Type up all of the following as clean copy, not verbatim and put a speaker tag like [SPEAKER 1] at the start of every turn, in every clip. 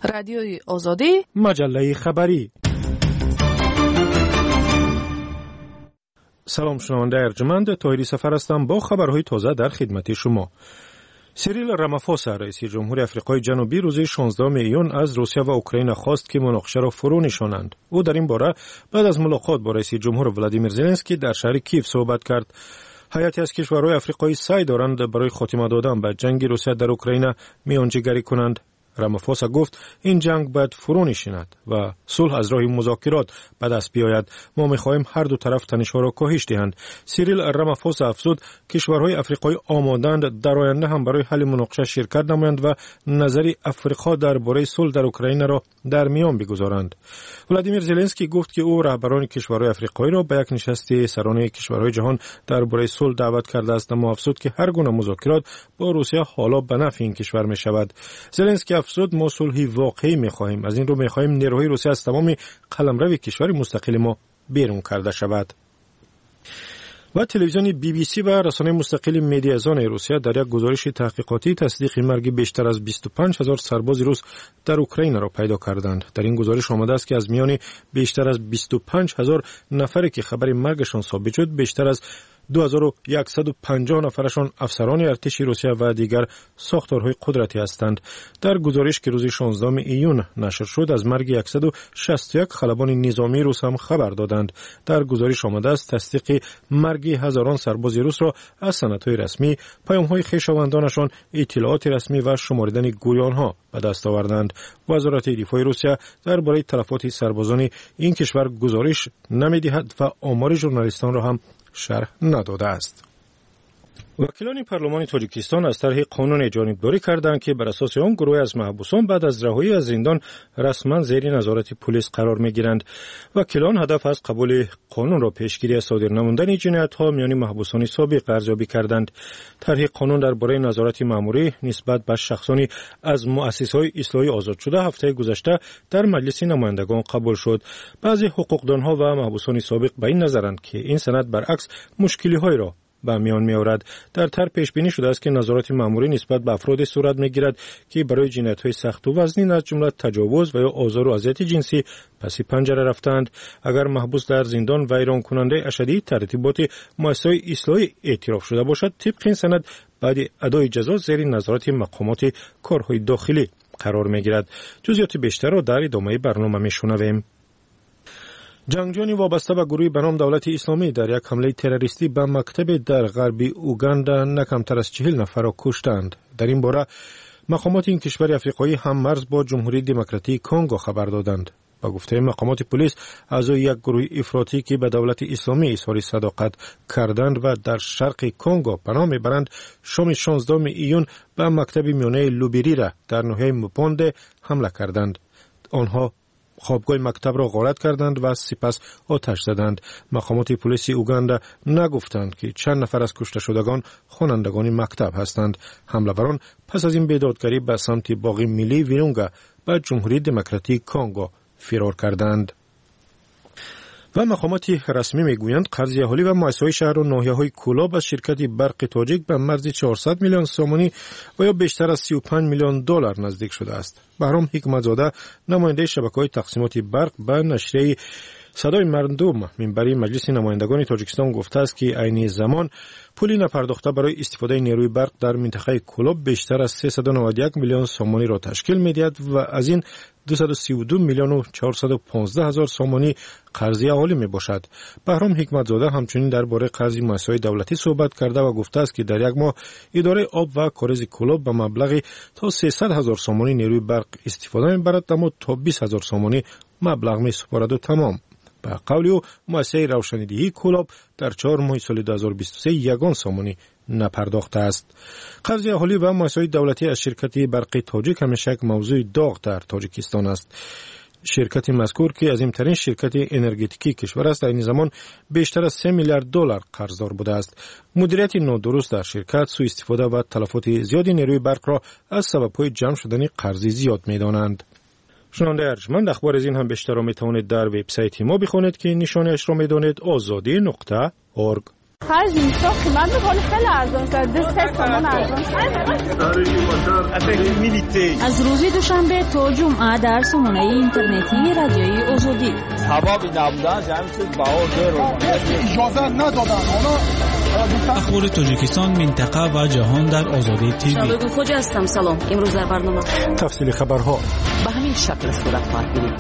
[SPEAKER 1] رادیوی آزادی،
[SPEAKER 2] مجله خبری. سلام شنونده ارجمند، طاهری سفر هستم با خبرهای تازه در خدمت شما. سیریل رامافوسا رئیس جمهوری آفریقای جنوبی روز 16 میلیون از روسیه و اوکراین خواست که مناقشه را فرو نشانند. او در این باره بعد از ملاقات با رئیس جمهور ولادیمیر زلنسکی در شهر کیف صحبت کرد. هیئتی از کشورهای آفریقایی سعی دارند برای خاتمه دادن به جنگ روسیه در اوکراین میانجیگری کنند. رامافوسا گفت این جنگ باید فرو نشیند و صلح از راه مذاکرات به دست بیاید. ما می‌خواهیم هر دو طرف تنش‌ها را کاهش دهند. سیریل رامافوسا افزود کشورهای آفریقایی آماده‌اند در آینده هم برای حل مناقشه شرکت نمایند و نظر آفریقا درباره صلح در اوکراین را در میان بگذارند. ولادیمیر زلنسکی گفت که او رهبران کشورهای آفریقایی را به یک نشست سران کشورهای جهان درباره صلح دعوت کرده است، اما افزود که هر گونه مذاکرات با روسیه حالا به نفع این کشور می‌شود. زلنسکی افزود ما صلحی واقعی می‌خواهیم. از این رو می‌خواهیم نیروهای روسیه از تمام قلمرو کشور مستقل ما بیرون کرده شود. و تلویزیون BBC و رسانه مستقل مدیازان روسیه در یک گزارش تحقیقاتی تصدیق مرگ بیشتر از 25,000 سرباز روس در اوکراین را پیدا کردند. در این گزارش آمده است که از میان بیشتر از 25,000 نفری که خبر مرگشان ثابت شد، بیشتر از 2150 نفرشان افسران ارتش روسیه و دیگر ساختارهای قدرتی هستند. در گزارش که روز 16 ایون نشر شد، از مرگ 161 خلبان نظامی روس هم خبر دادند. در گزارش آمده است تصدیق مرگ هزاران سرباز روس را از سندهای رسمی، پیام‌های خویشاوندانشان، اطلاعات رسمی و شماردن گویانها به دست آوردند. وزارت دفاع روسیه درباره تلفات سربازان این کشور گزارش نمی‌دهد و آمار ژورنالیستان را هم شرح نداده است. وکیلان پارلمان تاجیکستان از طرح قانون جانبداری کردند که بر اساس آن گروه از محبوسان بعد از رهایی از زندان رسما زیر نظارت پلیس قرار می‌گیرند. وکیلان هدف از قبول قانون را پیشگیری از صادر نمودن جنایت‌ها میان محبوسان سابق ارزیابی کردند. طرح قانون درباره نظارت مأموری نسبت به شخصانی از مؤسسه‌های اصلاحی آزاد شده هفته گذشته در مجلس نمایندگان قبول شد. بعضی حقوقدانها و محبوسان سابق به این نظرند که این سند برعکس مشکلی‌های را به میان می آورد. در طرح پیش بینی شده است که نظارت مأموری نسبت به افراد صورت می گیرد که برای جنایت‌های سخت و وزنی از جمله تجاوز و یا آزار و اذیت جنسی پس پنجره رفتند. اگر محبوس در زندان ویران کننده اشدی ترتیبات مؤسسه‌های اصلاحی اعتراف شده باشد، طبق این سند بعد ادای جزا زیر نظارت مقامات کارهای داخلی قرار می گیرد. جزئیات بیشتر را در ادامه برنامه می شنویم. جنگجویان وابسته به گروهی به نام دولت اسلامی در یک حمله تروریستی به مکتب در غربی اوگاندا نه کمتر از 40 نفر را کشتند. در این باره مقامات این کشور آفریقایی هم مرز با جمهوری دموکراتیک کنگو خبر دادند. با گفته مقامات پلیس، اعضای یک گروه افراطی که به دولت اسلامی اظهار صداقت کردند و در شرق کنگو پناه میبرند، شام 16 ایون به مکتب میانه لوبیری را در ناحیه موپونده حمله کردند. آنها خوابگاه مکتب را غارت کردند و سپس آتش زدند. مقامات پلیس اوگاندا نگفتند که چند نفر از کشته شدگان خوانندگان مکتب هستند. حمله‌وران پس از این بیدادگری به سمت باغ ملی ویرونگا به جمهوری دموکراتیک کنگو فرار کردند. و مقامات رسمی میگویند قرض اهالی و مؤسسه‌های شهر و ناحیه‌های کولاب از شرکت برق تاجیک به مرز 400 میلیون سومانی و یا بیشتر از 35 میلیون دلار نزدیک شده است. بهرام حکمتزاده نماینده شبکه‌های تقسیمات برق به نشریه صدای مردم منبری مجلس نمایندگان تاجیکستان گفته است که عین زمان پولی نپرداخته برای استفاده نیروی برق در منطقه کولاب بیشتر از 391 میلیون سومانی را تشکیل می‌دهد و از این 232 میلیون و 415 هزار سومانی قرض اهالی میباشد. بهرام حکمتزاده همچنین درباره قرض مؤسسه‌های دولتی صحبت کرده و گفته است که در یک ماه اداره آب و کاریز کولاب به مبلغ تا 300 هزار سومانی نیروی برق استفاده میبرد، اما تا 20 هزار سومانی مبلغ میسپارد و تمام. به قول او مؤسسه روشنیدهی کولاب در 4 ماه سال 2023 یگان سومانی نپرداخته است. قرض اهالی و مؤسسه‌های دولتی از شرکت برق تاجیک همیشه یک موضوع داغ در تاجیکستان است. شرکت مذکور که عظیم‌ترین شرکت انرژتیکی کشور است، در این زمان بیشتر از 3 میلیارد دلار قرضدار بوده است. مدیریت نادرست در شرکت، سوء استفاده و تلفات زیادی نیروی برق را از سبب‌های جمع شدن قرض زیاد می‌دانند. شنونده ارجمند، اخبار از این هم بیشتر را می‌توانید در وبسایت ما بخوانید که نشانش را می‌دانید azadi.org.
[SPEAKER 1] خرج میشه قیمت میکنه خیلی ارزان شده 3 تومن ارزان شده.
[SPEAKER 3] از روز دوشنبه تا جمعه در سامانه اینترنتی رادیوی آزادی
[SPEAKER 4] سبب نبودن همین چیز بها
[SPEAKER 5] اجازه ندادن.
[SPEAKER 6] اخبار تاجیکستان، منطقه و جهان در آزادی تیوی.
[SPEAKER 3] شبگو خوج هستم. سلام. امروز در برنامه
[SPEAKER 2] تفصیل خبرها
[SPEAKER 3] به همین شکل صورت خواهد گرفت.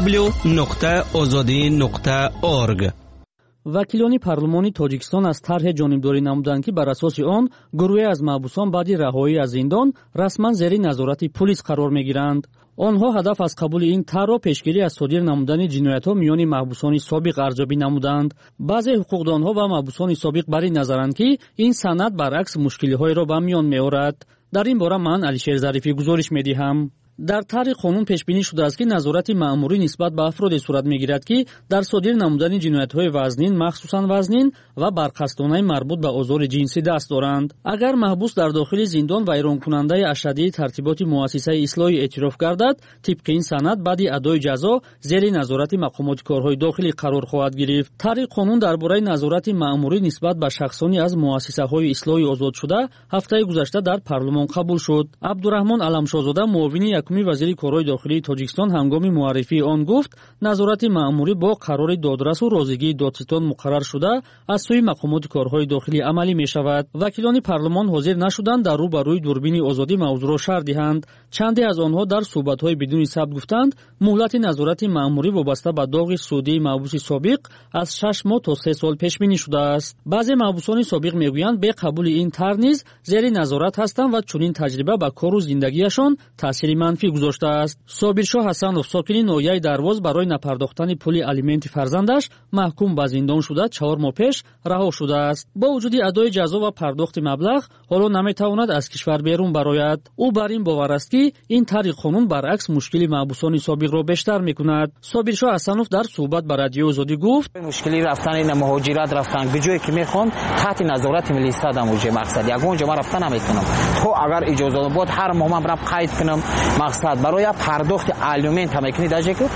[SPEAKER 7] www.azadi.org.
[SPEAKER 8] وکیلان پارلمانی تاجیکستان از طرح جانبداری نمودند که بر اساس آن گروهی از محبوسان بعد رهایی از زندان رسما زیر نظارت پلیس قرار میگیرند. آنها هدف از قبول این طرح را پیشگیری از صادر نمودن جنایت‌ها میان محبوسان سابق ارزیابی نمودند. بعضی حقوقدانها و محبوسان سابق بر این نظرند که این سند برعکس مشکل‌های را به میان می‌آورد. در این باره من علیشیر ظریفی گزارش می‌دهم. در طرح قانون پیش بینی شده است که نظارت مأموری نسبت به افرادی صورت می‌گیرد که در صادر نمودن جنایت‌های وزنین مخصوصاً وزنین و برخاستانه مربوط به آزار جنسی دست دارند. اگر محبوس در داخل زندان ویران کننده اشدی ترتیبات مؤسسه اصلاحی اعتراف گردد، طبق این سند بعد ادای جزا زیر نظارت مقامات کارهای داخلی قرار خواهد گرفت. طرح قانون درباره نظارت مأموری نسبت به شخصانی از مؤسسه‌های اصلاحی آزاد شده هفته گذشته در پارلمان قبول شد. عبدالرحمن علمشاهزاده معاون وزیر کارهای داخلی تاجیکستان هنگام معرفی آن گفت نظارت مأموری با قرار دادرس و رازیگی دادستان مقرر شده از سوی مقامات کارهای داخلی عملی می شود. وکیلان پارلمان حاضر نشدند در روبروی دوربین آزادی موضوع را شرح دهند. چندی از آنها در صحبت‌های بدون ثبت گفتند مهلت نظارت مأموری وابسته به داغ سودی محبوس سابق از 6 ماه تا 3 سال پیش بینی شده است. بعضی محبوسان سابق میگویند به قبول این طرح نیز زیر نظارت هستند و چنین تجربه به کار و زندگیشان تاثیر منفی گذاشته است. صابرشاه حسنов ساکن ناحیه درواز برای نپرداختن پول الیمنت فرزندش محکوم به زندان شده 4 ماه پیش رها شده است. با وجود ادای جزا و پرداخت مبلغ حالا نمیتواند از کشور بیرون برآید. او بر این باور است که این طرح قانون برعکس مشکل محبوسان سابق را بیشتر میکند. صابرشاه حسنов در صحبت با رادیو آزادی گفت
[SPEAKER 4] مشکلی رفتن این مهاجرت رفتن به جایی که میخوان تحت نظارت ملی استادم وجه مقصد یگونجا ما رفتن نمیتونم تو اگر اجازه بود هر ماه من برم قید کنم مقصد برای پرداخت الیمنت هم میکنی داجه که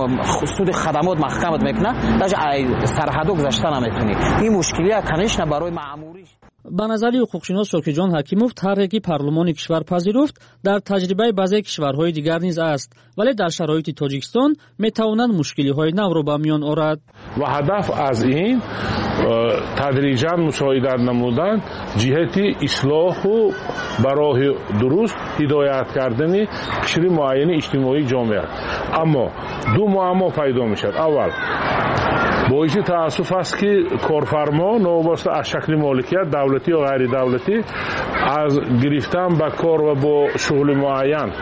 [SPEAKER 4] سود خدمات محکمت میکنه داجه سرحدو گذشته نمیتونی. این مشکلی کنش نه برای مأموری.
[SPEAKER 8] به نظر حقوقشناس شاکرجان حکیموف طرحی که پارلمان کشور پذیرفت در تجربه بعضی کشورهای دیگر نیز است ولی در شرایط تاجیکستان میتواند مشکلی‌های نو را به میان آورد
[SPEAKER 9] و هدف از این تدریجاً مساعدت نمودن جهتی اصلاح و برای درست هدایت کردن قشر معین اجتماعی جامعه. اما دو معما پیدا میشد. اول باعث تأسف است که کارفرما نوابسته از شکل مالکیت دولتی و غیر دولتی از گرفتن به کار و با شغل معین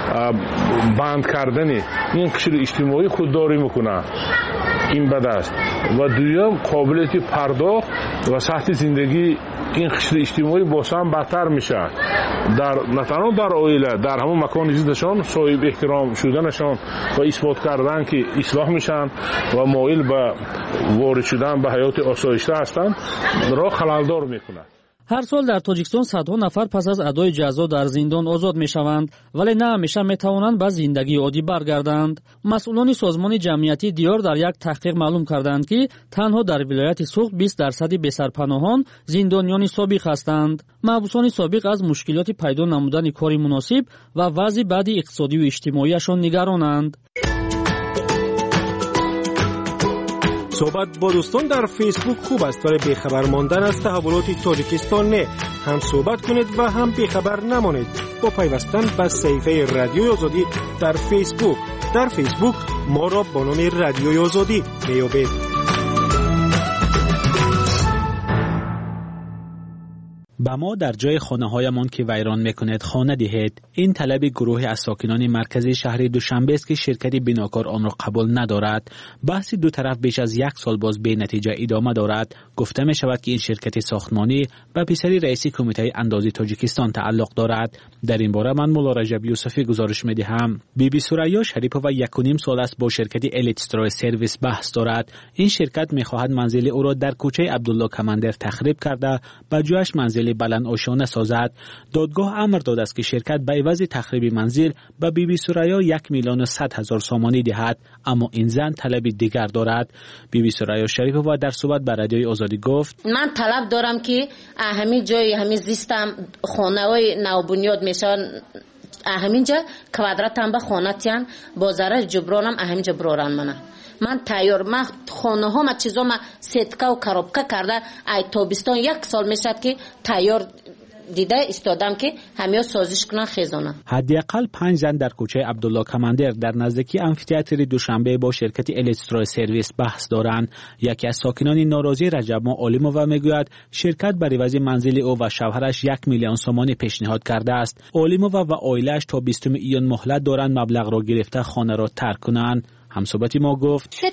[SPEAKER 9] بند کردن این قشر اجتماعی خودداری میکنه. این بد است. و دوم قابلیت پرداخت و سطح زندگی این قشر اجتماعی بازم بدتر میشه. نه تنها در عائله در همون مکان زیستشان صاحب احترام شدنشان و اثبات کردن که اصلاح میشن و مایل به وارد شدن به حیات آسایشته هستند را خللدار میکنه.
[SPEAKER 8] هر سال در تاجیکستان صدها نفر پس از ادای جزا در زندان آزاد میشوند ولی نه همیشه میتوانند به زندگی عادی برگردند. مسئولان سازمان جمعیتی دیار در یک تحقیق معلوم کردند که تنها در ولایت سوخت 20% بسرپناهان زندانیان سابق هستند. محبوسان سابق از مشکلات پیدا نمودن کاری مناسب و وضع بد اقتصادی و اجتماعیشان نگرانند.
[SPEAKER 2] صحبت با دوستان در فیسبوک خوب است ولی بیخبر ماندن از تحولات تاجیکستان نه. هم صحبت کنید و هم بیخبر نمانید با پیوستن به صفحه رادیوی آزادی در فیسبوک. در فیسبوک ما را با نام رادیوی آزادی میابید.
[SPEAKER 6] با ما در جای خانه هایمان که ویران میکند خانه دهید. این طلب گروه از ساکنان مرکزی شهر دوشنبه است که شرکت بناکار آن را قبول ندارد. بحث دو طرف بیش از 1 سال باز به نتیجه ادامه دارد. گفته می شود که این شرکت ساختمانی به پسری رئیس کمیته اندازی تاجیکستان تعلق دارد. در این باره من مولا رجب یوسفی گزارش می دهم. بیبی سریا شریپووا 1.5 سال است با شرکت الیتسترای سرویس بحث دارد. این شرکت می خواهد منزل او را در کوچه عبدالله کماندر تخریب کرده به جایش منزل بلند اوشانه سازد. دادگاه امر داده است که شرکت به عوض تخریب منزل به بیبی سریا 1,100,000 سامانی دهد، اما این زن طلبی دیگر دارد. بیبی سریا شریفova در صحبت با رادیوی آزادی گفت:
[SPEAKER 5] من طلب دارم که همین جای همین زیستم خانه‌های نوبنیاد میشن، همینجا کوادراتم به خانه‌تیان با ضرر جبرانم همینجا برارن. من تیار، من خانه ها ما چیزا ما سیتکا و کارابکا کرده ای تابستان 1 سال میشد که تیار دیده استادم که همه سازش کنن خیزانه.
[SPEAKER 6] حداقل 5 زن در کوچه عبدالله کماندر در نزدیکی آمفی‌تئاتر دوشنبه با شرکت الیتسترای سرویس بحث دارند. یکی از ساکنان ناراضی رجب علیمووا میگوید شرکت برای عوض منزل او و شوهرش 1,000,000 سامانی پیشنهاد کرده است. علیمووا و عائله‌اش تا 20 ایون مهلت دارند مبلغ را گرفته خانه را ترک کنند. همصحبتی ما گفت:
[SPEAKER 7] 3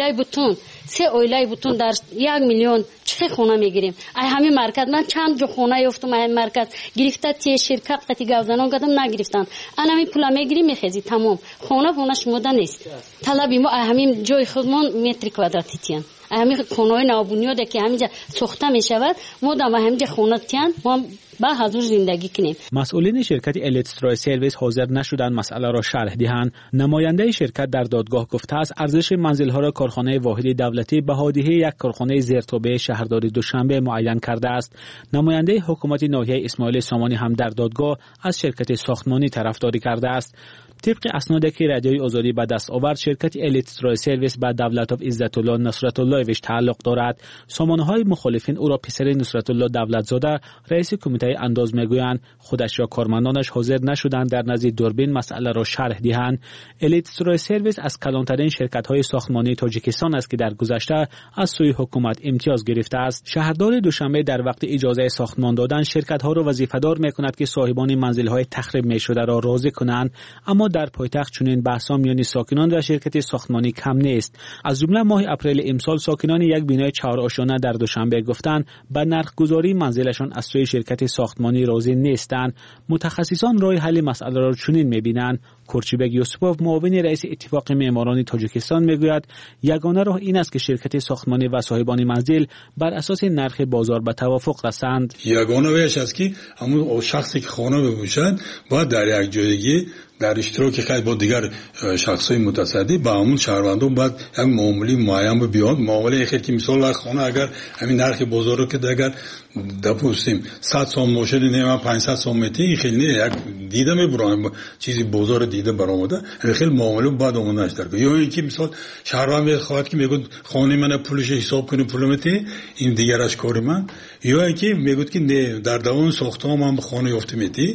[SPEAKER 7] اویلای بوتون در 1,000,000 چه خونه میگیریم؟ ای همین مرکز من چند جو خونه یافتم این مرکز گرفته تی شرکت قتی گوزنان قدم نگرفتن. انا می پولا میگیریم میخزی تمام خونه شموده نیست. طلبی ما همین جای خودمون متر کوادراتی تیان همین خونه‌های نوبنیاده که همینجا ساخته میشود ما در همینجا خونه تیان ما با حضور زندگی کنیم.
[SPEAKER 6] مسئولین شرکت الیتسترای سرویس حاضر نشدند مسئله را شرح دهند. نماینده شرکت در دادگاه گفته است ارزش منزل‌ها را کارخانه واحد دولتی به هادیه یک کارخانه زیرتوبه شهرداری دوشنبه معین کرده است. نماینده حکومت ناحیه اسماعیل سامانی هم در دادگاه از شرکت ساختمانی طرفداری کرده است. طبق اسنادی که رادیوی آزادی به دست آورد شرکت الیتسترای سرویس به دولت of عزت الله نصرت اللهویچ تعلق دارد. سامانه‌های مخالفین او را پسر نصرت الله دولتزاده رئیس کمیته انداز میگویند خودش را کارمندانش حاضر نشدند در نزد دوربین مسئله را شرح دهند. الیتسترای سرویس از کلانترین شرکت‌های ساختمانی تاجیکستان است که در گذشته از سوی حکومت امتیاز گرفته است. شهردار دوشنبه در وقت اجازه ساختمان دادن شرکت‌ها را وظیفه‌دار می‌کند که صاحبان منزل‌های تخریب می‌شده را راضی کنند، اما در پایتخت چنین بحث‌ها میان ساکنان و شرکت ساختمانی کم نیست. از جمله ماه اپریل امسال ساکنان یک بینای 4 آشانه در دوشنبه گفتند به نرخ‌گذاری منزلشان از سوی شرکت ساختمانی راضی نیستند. متخصصان راه حل مسئله را چنین می‌بینند. کورچیبک یوسفوف معاون رئیس اتفاق معماران تاجیکستان میگوید یگانه راه این است که شرکت ساختمانی و صاحبان منزل بر اساس نرخ بازار به توافق رسند.
[SPEAKER 10] یگانه راهش است که همون شخصی که خانه بفروشد باید در یک جایگی در اشتراک خیلی با دیگر شخصای متصدی با همون شهروندان باید یک معامله معین بیاد. معامله خیلی که مثلا خانه اگر همین نرخ بازار رو که اگر دپوستیم 100 سوم باشه نه 500 سومتی خیلی نه یک دیده میبرن چیزی بازار دیده برآمده خیلی معامله باید اونش در یا اینکه مثلا شهروند خواهد که میگه خانه من پولش حساب کنه پولمتی این دیگرش کار من یا اینکه میگه که نه در دوام ساختمان من خانه یافته میتی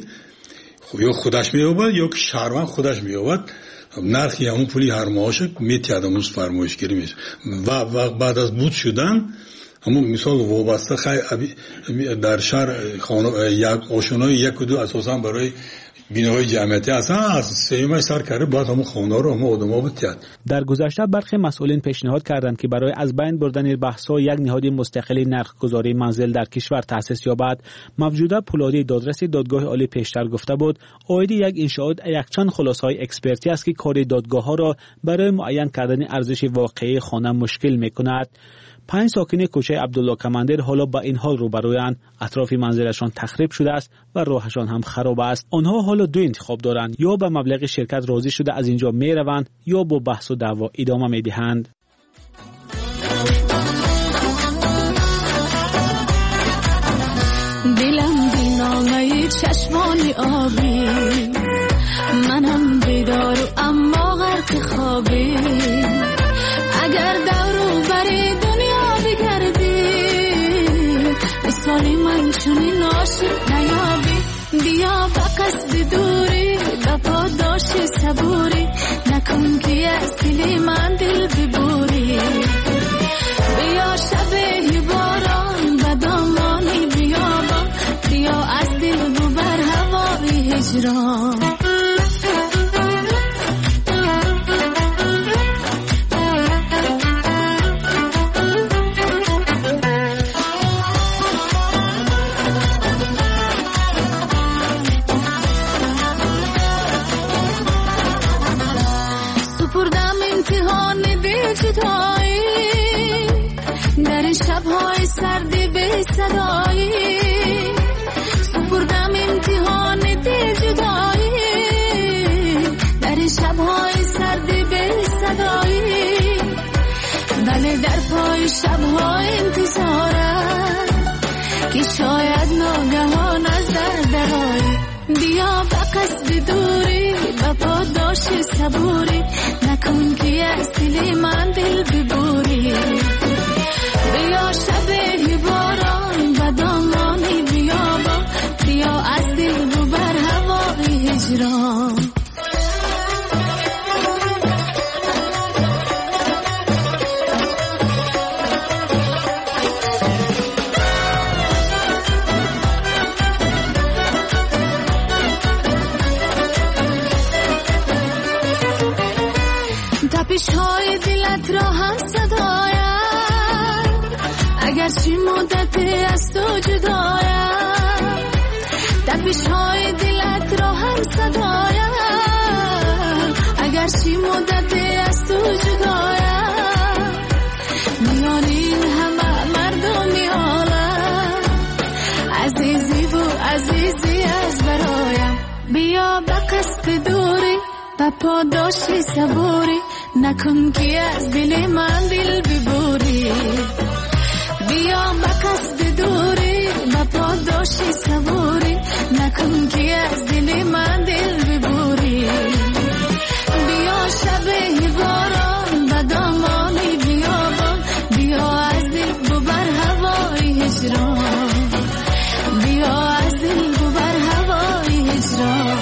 [SPEAKER 10] یا خودش می‌یابد یا که شهروند خودش می‌یابد نرخی همون پولی هر ماهش میتیاد امروز فرمایشگری میشه و بعد از بود شدن همون مثال وابسته خیلی در شهر یک آشنای یک و دو اساسا برای بیناهای جمعیتی اصلا از سیمش سر کرده باید همون خانه رو همون آدم ها بتید.
[SPEAKER 6] در گذشته برخی مسئولین پیشنهاد کردند که برای از بین بردن بحث‌ها یک نهاد مستقل نرخ‌گذاری منزل در کشور تأسیس یابد. موجوده پولادی دادرس دادگاه عالی پیشتر گفته بود عاید یک انشاءات یکچند خلاصه‌های اکسپرتی است که کار دادگاه‌ها را برای معین کردن ارزش واقعی خانه مشکل می‌کند. 5 ساکن کوچه عبدالله کماندر حالا با این حال روبرویند. اطراف منزلشان تخریب شده است و راهشان هم خراب است. آنها حالا 2 انتخاب دارند، یا به مبلغ شرکت راضی شده از اینجا میروند یا با بحث و دعوا ادامه میدهند.
[SPEAKER 11] دلم بینامه چشمانی آبی منم بیدار و اما غرق خوابی اگر دورو بری دنیا بگردی مثالی من چونی ناشی نیابی بیا با قصد دوری بپا داشتی صبوری نکن که از دلی من دل ببوری بیا شبه باران و دامانی بیابان بیا از دل ببر هوای هجران در شب‌های سردی بی صدایی پای شبها انتظارم که شاید ناگهان از درآیی. بیا به قصد دوری و پاداش صبوری، نکن که از دل من دل ببوری. بیا شب باران و دامانی بیابان، بیا از دل ببر هوای هجران. تپش های دلت را هم صدایم، اگرچه مدت از تو جدایم. تپش های دلت را هم صدایم، اگرچه مدت از تو جدایم. میان این همه مردمی عالم، عزیزی و عزیزی از برایم. بیا به قصد دوری و پاداش صبوری، نکن که از دل من دل ببوری. بیا به قصد دوری و پاداش صبوری، نکن که از دل من دل ببوری. بیا شب باران و دامانی بیابان، بیا از دل ببر هوای هجران. بیا از دل ببر هوای هجران.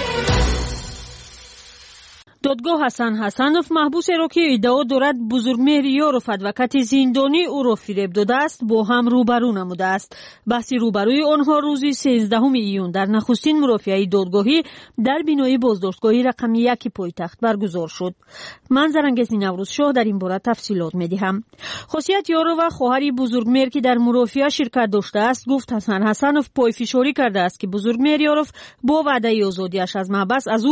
[SPEAKER 12] دادگاه حسن حسنوف محبوس را که ادعا دارد بزرگمهر یاروف ادوکات زندانی او را فریب داده است با هم روبرو نموده است. بحث روبروی آنها روز 13 ایون در نخستین مرافعه دادگاهی در بینای بازداشتگاه رقم 1 پایتخت برگزار شد. من زرنگز نوروز شاه در این باره تفصیلات می‌دهم. خاصیت یارو و خواهر بزرگمهر که در مرافعه شرکت داشته است گفت حسن حسنوف پایفشاری کرده است که بزرگمهر یاروف با وعده آزادیش از محبس از او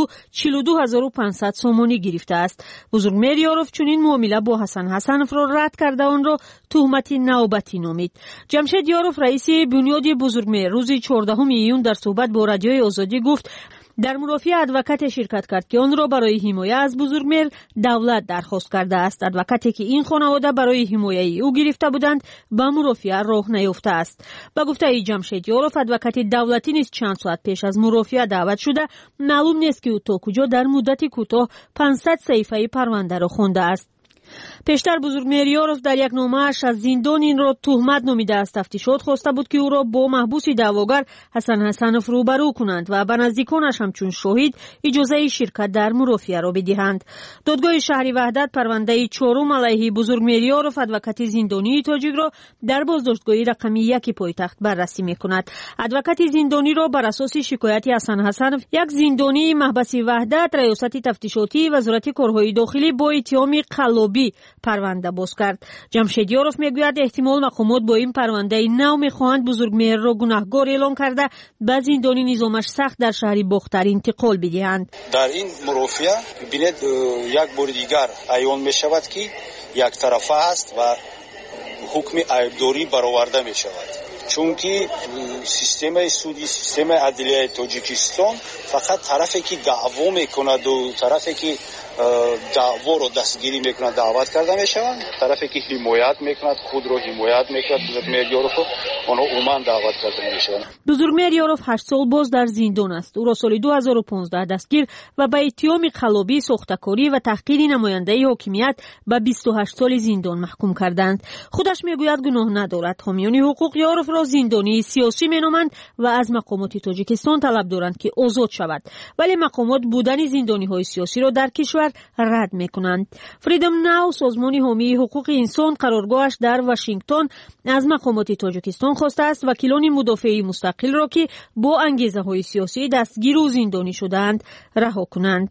[SPEAKER 12] 42500 سومانی گرفته است. بزرگمهر یاروف چنین معامله با حسن حسنوف را رد کرده آن را تهمت نوبتی نامید. جمشید یاروف رئیس بنیاد بزرگمهر روز 14 ایون در صحبت با رادیوی آزادی گفت در مرافعه ادوکات شرکت کرد که آن را برای حمایت از بزرگمهر دولت درخواست کرده است. ادوکاتی که این خانواده برای حمایت او گرفته بودند به مرافعه راه نیافته است. با گفته جمشید یاروف ادوکات دولتی نیز چند ساعت پیش از مرافعه دعوت شده، معلوم نیست که او تا کجا در مدت کوتاه 500 صفحه پرونده را خوانده است. پیشتر بزرگمهر یاروف در یک نامه‌اش از زندان این را تهمت نامیده است. تفتیشات خواسته بود که او را با محبوس دعواگر حسن حسنوف روبرو کنند و به نزدیکانش همچون شاهد اجازه شرکت در مرافعه را بدهند. دادگاه شهر وحدت پرونده 4 علیه بزرگمهر یاروف ادوکات زندانی تاجیک را در بازداشتگاه رقم 1 پایتخت بررسی می‌کند. ادوکات زندانی را بر اساس شکایت حسن حسنوف یک زندانی محبس وحدت ریاست تفتیشاتی وزارت کارهای داخلی با اتهام قلابی پرونده باز کرد. جمشید یاروف میگوید احتمال مقامات با این پرونده نو میخواهند بزرگمهر را گناهکار اعلام کرده به زندان نظامش سخت در شهر باختر انتقال بدهند.
[SPEAKER 13] در این مرافعه ببینید یک بار دیگر عیان میشود که یک طرفه است و حکم عیبداری برآورده میشود. چون که سیستم سودی سیستم عدلیه تاجیکستان فقط طرفی که دعوا میکند و طرفی که دعوا رو دستگیری میکند دعوت کرده میشوند، طرفی که حمایت میکند خود رو حمایت میکند بزرگمهر یاروف اونها عموما دعوت کرده میشوند.
[SPEAKER 12] بزرگمهر یاروف 8 سال باز در زندان است. او را سال 2015 دستگیر و به اتهام خلابی، ساختکاری و تحقیر نماینده حاکمیت به 28 سال زندان محکوم کردند. خودش میگوید گناه ندارد. حامیان حقوق یاروف را زندانی سیاسی مینامند و از مقامات تاجیکستان طلب دارند که آزاد شود، ولی مقامات بودن زندانی‌های سیاسی را در کشور رد میکنند. فریدم ناو سازمان حامی حقوق انسان قرارگاهش در واشنگتن از مقامات تاجیکستان خواسته است وکیلان مدافع مستقل را که با انگیزه‌های سیاسی دستگیر و زندانی شدند رها کنند.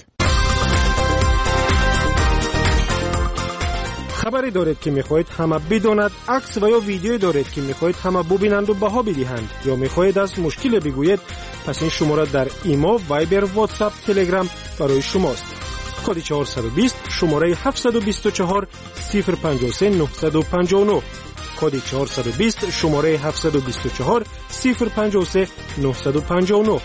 [SPEAKER 2] خبری دارید که میخواهید همه بداند، عکس و یا ویدیویی دارید که میخواهید همه ببینند و بها بدهند، یا میخواهید از مشکل بگویید، پس این شماره در ایما، وایبر، واتساپ، تلگرام برای شماست. کد 420 شماره 724 053 959 کد 420 شماره 724 053 959.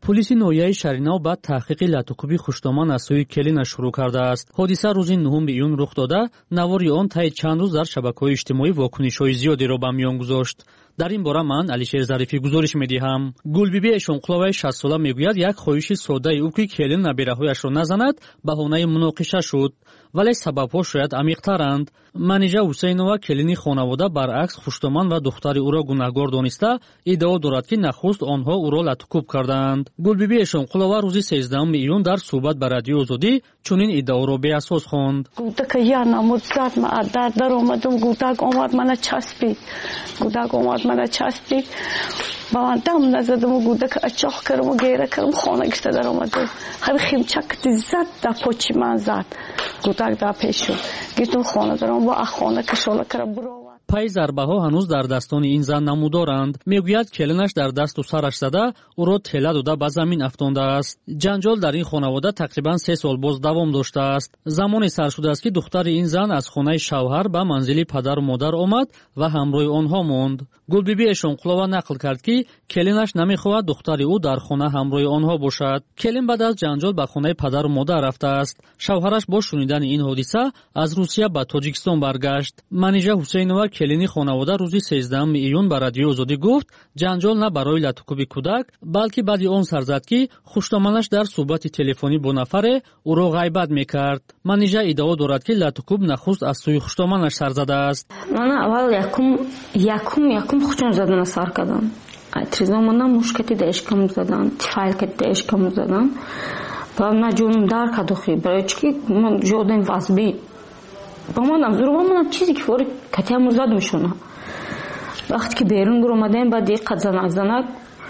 [SPEAKER 8] پلیس نویای شرینو بعد تحقیق لاتوکوبی خوشتومان از سوی کلینش شروع کرده است. حادثه روز 9 ایون رخ داده، نواری آن طی چند روز در شبکه‌های اجتماعی واکنش‌های زیادی را به میان گذاشت. در این باره من علیشیر ظریفی گزارش می‌دهم. گلبیبی اشونقلووی 60 ساله میگوید یک خواهش ساده او که کلین نبیره‌هایش را نزند بهانه مناقشه شد، ولی سبب‌ها شاید عمیق‌ترند. منیژه حسینова کلینی خانواده برعکس خوشتومان و دختر او را گناهکار دانسته ادعا دارد که نخست آنها او را لاتوکوب کردند. گلبیبی اشونقلووا روز 13 ایون در صحبت با رادیو آزادی چنین ادعا را بی‌اساس خواند.
[SPEAKER 14] گفتک یا نمودزاد ما در اومدم گفتک اومد من چسبید. با من دم نزدم و گفتک اچاخ کردم و گیره کردم خانه گشته در اومدم. همین خیمچک زد در پاچی من زد. گفتک در پیش شد. گفتم خانه دارم با خانه کشاله کردم برو.
[SPEAKER 8] پای ضربه ها هنوز در دستان این زن نمودارند. میگوید کلینش در دست و سرش زده او را تله داده به زمین افکنده است. جنجال در این خانواده تقریبا 3 سال باز دوام داشته است. زمانی سر شده است که دختر این زن از خانه شوهر به منزل پدر و مادر آمد و همراه آنها ماند. گلبیبی اشونقلووا نقل کرد که کلینش نمیخواهد دختر او در خانه همراه آنها باشد. کلین بعد از جنجال به خانه پدر و مادر رفته است. شوهرش با شنیدن این حادثه از روسیه به تاجیکستان برگشت. منیژه حسینова کلینی خانواده روز 13 ایون به رادیو آزادی گفت جنجال نه برای لاتوکوبی کودک بلکه بعد آن سر زد که خوشتومانش در صحبت تلفنی با نفر او را غیبت میکرد. منیژه ادعا دارد که لاتوکوب نخست از سوی خوشتومانش سر زده است.
[SPEAKER 15] من اول یکم خوشم زدن سر کردم. اتریزامنا مشکتی داشکم زدن، تفایل داشکم زدن. و من جونم در کدوخی برای چی من جودم واسبی. با من زورم چیزی که فوری کتیم زد میشونه. وقتی که بیرون برآمدیم بعد یک قد زنک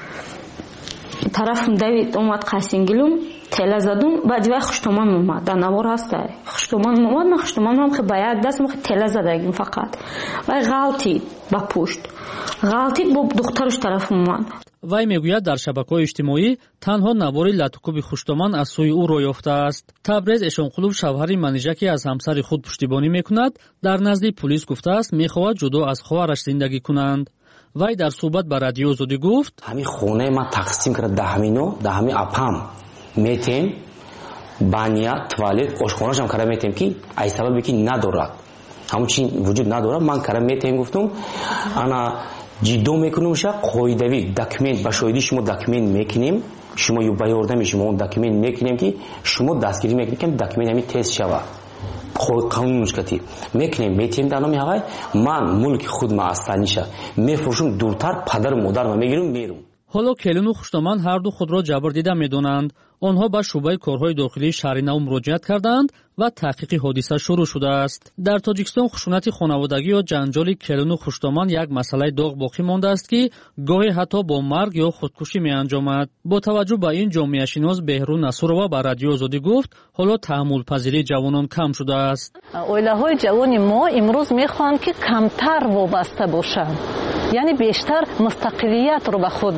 [SPEAKER 15] طرفم دوید اومد قاسینگلم تله زدم بعد وقت خوشتومان اومد در نوار هست خوشتومان اومد من خوشتومان هم که با یک دستم تله زدگیم فقط و غلطید با پشت غلطید با دخترش طرف اومد.
[SPEAKER 8] وی میگوید در شبکه‌های اجتماعی تنها نوار لاتوکوبی خوشتومان از سوی او را یافته است. تبریز اشونقلوو شوهر منیژه که از همسر خود پشتیبانی میکند در نزد پلیس گفته است میخواهد جدا از خواهرش زندگی کنند. وی در صحبت با رادیو آزادی گفت
[SPEAKER 16] همین خونه ما تقسیم کرد ده همین اپام میتیم بانیا توالت آشخانه‌اش هم کار میتیم که ای سببی که ندارد همون چی وجود ندارد من کار میتیم گفتم انا جدو میکنم شا قاعده‌ای داکیومنت با شاهدی شما داکیومنت میکنیم شما یو بیاردم شما اون داکیومنت میکنیم که شما دستگیری میکنیم که داکیومنت همین تست شود قانون مشکتی میکنیم میتیم در نامی آقای من ملک خود ما استانیشه میفروشم دورتر پدر و مادر ما میگیرم میرم.
[SPEAKER 8] حالا کلین و خوشتومان هر دو خود را جبر دیده میدونند. آنها به شعبه کارهای داخلی شهر نو مراجعت کردند و تحقیق حادثه شروع شده است. در تاجیکستان خشونت خانوادگی یا جنجال کلین و خوشتومان یک مسئله داغ باقی مانده است که گاهی حتی با مرگ یا خودکشی می انجامد. با توجه به این جامعه شناس بهرون نصورова با رادیو آزادی گفت حالا تحمل پذیری جوانان کم شده است.
[SPEAKER 17] اویله‌های جوان ما امروز میخوان که کمتر وابسته باشند. یعنی بیشتر مستقلیت رو به خود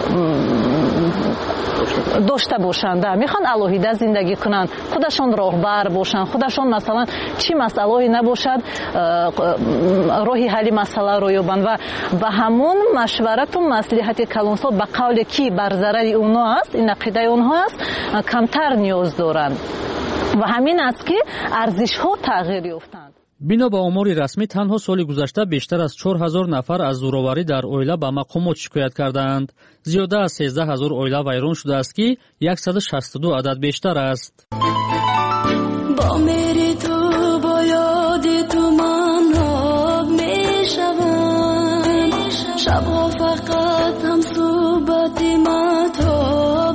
[SPEAKER 17] داشته باشند. میخوان الهیده زندگی کنند، خودشون راهبر باشند، خودشون مثلا چی مسئله نباشد راهی حل مسئله رو یابند و به همون مشورت و مصلحت کلانسال به قولی کی بر ضرر اونها است این عقیده اونها است کمتر نیاز دارند و همین است که ارزش ها تغییر یافتند.
[SPEAKER 8] بنا به آمار رسمی تنها سال گذشته بیشتر از 4000 نفر از زورآوری در اویله به مقامات شکایت کردند. زیاده از 13000 اویله ویران شده است که 162 عدد بیشتر است.
[SPEAKER 11] با میری تو با یاد تو من آب میشوم شبها فقط هم صحبت مهتاب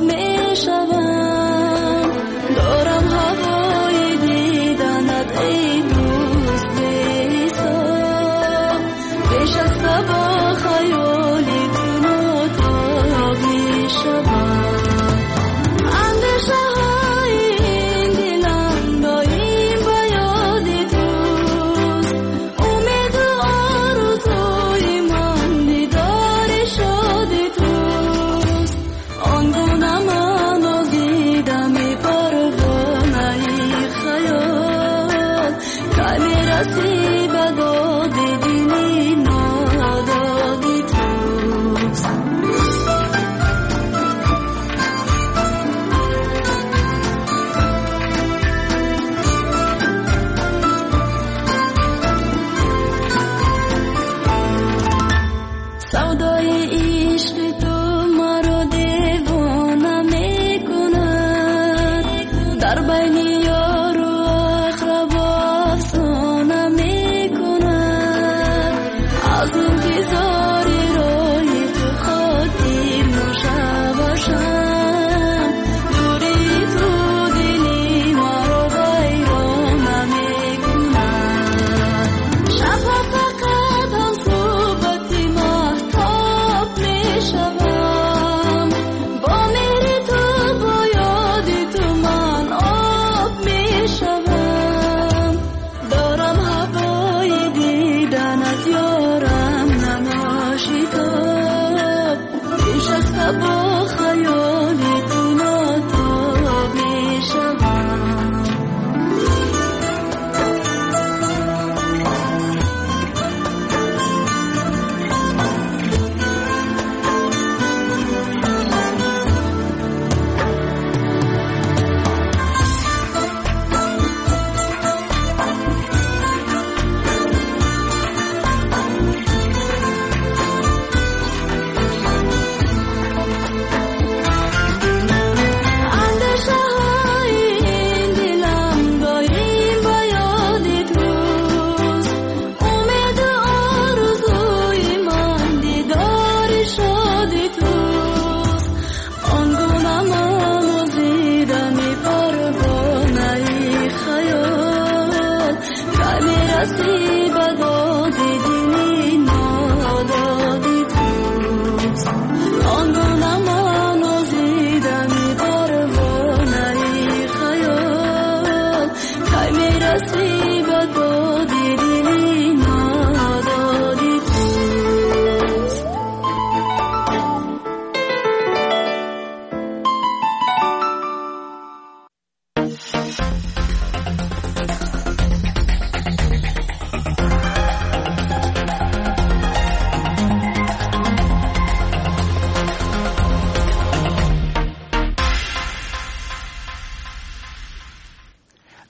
[SPEAKER 11] میشوم دارم هوای دیدنت ای دوست بی‌حساب پیش از صبح خیالی تو ناتاب میشوم اندیشه های این دلم دایم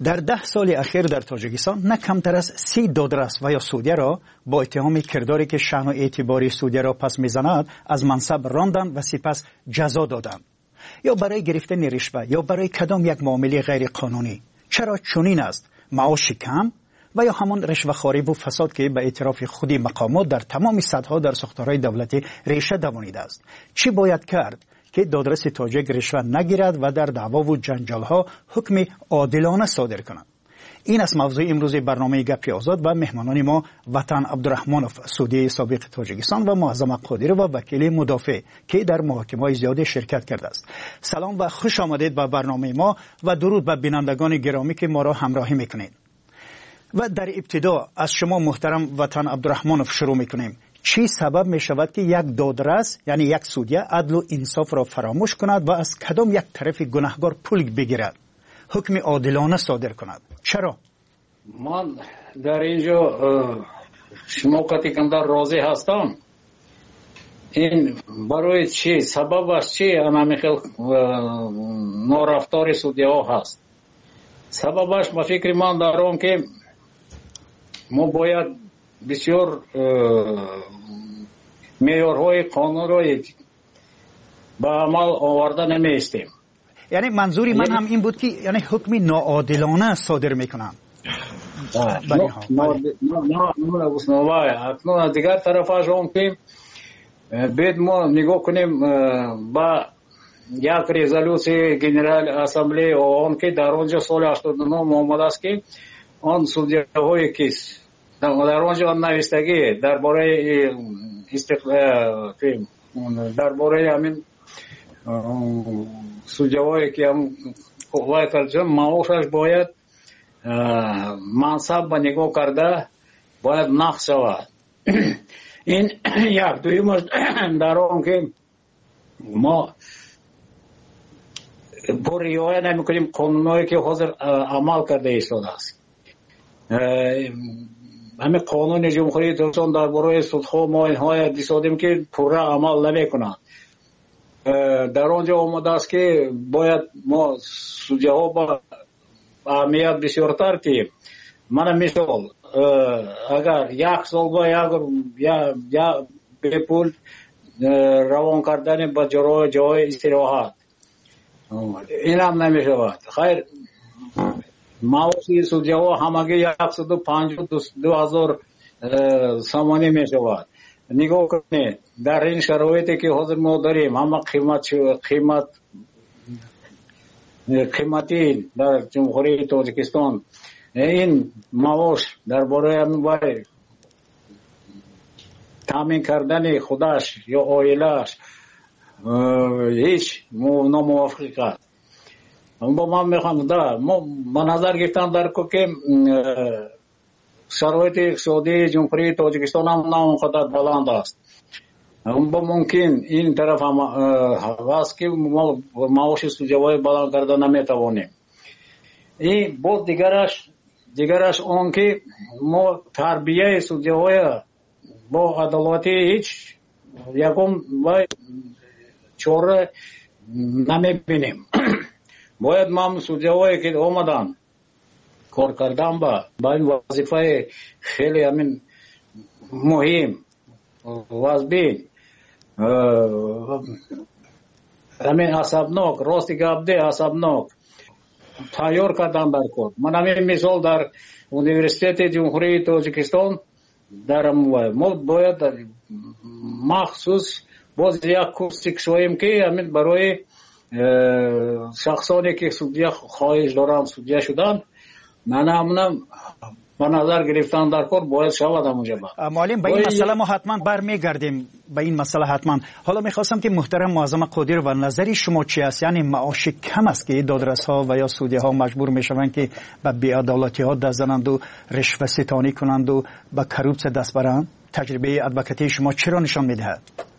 [SPEAKER 18] در 10 سال اخیر در تاجیکستان نه کمتر از 30 دادرس و یا سودیه را با اتهام کرداری که شأن و اعتباری سودیه را پس میزند از منصب راندند و سپس جزا دادند، یا برای گرفتن رشوه یا برای کدام یک معامله غیر قانونی. چرا چنین است؟ معاش کم و یا همان رشوه‌خواری و فساد که به اعتراف خودی مقامات در تمام سطح‌ها در ساختارهای دولتی ریشه دوانیده است. چی باید کرد که دادرس تاجیک رشوه نگیرد و در دعوا و جنجال‌ها حکم عادلانه صادر کند؟ این است موضوع امروز برنامه گپی آزاد و مهمانان ما وطن عبدالرحمانوف سودی سابق تاجیکستان و معظم قادری و وکیل مدافع که در محاکمه‌های زیاد شرکت کرده است. سلام و خوش آمدید به برنامه ما و درود به بینندگان گرامی که ما را همراهی میکنید. و در ابتدا از شما محترم وطن عبدالرحمانوف شروع میکنیم. چی سبب می شود که یک دادرس یعنی یک سودیه عدل و انصاف را فراموش کند و از کدام یک طرف گناهکار پول بگیرد، حکم عادلانه صادر کند؟ چرا؟
[SPEAKER 19] من در اینجا شما کتیکندر راضی هستم. این برای چی؟ سببش چی؟ همین خیلی نارفتار سودیه ها هست. سببش به فکر من دارم که ما باید بسیار معیارهای قانون را به عمل آورده نمیستیم.
[SPEAKER 18] یعنی منظوری من هم این بود که یعنی حکم ناعادلانه صادر میکنم.
[SPEAKER 19] اکنون دیگر طرفش هم که باید ما نگاه کنیم با یک رزولوسی گنرال اسامبلی آن که در آنجا سال 89 آمده است که آن سودیه های کیس در آنجا نوشتگی درباره درباره همین سودیه هایی که هم قوای ترجمه معاشش باید منصب به نگاه کرده باید نقص شود. این یک. دویمش در آن که ما با رعایت نمی‌کنیم قانونایی که حاضر عمل کرده ایستاده است. همین قانون جمهوری تاجیکستان درباره سودها ما اینها دیدیم که پوره عمل نمی‌کنند. در آنجا آمده است که باید ما سودیه ها با اهمیت بسیارتر که من مثال اگر یک سال با یا به پول روان کردن به جای استراحت این هم نمی شود. خیر معاشی سودیه ها همگی 152,000 سامانی می شود. نگاه کنید در این شرایطی که حاضر ما داریم همه قیمتی در جمهوری تاجیکستان این معاش درباره همین تامین کردن خودش یا عائله‌اش هیچ ناموافق است. با من میخوام من نظر گرفتم در که شرایط اقتصادی جمهوری تاجیکستان هم نه اونقدر بلند است. با ممکن این طرف هم هست که ما معاش سودیه‌های بلند کرده نمیتوانیم. این بود دیگرش اون که ما تربیه سودیه‌های با عدالتی هیچ یکم و چاره نمیبینیم. باید ما سودیه‌هایی که آمدن کار کردن با این وظیفه خیلی همین مهم وزبین همین عصبناک راستی گفته عصبناک تیار کردن بر کار. من همین مثال در اونیورسیت جمهوری تاجیکستان دارم. ما باید مخصوص باز یک کورس کشویم که همین برای شخصانی که سودیه خواهش دارن سودیه شدن من با نظر گرفتن در کار باید شود همونجا.
[SPEAKER 18] معلم به این مسئله ما حتما برمیگردیم به این مسئله حتما. حالا میخواستم که محترم معظم قادری و نظری شما چی است؟ یعنی معاش کم است که دادرس ها و یا سودیه ها مجبور میشوند که به بی‌عدالتی ها دست زنند و رشوه ستانی کنند و به کروپس دست برند؟ تجربه ادوکاتی شما چرا نشان میدهد؟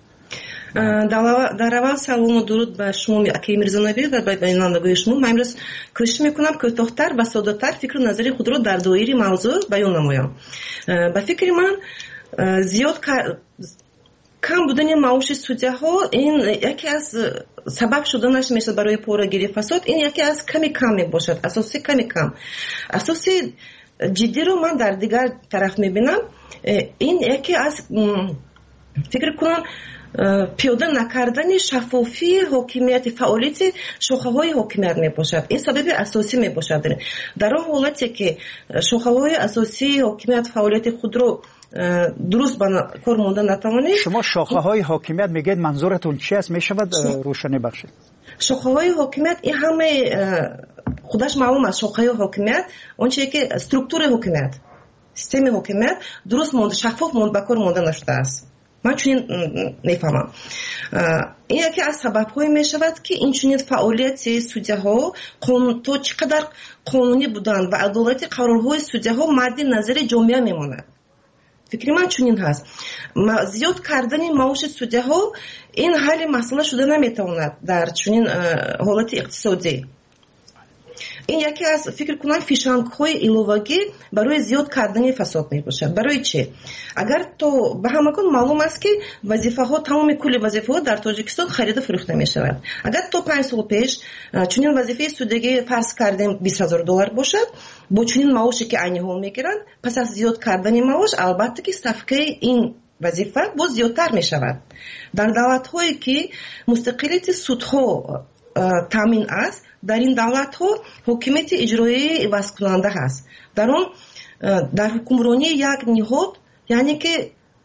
[SPEAKER 20] در اول سلام و درود به شما اکی میرزانوی و به بینندگان شما. من امروز کوشش میکنم کوتاه‌تر و ساده‌تر فکر و نظری خود را در دایره موضوع بیان نمایم. به فکر من زیاد кам будани маоши судяҳо ин яке аз сабаб шуданаш мешавад барои порагирии фасод. Ин яке аз ками кам мебошад, асоси ками кам. Асоси ҷиддиро ман дар дигар тараф мебинам. Ин яке аз фикр кунам пиёда накардани шаффофии ҳокимияти фаъолияти шохаҳои ҳокимият мебошад. Ин сабаби асосӣ мебошад. дар он ҳолате ки шохаҳои асосии ҳокимият фаъолияти худро дуруст ба кор монда натавонед.
[SPEAKER 18] шумо шохаҳои ҳокимият мегӯед, манзуратун чи аст? мешавад рӯшанӣ бахшед?
[SPEAKER 20] шохаҳои ҳокимият ин ҳамаи худаш маълум аст. шохаҳои ҳокимият ончие ки структураи ҳокимият, системаи ҳокимият дуруст монда, шаффоф ба кор монда нашудааст. ман чунин мефаҳмам. ин яке аз сабабҳое мешавад ки инчунин фаъолияти судяҳо то чӣ қадар қонунӣ буданд ва адолати қарорҳои судяҳо мадди назари ҷомеа мемонад. фикри ман чунин ҳаст. зиёд кардани маоши судяҳо ин ҳалли масъала шуда наметавонад дар чунин ҳолати иқтисодӣ. ин яке аз фикр кунам фишангҳои иловагӣ барои зиёд кардани фасод мебошад. барои чӣ? агар то ба ҳамагон маълум аст ки вазифаҳо, тамоми кулли вазифаҳо дар тоҷикистон харида фурӯхта мешавад. агар то 5 сол пеш чунин вазифаи судягӣ фарз кардем $20,000 бошад, бо чунин маоше ки айни ҳол мегиранд, пас аз зиёд кардани маош албатта ки ставкаи ин вазифа боз зиёдтар мешавад. дар давлатҳое ки мустақилияти судҳо таъмин аст, дар ин давлатҳо ҳокимияти иҷроии ивазкунанда ҳаст. дар он дар ҳукмронии як ниҳод, яъне ки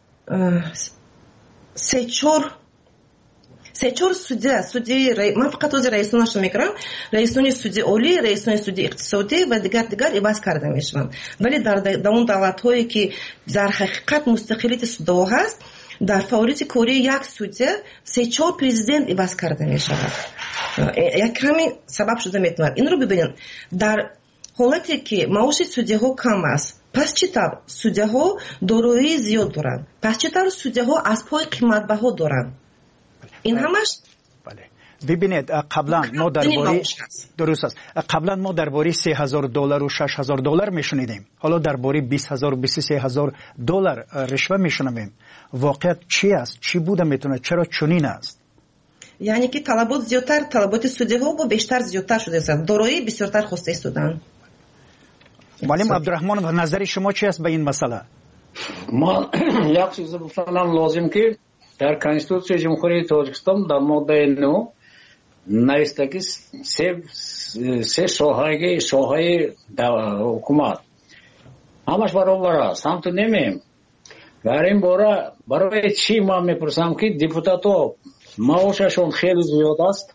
[SPEAKER 20] се-чор судяи, ман фақат ози раисонашро мекунам, раисони суди олӣ, раисони суди иқтисодӣ ва дигар иваз карда мешаванд. вале дар он давлатҳое ки дар ҳақиқат мустақилияти судҳо ҳаст, дар фаъолияти кории як судя 3-4 президент иваз карда мешавад. як ками сабаб шуда метавонад. инро бибинед. дар ҳолате ки маоши судяҳо кам аст, пас чӣ тавр судяҳо дороии зиёд доранд? пас чӣ тавр судяҳо аспҳои қиматбаҳо доранд? ин ҳамаш
[SPEAKER 18] бибинед, қаблан мо дар бори дуруст аст. қаблан мо дар бори $3,000 و $6,000 мешунидем. ҳоло дар бори $20,000 $23,000 ришва мешунавем. воқеият чӣ аст? чӣ буда метавонад? чаро чунин аст?
[SPEAKER 20] яъне ки талабот зиёдтар, талаботи судяҳо бо бештар зиёдтар шудааст. дороӣ бисёртар хоста истоданд.
[SPEAKER 18] معلم عبدالرحمن و نظر شما چی است به این مسئله؟
[SPEAKER 19] من یک چیز بفرمایم لازم که در کنستیتوسیای جمهوری تاجیکستان در ماده 9 نوشته که سه شاخه حکومت همش برابر است. هم تو نمیم. در این باره برای چی ما میپرسم که دیپوتاتو معاششون خیلی زیاد است.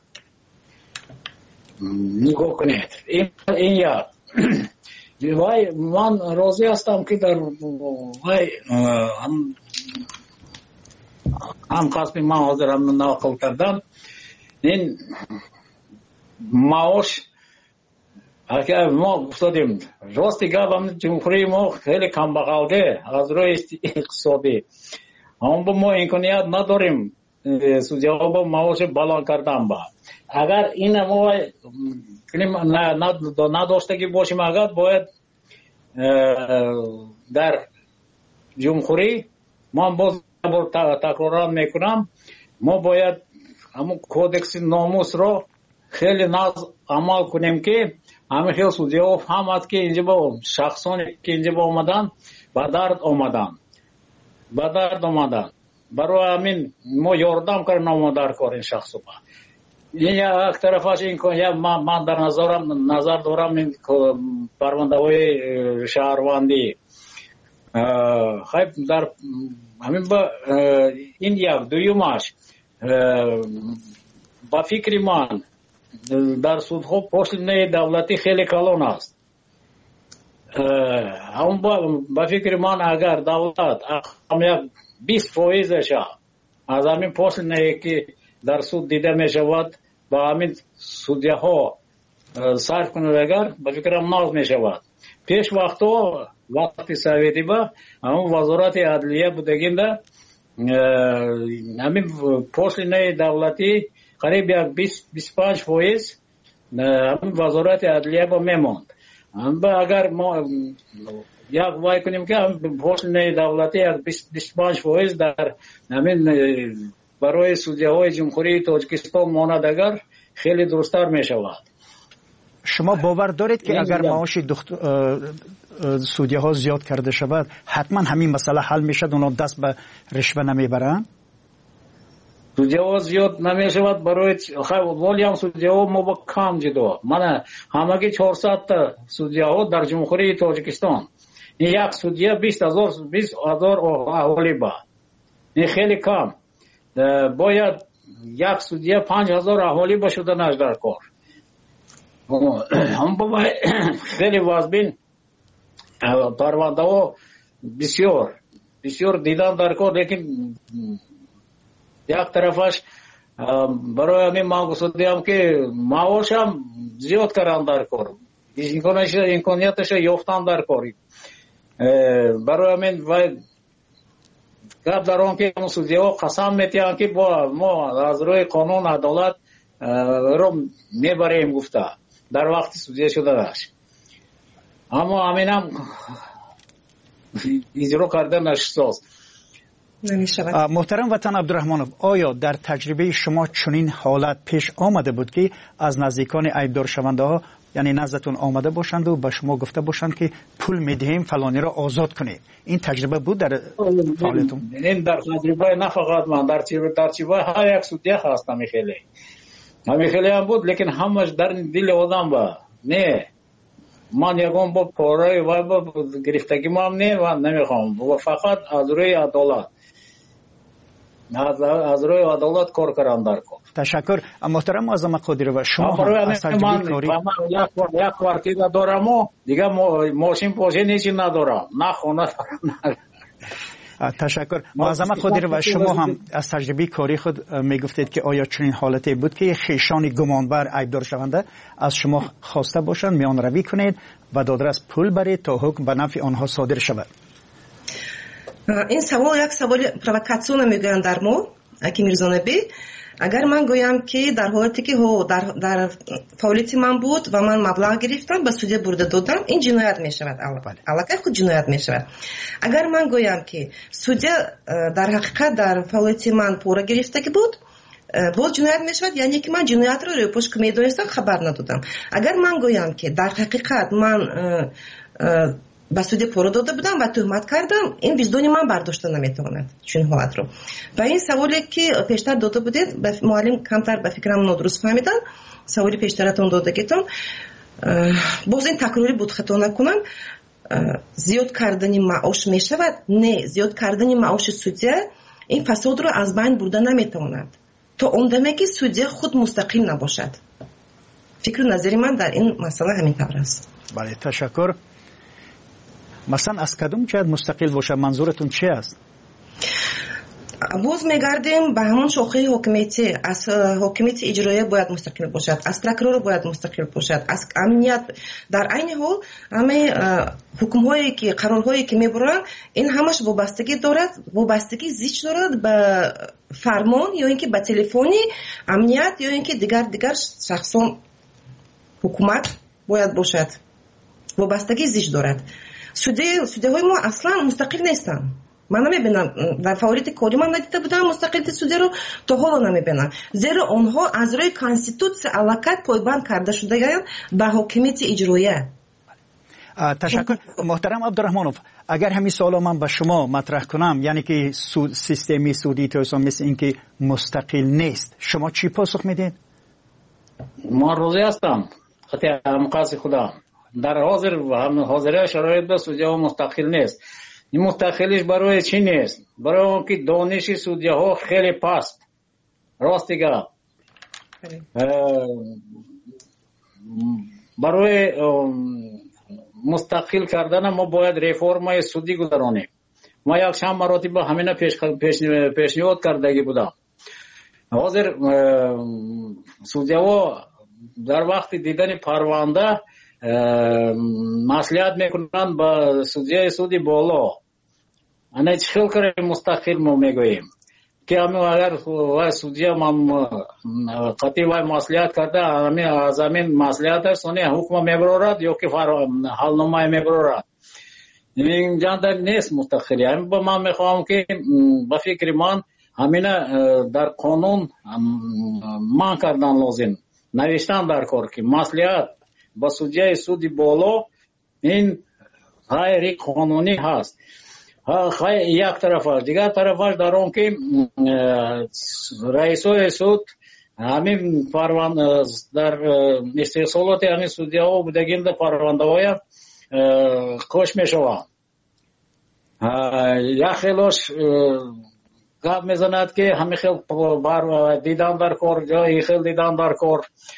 [SPEAKER 19] نگاه کنید. این یک. وای من راضی هستم که در وای هم قسمی من حاضرم نقل کردم. این معاش اگر ما گفتیم راستی گفتم جمهوری ما خیلی کم بغلده از روی اقتصادی هم با ما امکانیت نداریم سودی‌ها با معاش بالا کردن با اگر این ما نداشتگی باشیم اگر باید در جمهوری من باز تکرار میکنم ما باید همون کودکس ناموس رو خیلی ناز عمل کنیم که همه خیلی سودی‌ها فهمد که اینجا با شخصانی که اینجا با آمدن به درد آمدن برای همین ما یاردم کردن ما در کار این شخص با این یک طرفش این که من در نظر دارم این پرونده های شهروندی خیلی در همین با این یک دویمش با فکر من در سودها پشت دولتی خیلی کلان است. هم با فکر من اگر دولت هم 20% از همین پشت که در سود دیده می شود با همین سودیه ها صرف کنند اگر با فکرم ناز می شود. پیش وقتی سویدی با همون وزارت عدلیه بودگیم ده همین پشت دولتی قریب یک 25% همین وزارت عدلیه با میموند. اگر ما як вای کنیم که پول دولتی як 25% در همین برای судьяهای جمهوری تاجیکستان ماند اگر خیلی درست‌تر میشود.
[SPEAKER 18] شما باور دارید که اگر معاش судьяها زیاد کرده شود حتما همین مسئله حل میشد، اونا دست به رشوه نمیبرن؟
[SPEAKER 19] судьяها زیاد نمیشود برای ولی هم судьяها ما با کم جدا. من همگی 400 تا судьяها در جمهوری تاجیکستان، این یک судья 20,000 اهالی با، این خیلی کم. باید یک судья 5,000 اهالی باشدنش در کار. هم باید خیلی وازبین پرونده ها بسیار دیدن در کار، لیکن یک طرفش برای همین من گفتم که معاش هم زیاد کردن در کار، امکانیتش یافتن در کار. برای همین گپ در آن که судьяها قسم میتیان که با ما از روی قانون عدالت رو میبریم گفته در وقت судья شدنش، اما همین هم اجرا کردنش ساست.
[SPEAKER 18] محترم وطن عبدالرحمنов، آیا در تجربه شما چنین حالت پیش آمده بود که از نزدیکان عیبدار شونده ها یعنی نزدتون آمده باشند و به شما گفته باشند که پول میدهیم فلانی را آزاد کنید؟ این تجربه بود در فعالیتون؟
[SPEAKER 19] این در تجربه نه فقط من، در تجربه ها یک судья هست خیلی هم بود، لیکن همش در دل آدم با نه من یکم با پاره و با گرفتگی ما هم نه و نمیخوام و فقط از روی عدالت کار کردن در کار.
[SPEAKER 18] تشکر محترم معظم قادری و شما هم از تجربه کاری
[SPEAKER 19] یک کوارتیر دارم و دیگه ماشین پاشه نیچی ندارم، نه خونه دارم.
[SPEAKER 18] تشکر معظم قادری و شما هم از تجربه کاری خود میگفتید که آیا چنین حالتی بود که خیشان گمانبر عیبدار شونده از شما خواسته باشند میان روی کنید و دادرس پول برید تا حکم به نفع آنها صادر شود؟
[SPEAKER 20] این سوال یک سوال پرووکاسیون میگویند در ما اکی میرزانبی. اگر من گویم که در حالتی که در فعالیت من بود و من مبلغ گرفتم به судья برده دادم، این جنایت می شود. علاقه خود جنایت می شود. اگر من گویم که судья در حقیقت در فعالیت من پوره گرفته که بود، باز جنایت می شود، یعنی که من جنایت رو پشت میدونستم خبر ندادم. اگر من گویم که در حقیقت من به судья پوره داده بودم و تهمت کردم، این وجدان من برداشته نمیتواند چون حالت رو. و این سوالی که پیشتر داده بودید معلم کمتر به فکرم ندرست فهمیدن، سوالی پیشترتون دادگیتون باز این تکراری بود خطا نکنم. زیاد کردن معاش میشود؟ نه، زیاد کردن معاش судья این فساد رو از بین برده نمیتواند تا اون دمی که судья خود مستقل نباشد. فکر و نظری من در این مسئله همین طور است.
[SPEAKER 18] بله تشکر. مثلا از کدوم جهت مستقل باشه منظورتون چی است؟
[SPEAKER 20] باز میگردیم به همون شاخه حکومتی. از حکومت اجرایی باید مستقل باشد، از پروکورور باید مستقل باشد، از امنیت. در عین حال همه حکم‌هایی که قرارهایی که میبرن این همش وابستگی دارد، وابستگی زیست دارد به فرمان یا اینکه به تلفنی امنیت یا اینکه دیگر شخصان حکومت باید باشد. وابستگی زیست دارد. судьяهای ما اصلا مستقل نیستن. من نمیبینم در فعالیت کاری من ندیده بودم مستقلیت судья رو، تا حالا نمیبینم، زیرا آنها از روی کانستیتوسیون علاقت پایبند کرده شده به حکومت اجرایی.
[SPEAKER 18] تشکر محترم عبدالرحمنов. اگر همین سوال من به شما مطرح کنم، یعنی که سیستمی سودی توسان مثل این که مستقل نیست، شما چی پاسخ میدید؟
[SPEAKER 19] من روزی هستم خطی مقاصد خدا در حاضر شرایط به судья مستقل نیست. این مستقلیش برای چی نیست؟ برای اون که دانش судья ها خیلی پست. راست دیگه برای مستقل کردن ما باید رفرمای سودی گذرانیم. ما یک چند مراتب همینه پیشنهاد کردگی بودم. حاضر судья ها در وقت دیدن پرونده مسئولیت میکنن با судья سودی بالا. انا چخیل کنیم مستقل ما میگوییم که همین اگر судья من قطعی وای مسئولیت کرده از همین مسئولیتش سونی حکم میبرارد یا که حالنامه میبرارد. اینجا در نیست مستقلی. همین با من میخوام که با فکر من همینه در قانون من کردن لازم، نوشتن در کار که مصلحت با سودیای سودی بالا این غیر قانونی هست. یک طرفش، دیگر طرفش در اون که رئیسای سود همین پرونده در استحصالات همین سودیا ها بودگین در پرونده های کش می شود. یک خیلیش گپ میزند که همین خیل بر دیدن در کار، جایی خیل دیدن در کار.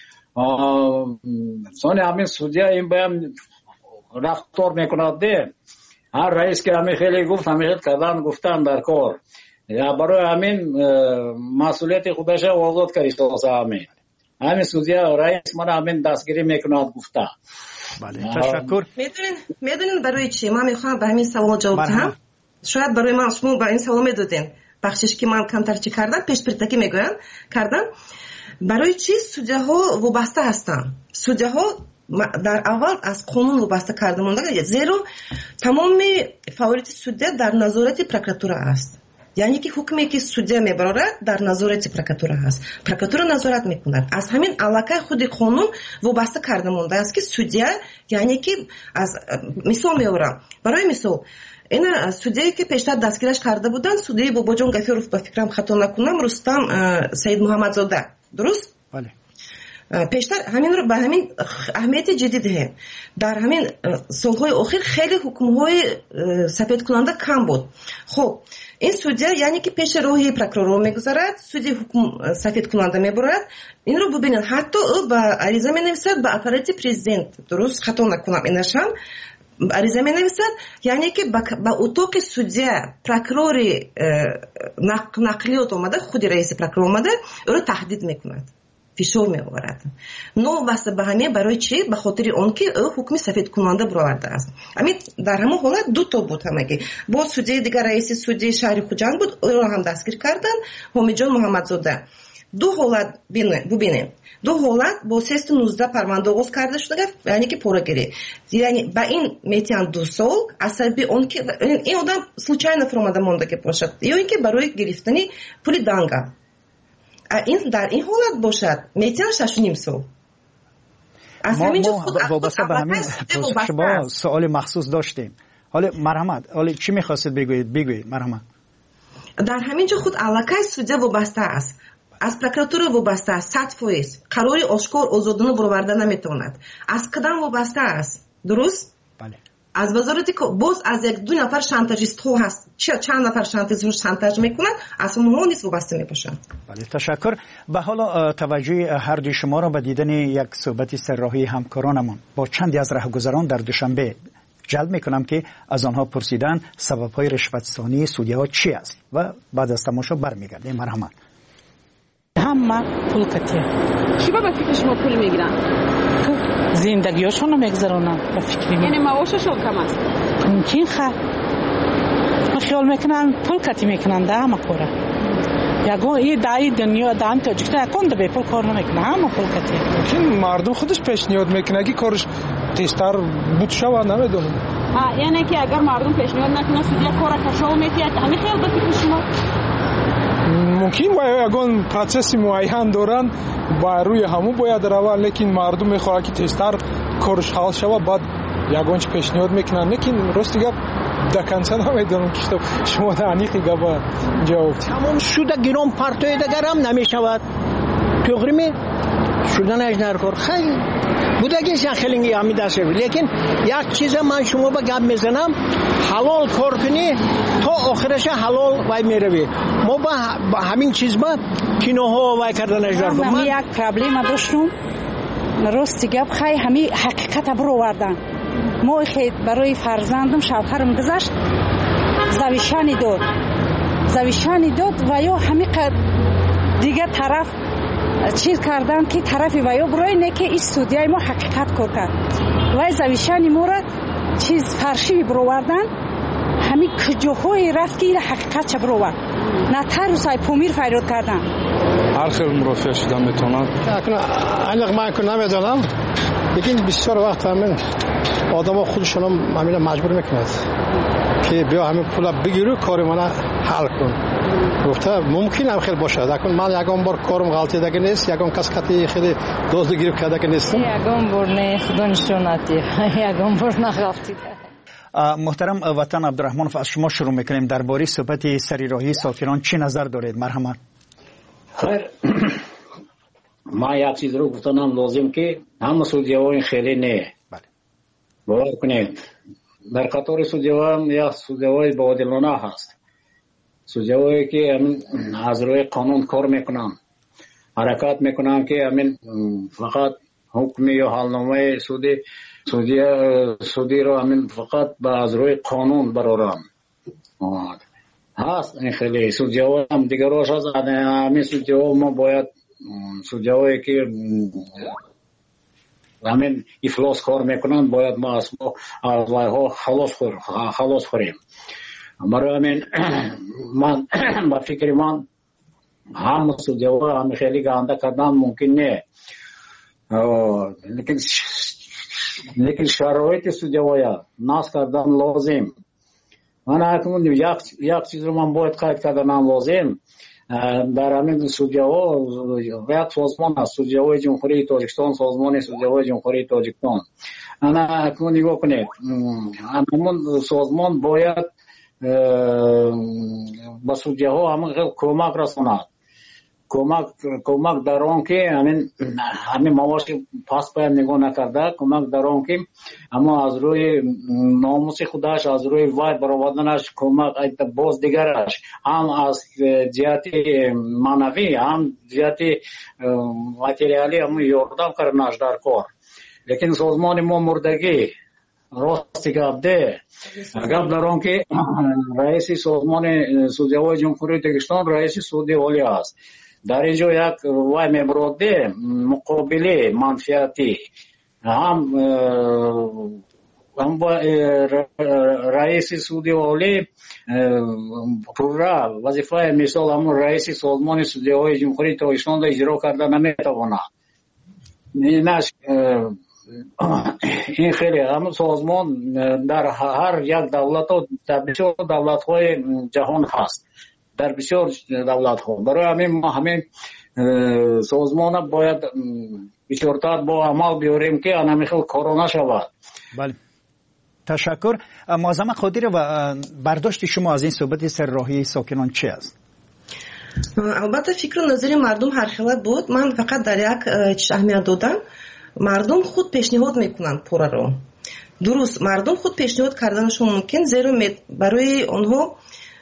[SPEAKER 19] سانی همین سودیا این باید رفتار میکند ده. هر رئیس که همین خیلی گفت همین خیل کردن گفتن در کار. یا برای همین مسئولیت خودش آزاد کردید همین سودیا رئیس من همین دستگیری میکند گفته.
[SPEAKER 18] بله تشکر.
[SPEAKER 20] میدونین برای چی من میخوام به همین سوال جواب بدم؟ شاید برای من شما با این سوال میدادین بخشش که من کمتر چی کردم پیش پرتکی میگویم کردم. برای چی سودیاها وابسته هستن؟ سودیاها در اول از قانون وابسته کرده مونده، زیرا تمام فعالیت سودیا در نظارت پروکراتور است. یعنی که حکمی که سودیا میبرد در نظارت پروکراتور است. پروکراتور نظارت میکند. از همین علاقه خود قانون وابسته کرده مونده است که سودیا یعنی که از مثال میورم. برای مثال این سودیایی که پیشتر دستگیرش کرده بودن سودیای باباجان گفیروف با فکرم خطا نکنم رستم سید محمدزاده، درست؟
[SPEAKER 18] بله.
[SPEAKER 20] پیشتر همین رو به همین اهمیت جدید هم در همین سالهای اخیر خیلی حکم‌های سفید کننده کم بود. خب این سودیا یعنی که پیش روی پروکرور میگذارد، سودی حکم سفید کننده میبرد. این رو ببینید حتی او با عریضه مینویسد به اپارات پرزیدنت، درست خطا نکنم اینشم عریضه مینویسد، یعنی که با اتاق سودیا پروکرور نقلیات اومده، خود رئیس پروکرور اومده او رو تهدید میکند، فشار میآورد. نو واسه به همین برای چی؟ به خاطر اون که او حکم سفید کننده برآورده است. همین در همون حالت دو تا بود همگی. با سودی دیگر رئیس سودی شهر خوجند بود، او رو هم دستگیر کردن، حمیدجان محمدزاده. دو حالت ببینیم. دو حالت با 319 پرونده آغاز کرده شده، یعنی که پورگیری. یعنی با این میتیان 2 سال عصبی اون که این آدم случайно فرماده مونده که باشد، یا اینکه برای گرفتن پول دانگا. این در این حالت باشد میتیان 6.5 سال.
[SPEAKER 18] ما وابسته به همین شما سوال مخصوص داشتیم. حالا مرحمت، حالا چی میخواستید بگویید مرحمت؟
[SPEAKER 20] در همین جا خود علاقه سودیا وابسته است. از پروکراتور وابسته است. 100% قراری آشکار آزادانه برآورده نمیتواند. از کدام وابسته است؟ درست؟
[SPEAKER 18] بله.
[SPEAKER 20] از وزارتی که باز از یک دو نفر شانتاژیست ها هست، چند نفر شانتاژ میکنند، از اونها نیست وابسته میباشند.
[SPEAKER 18] بله تشکر. به حالا توجه هر دو شما را به دیدن یک صحبت سرراهی همکارانمون با چندی از راهگذران در دوشنبه جلب میکنم که از آنها پرسیدن سبب‌های رشوت‌ستانی سودی‌ها چی است و بعد از تماشا برمیگردیم. مرحمت.
[SPEAKER 17] همه پول کتیه.
[SPEAKER 1] چی با فکر شما پول میگیرن؟
[SPEAKER 17] زندگیشون رو میگذرونن با فکر میگیرن.
[SPEAKER 1] یعنی معاششون کم است؟
[SPEAKER 17] ممکن من خیال میکنن پول کتی میکنن ده همه کاره. یکو این دایی دنیا دام تاجیکتا یکون ده به پول کار نمیکنه همه پول کتی.
[SPEAKER 21] ممکن مردم خودش پیشنهاد میکنه که کارش تیزتر بود شوه نمیدونم.
[SPEAKER 1] یعنی که اگر مردم پیشنهاد نکنه سودیا کار کشو میتیه همین خیال با فکر شما؟
[SPEAKER 21] ممکن یگان پروسس معین دارن با روی همو باید روان، لیکن مردم میخواد که تیزتر کارش حل شوه بعد یگان چه پیشنهاد میکنن، لیکن راست گپ دکنسه نمیدونم که شما دانیقی گپ جواب
[SPEAKER 22] تمام شده گیرم پرتوی دیگر هم نمیشود توغری شدن اجنر کار خیلی بودگی شخلینگی همی دسته بود، لیکن یک چیز من شما با گپ میزنم حلال کار کنی تا آخرش حلال وای میروی. ما با همین چیز با کینوها وای کردن اجنر کار.
[SPEAKER 23] من یک پرابلم داشتم راستی گپ خیلی همی حقیقت برو وردن. ما خیلی برای فرزندم شوهرم گذاشت زویشانی داد و یا همی دیگه طرف چیز کردن که طرفی و یا برای نه که این سودیای ما حقیقت کار کرد و زویشانی ما را چیز فرشی برووردن همین کجاهای رفت که این حقیقت چه بروورد نه تر و سای پومیر فریاد کردن.
[SPEAKER 21] هر خیلی مرافع شدن میتونن
[SPEAKER 22] اکنون انق من کنم نمیدونم لیکن بسیار وقت همین آدم خودشون هم مجبور میکند که بیا همین پول بگیرو کار من حل کن. گفته ممکن هم خیلی باشه، لیکن من یکم بار کارم غلطی دیگه نیست، یکم کس خطی خیلی دزد گرفت کرده که نیستم.
[SPEAKER 3] یکم بار نه خدا نشوناتی، یکم بار نغلطی.
[SPEAKER 18] محترم وطن عبدالرحمن، از شما شروع میکنیم. درباره صحبت سریراهی سفیران چی نظر دارید؟ مرحمت.
[SPEAKER 19] خیر، ما یک چیز رو گفتنم لازم که همه سودیوان خیلی نه. باور کنید در قطار سودیوان یا سودیوان با عادلانه هست، سودیوانی که از روی قانون کار میکنن، حرکت میکنن که فقط حکم یا حالنامه سودی رو فقط از روی قانون برارن هست. این خیلی سودیوان هم دیگراش هست. همین سودیوان ما باید سودیوانی که افلاس کار میکنن باید ما از ها خلاص خوریم. برای من با فکر من هم سودیوان هم خیلی گنده کردن ممکن نه، لیکن شرایط سودیوان ناس کردن لازم. من اکنون یک چیز رو من باید قید کردن لازم. در همین سودیوان یک سازمان است، سودیوان جمهوری تاجیکستان، سازمان سودیوان جمهوری تاجیکستان. انا اکنون نگاه کنید، همون سازمان باید با سودیوان همون کمک رساند. کمک در آن که همین موارد پاس پایم نگاه نکرده، کمک در آن که اما از روی ناموس خودش، از روی وای برآوردنش کمک باز دیگرش، هم از جهت معنوی هم جهت ماتریالی هم یاردم کردنش در کار. لیکن سازمان ما مردگی راستی گفته گفت در آن که رئیس سازمان سودیوان جمهوری تاجیکستان رئیس سودی عالی است. در اینجا یک وای میبرده مقابله منفیتی، هم با رئیس سودی عالی پورا وظیفه مثال همون رئیس سازمان سودیوان جمهوری تاجیکستان را اجرا کرده نمیتواند. این خیلی همون سازمان در هر یک دولت و در بسیار دولت های جهان هست، در بسیار دولت ها. برای همین ما همین سازمان باید بسیارتر با عمل بیاریم که همیشه کرونا شود.
[SPEAKER 18] بله، تشکر. معظم قادری، و برداشت شما از این صحبت سرراهی ساکنان چی است؟
[SPEAKER 20] البته فکر و نظر مردم هر خیلی بود. من فقط در یک چیز اهمیت دادم، مردم خود پیشنهاد میکنن پورا رو. درست، مردم خود پیشنهاد کردنشون ممکن، زیرا برای آنها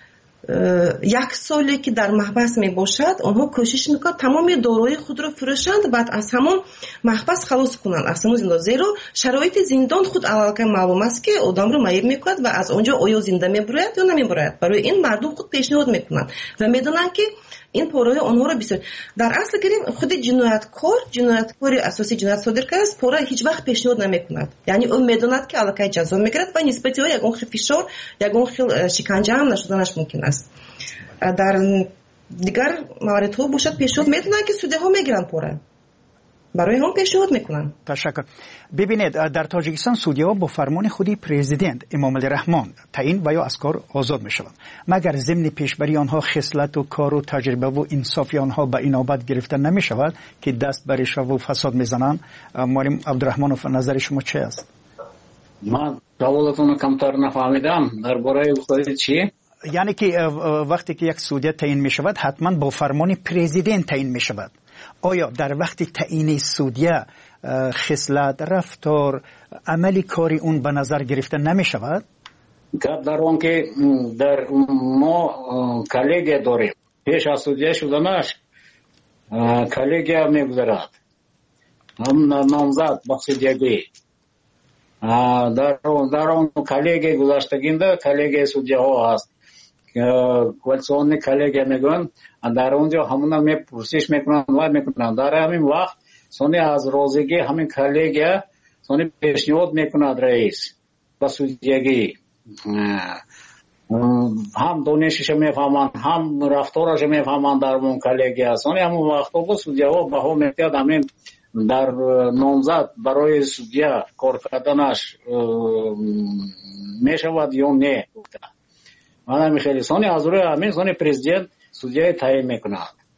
[SPEAKER 20] یک سالی که در محبس می باشد آنها کوشش میکنند تمام دارایی خود را فروشند، بعد از همون محبس خلاص کنند، از همون زندان. زیرا شرایط زندان خود علاقه معلوم است که آدم رو معیب میکند و از آنجا آیا زنده میبرد یا نمیبرد. برای این مردم خود پیشنهاد میکنند و میدونند که این پورای آنها را بسیار در اصل گریم خود جنایتکار اساسی جنایت صادر کرده است، پورا هیچ وقت پیشنهاد نمیکند. یعنی اون میدوند که علاقه جزا میگیرد و نسبت او یگان خیلی فشار یگان خیلی شکنجه هم نشدنش ممکن است. در دیگر موارد باشد پیشنهاد میدونن که سوده ها میگیرن پورا، برای هم پیشنهاد میکنن.
[SPEAKER 18] تشکر. ببینید در تاجیکستان سودی‌ها با فرمان خودی پرزیدنت امام علی رحمان تعیین و یا از کار آزاد میشوند، مگر ضمن پیشبری آنها خصلت و کار و تجربه و انصاف آنها به اینابت گرفته نمیشود که دست بر رشوه و فساد میزنند. معلم عبدالرحمن، نظر شما چه است؟
[SPEAKER 19] من سوالتون کمتر نفهمیدم. درباره گفتید چی؟
[SPEAKER 18] یعنی که وقتی که یک سودیه تعیین میشود حتما با فرمان پرزیدنت تعیین میشود. آیا در وقت تعیین سودیه خصلت، رفتار، عملی کاری اون به نظر گرفته نمی شود؟
[SPEAKER 19] در اون که در ما کلیگه داریم، پیش از سودیه شدنش کلیگه میگذارد، هم نامزد با سودیگی. در اون کلیگه گذاشتگینده کلیگه سودیه ها هست، کوالسیون کلیگه میگن. در اونجا همونا میپرسش میکنن و میکنن. در همین وقت سونی از روزگی همین کلیگه سونی پیشنهاد میکند رئیس با سودیگی، هم دانشش میفهمن هم رفتارش میفهمن. در اون کلیگه سونی همون وقت با سودیه ها به هم میتید همین در نامزد برای судья کار کردنش میشود یا نه گفته. من میخوام سانی از روی همین سانی پرزیدنت судья تعیین میکند.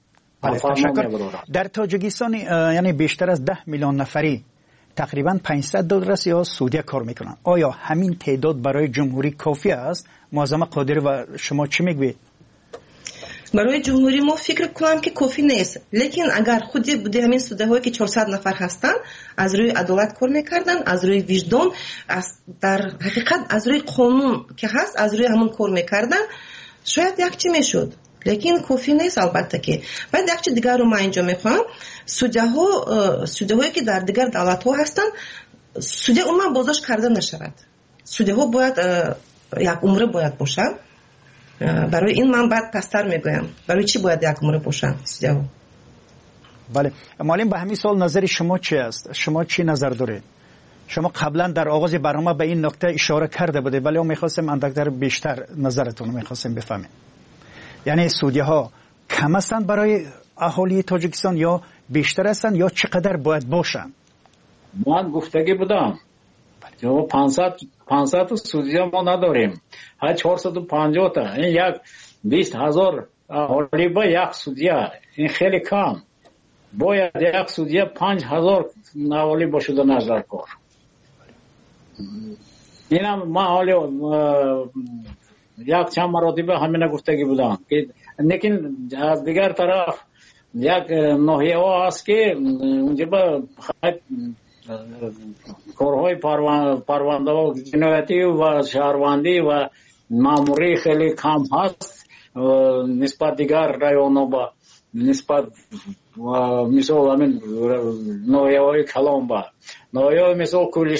[SPEAKER 18] در تاجیکستان یعنی بیشتر از 10 میلیون نفری تقریبا 500 دلار یا سعودی کار میکنن. آیا همین تعداد برای جمهوری کافی است؟ معظم قادری و شما چی میگوید؟
[SPEAKER 20] برای جمهوری ما فکر کنم که کافی نیست، لیکن اگر خودی بوده همین سوده هایی که 400 نفر هستن از روی عدالت کار میکردن، از روی وجدان، در حقیقت از روی قانون که هست از روی همون کار میکردن، شاید یک چی میشد، لیکن کافی نیست. البته که باید یک چی دیگر رو من اینجا میخوام، سوده هایی که در دیگر دولت ها هستن سوده اونم بازداشت کرده نشود. سوده ها باید یک عمره باید باشن. برای این من بعد پستر میگویم برای چی باید یک عمره باشن سوده ها.
[SPEAKER 18] بله معلم، به همین سوال نظر شما چی است؟ شما چی نظر دارید؟ شما قبلا در آغاز برنامه به این نکته اشاره کرده بوده، ولی ما میخواستیم اندکتر بیشتر نظرتون میخواستیم بفهمیم. یعنی سودی ها کم هستند برای اهالی تاجیکستان یا بیشتر هستند یا چقدر باید باشند؟
[SPEAKER 19] من گفتگی بودم 500 سودی ها ما نداریم، های 450 تا، این یک 20,000 اهالی با یک سودی ها، این خیلی کم. باید یک سودی ها 5,000 اهالی باشده نظر کار. این هم ما حالی یک چند مراتبه همین گفتگی بودم، لیکن از دیگر طرف یک ناحیه ها هست که اونجا با کارهای پرونده و جنایتی و شهروندی و ماموری خیلی کم هست نسبت دیگر رایون با نسبت مثل همین ناحیه های کلام با ناحیه های مثل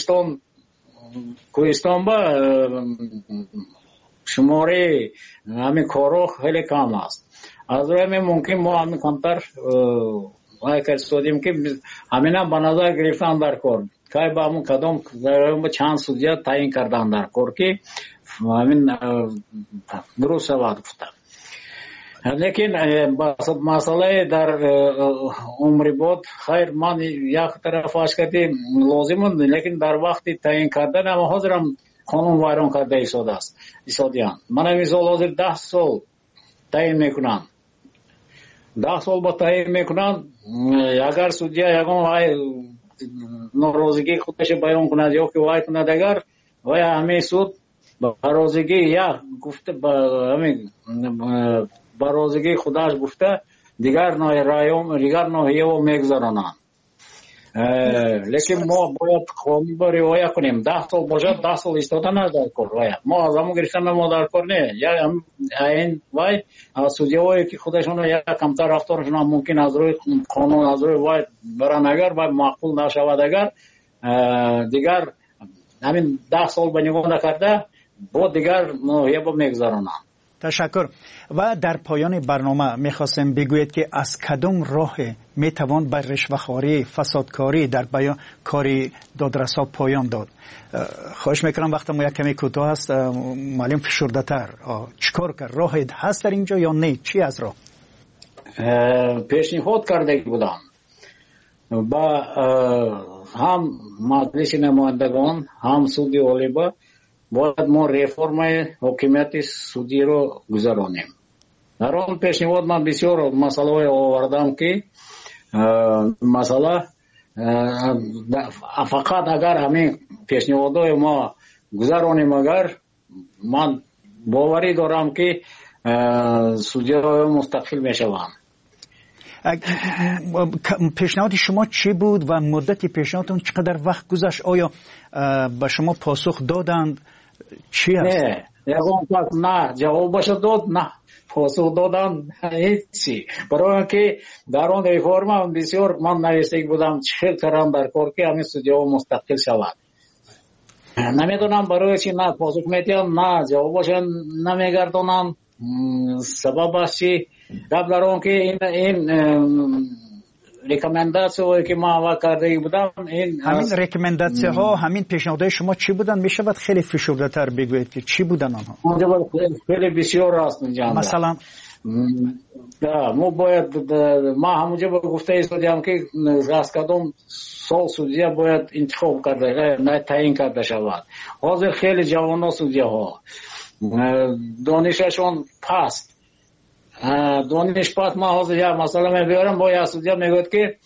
[SPEAKER 19] کوهستان با شماره همین کارو خیلی کم است. از روی همین ممکن ما همین کمتر وای سودیم که همین هم به نظر گرفتن در کار که با همون کدام با چند سودیا تعیین کردن در کار که همین درست شود گفتم. لیکن مسئله در عمری بود خیر من یک طرف اشکتی لازم، لیکن در وقتی تعیین کردن هم حاضرم قانون ویران کرده ایستاده است. من هم مثال حاضر 10 سال تعیین میکنم، 10 سال با تعیین میکنم. اگر سودیا یکم ناراضگی خودش بیان کند یا که وای کند، اگر وای همه سود ناراضگی یا گفته همین ناراضگی خودش گفته دیگر ناحیه و میگذارانند. لیکن ما باید قانون با رعایت کنیم. 10 سال باشد 10 سال ایستادن از در کار باید. ما از همون گرفتن ما در کار نه. یا این وای سودیایی که خودشون یا کمتر رفتارشون ممکن از روی قانون از روی وای برن اگر وای معقول نشود، اگر دیگر همین 10 سال به نگاه نکرده با دیگر ناحیه با میگذارانند.
[SPEAKER 18] تشکر. و در پایان برنامه میخواستم بگویید که از کدام راه میتوان بر رشوه‌خواری فسادکاری در کاری دادرسا پایان داد؟ خواهش میکنم وقت ما یک کمی کوتاه است، معلم فشرده تر چیکار کرد؟ راه هست در اینجا یا نه؟ چی از راه؟
[SPEAKER 19] پیشنهاد کرده بودم با هم مجلس نمایندگان هم سودی عالی باید ما ریفرم حکومت سودی رو گذرانیم. در آن پیشنهاد من بسیار مسئله آوردم که مسئله فقط اگر همین پیشنهادهای ما گذرانیم، اگر من باوری دارم که سودی ها مستقل می شوند.
[SPEAKER 18] پیشنهاد شما چی بود و مدت پیشنهادتون چقدر وقت گذشت؟ آیا به شما پاسخ دادند؟ چی است؟
[SPEAKER 19] نه جوابش داد، نه پاسخ دادن هیچی. برای اینکه در آن ریفرم بسیار من نوشته بودم چه کردم در کار که همین سودیا مستقل شود. نمیدونم برای چی نه پاسخ میدن نه جوابش نمیگردونن. سببش چی؟ قبل از آن که این ریکامنداسیون که ما آوا کرده بودم،
[SPEAKER 18] همین ریکامنداسیون ها همین پیشنهادهای شما چی بودن؟ میشود خیلی فشرده تر بگویید که چی بودن آنها؟
[SPEAKER 19] خیلی بسیار راست.
[SPEAKER 18] مثلا
[SPEAKER 19] ما باید ما همونجا گفته ایستادیم که از کدام سال سودیا باید انتخاب کرده نه تعیین کرده شود. حاضر خیلی جوانان سودیا ها دانششون پست دانش پست. ما حاضر یا مثلا میبیارم با یا سودیا میگوید که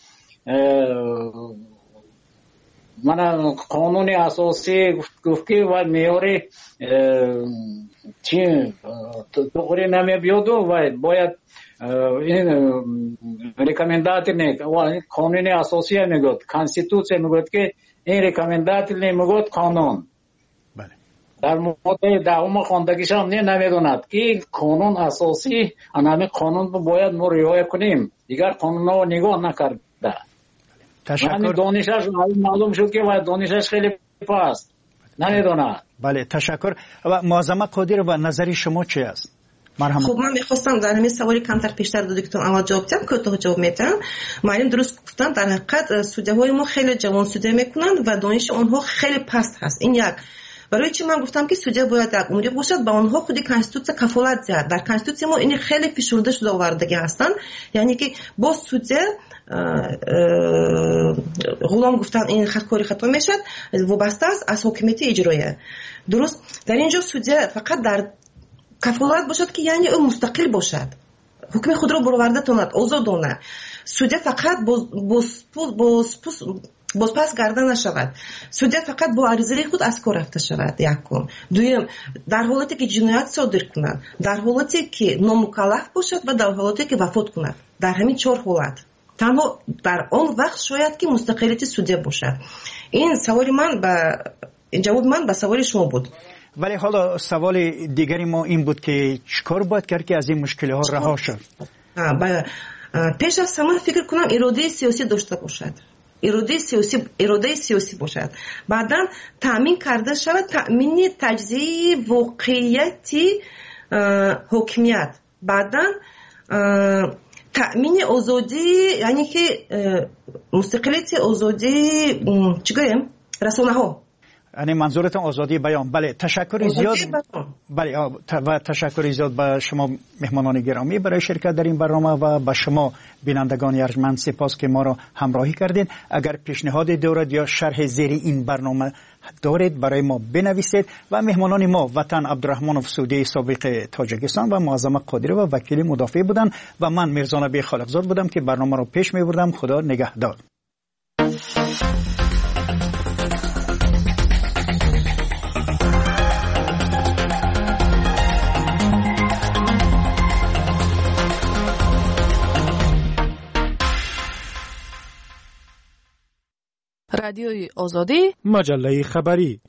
[SPEAKER 19] من قانون اساسی گفت که و میاره چی توقری نمیبیاد و باید این ریکامندات نه قانون اساسی میگوید کانستیتوسیون میگوید که این ریکامندات نمیگوید قانون. در ماده دهم خواندگیش هم نمیدوند که قانون اساسی همین قانون باید ما رعایت کنیم. دیگر قانون ها نگاه نکرده.
[SPEAKER 18] تشکر.
[SPEAKER 19] دانشش معلوم شد که دانشش خیلی پست نمیدونه.
[SPEAKER 18] بله تشکر. و معظمه قادر و نظری شما چی است؟ مرحبا.
[SPEAKER 20] خب من میخواستم در همین سوالی کمتر پیشتر دو دکتر اول جواب بدم که تو جواب میدم. معلم درست گفتن در حقیقت سودی‌های ما خیلی جوان سودی میکنن و دانش آنها خیلی پست هست. این یک. برای چی من گفتم که سودی باید یک عمری باشد با آنها خودی کانستیتوسیون کفالت زد. در کانستیتوسیون ما این خیلی فشرده شده آوردگی هستن. یعنی که با سودی غلام گفتن این کاری خطا میشد وابسته است از حکومت اجرایه. درست در اینجا سودی فقط در کفالت باشد که یعنی او مستقل باشد، حکم خود را برآورده کند، آزادانه. سودی فقط بازپس گردن نشود. سودی فقط با عریضه خود از کار رفته شود. یکم. دوم در حالتی که جنایت صادر کند، در حالتی که نامکلف باشد و در حالتی که وفات کند. در همین 4 حالت تنها در آن وقت شاید که مستقلیت سودی باشد. این سوال من جواب من به سوال شما بود.
[SPEAKER 18] ولی حالا سوال دیگری ما این بود که چیکار باید کرد که از این مشکل ها رها شد؟
[SPEAKER 20] پیش از همه فکر کنم اراده سیاسی داشته باشد. اراده سیاسی باشد. بعدا تامین کرده شود تامین تجزیه واقعیتی حکمیت. بعدا تامین آزادی یعنی که مستقلیت آزادی چیگویم رسانه ها.
[SPEAKER 18] یعنی منظورتون آزادی بیان. بله تشکر زیاد. بله و تشکر زیاد به شما مهمانان گرامی برای شرکت در این برنامه و به شما بینندگان ارجمند سپاس که ما را همراهی کردید. اگر پیشنهاد دارید یا شرح زیر این برنامه دارید برای ما بنویسید. و مهمانان ما وطن عبدالرحمن فسودی سابق تاجیکستان و معظمه قادری و وکیل مدافع بودند و من میرزا نبی خالقزاد بودم که برنامه را پیش میبردم. خدا نگهدار.
[SPEAKER 4] رادیوی آزادی،
[SPEAKER 2] مجله خبری.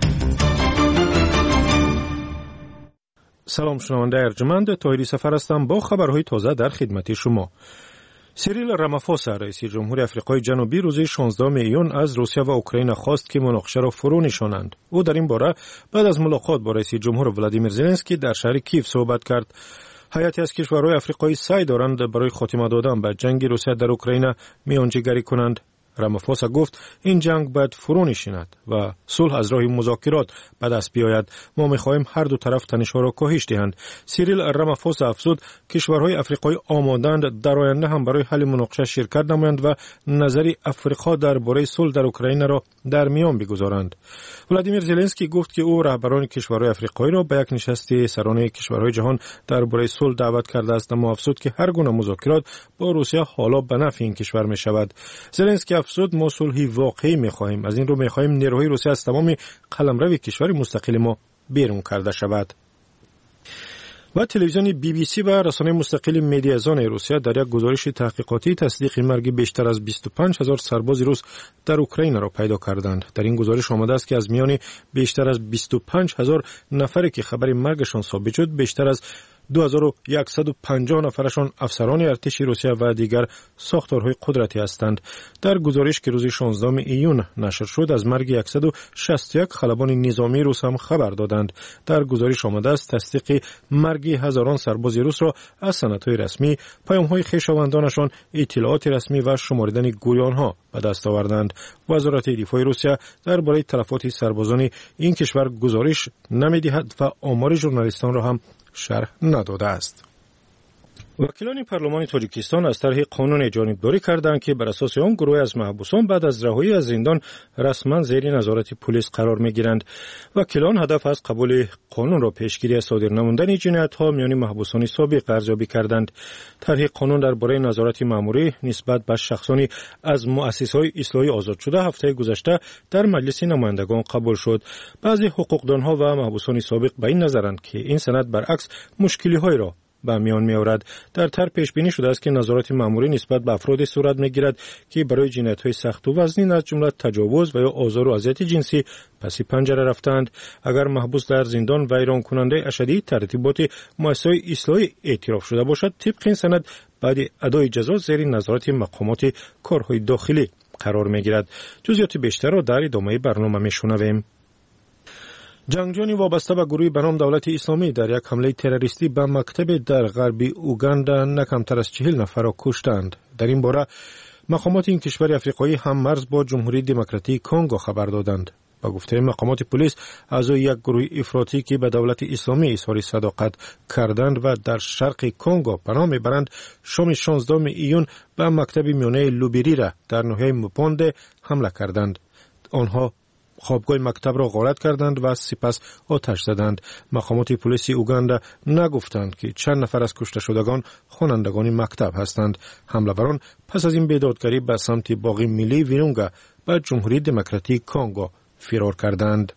[SPEAKER 2] سلام شنونده ارجمند، طاهری سفر هستم با خبرهای تازه در خدمت شما. سیریل رامافوسا رئیس جمهور آفریقای جنوبی روز 16 میلیون از روسیه و اوکراین خواست که مناقشه را فرو نشانند. او در این باره بعد از ملاقات با رئیس جمهور ولادیمیر زلنسکی در شهر کیف صحبت کرد. هیئتی از کشورهای آفریقایی سعی دارند برای خاتمه دادن به جنگ روسیه در اوکراین میانجیگری کنند. رامافوسا گفت این جنگ باید فرو نشیند و صلح از راه مذاکرات به دست بیاید. ما می‌خواهیم هر دو طرف تنش‌ها را کاهش دهند. سیریل رامافوسا افزود کشورهای آفریقایی آماده‌اند در آینده هم برای حل مناقشه شرکت نمایند و نظری آفریقا درباره صلح در اوکراین را در میان بگذارند. ولادیمیر زلنسکی گفت که او رهبران کشورهای آفریقایی را به یک نشست سرانه کشورهای جهان درباره صلح دعوت کرده است، اما افزود که هر گونه مذاکرات با روسیه حالا به نفع این کشور می‌شود. زلنسکی افزود ما صلحی واقعی می‌خواهیم، از این رو می‌خواهیم نیروهای روسیه از تمام قلمرو کشور مستقل ما بیرون کرده شود. و تلویزیون بی بی سی و رسانه مستقل مدیازان روسیه در یک گزارش تحقیقاتی تصدیق مرگ بیشتر از 25,000 سرباز روس در اوکراین را پیدا کردند. در این گزارش آمده است که از میان بیشتر از 25,000 نفری که خبر مرگشان ثابت شد، بیشتر از 2150 نفرشان افسران ارتش روسیه و دیگر ساختارهای قدرتی هستند. در گزارش که روز 16 ایون نشر شد از مرگ 161 خلبان نظامی روس هم خبر دادند. در گزارش آمده است تصدیق مرگ هزاران سرباز روس را از سندهای رسمی، پیام‌های خویشاوندانشان، اطلاعات رسمی و شماردن گوریان‌ها به دست آوردند. وزارت دفاع روسیه درباره تلفات سربازان این کشور گزارش نمی‌دهد و آمار ژورنالیستان را هم شرح نداده است. وکیلان پارلمان تاجیکستان از طرح قانون جانبداری کردند که بر اساس آن گروه از محبوسان بعد از رهایی از زندان رسما زیر نظارت پلیس قرار می‌گیرند. وکیلان هدف از قبول قانون را پیشگیری از صادر نمودن جنایت‌ها میان محبوسان سابق ارزیابی کردند. طرح قانون درباره نظارت مأموری نسبت به شخصانی از مؤسسه‌های اصلاحی آزاد شده هفته گذشته در مجلس نمایندگان قبول شد. بعضی حقوقدانها و محبوسان سابق به این نظرند که این سند برعکس مشکلی‌های را به میان می آورد. در طرح پیش بینی شده است که نظارت مأموری نسبت به افراد صورت می گیرد که برای جنایت‌های سخت و وزنی از جمله تجاوز و یا آزار و اذیت جنسی پس پنجره رفتند. اگر محبوس در زندان ویران کننده اشدی ترتیبات مؤسسه‌های اصلاحی اعتراف شده باشد، طبق این سند بعد ادای جزا زیر نظارت مقامات کارهای داخلی قرار می گیرد. جزئیات بیشتر را در ادامه برنامه می شنویم. جنگجویان وابسته به گروه به نام دولت اسلامی در یک حمله تروریستی به مکتب در غرب اوگاندا نه کمتر از 40 نفر را کشتند. در این باره مقامات این کشور افریقایی هم مرز با جمهوری دموکراتیک کنگو خبر دادند. با گفته مقامات پلیس اعضای یک گروه افراطی که به دولت اسلامی اظهار صداقت کردند و در شرق کنگو پناه میبرند شام 16 ایون به مکتب میانه لوبریرا در ناحیه موپوند حمله کردند. آنها خوابگاه مکتب را غارت کردند و سپس آتش زدند. مقامات پلیس اوگاندا نگفتند که چند نفر از کشته شدگان خوانندگان مکتب هستند. حمله‌وران پس از این بیدادگری به سمت باغ ملی ویرونگا به جمهوری دموکراتیک کنگو فرار کردند.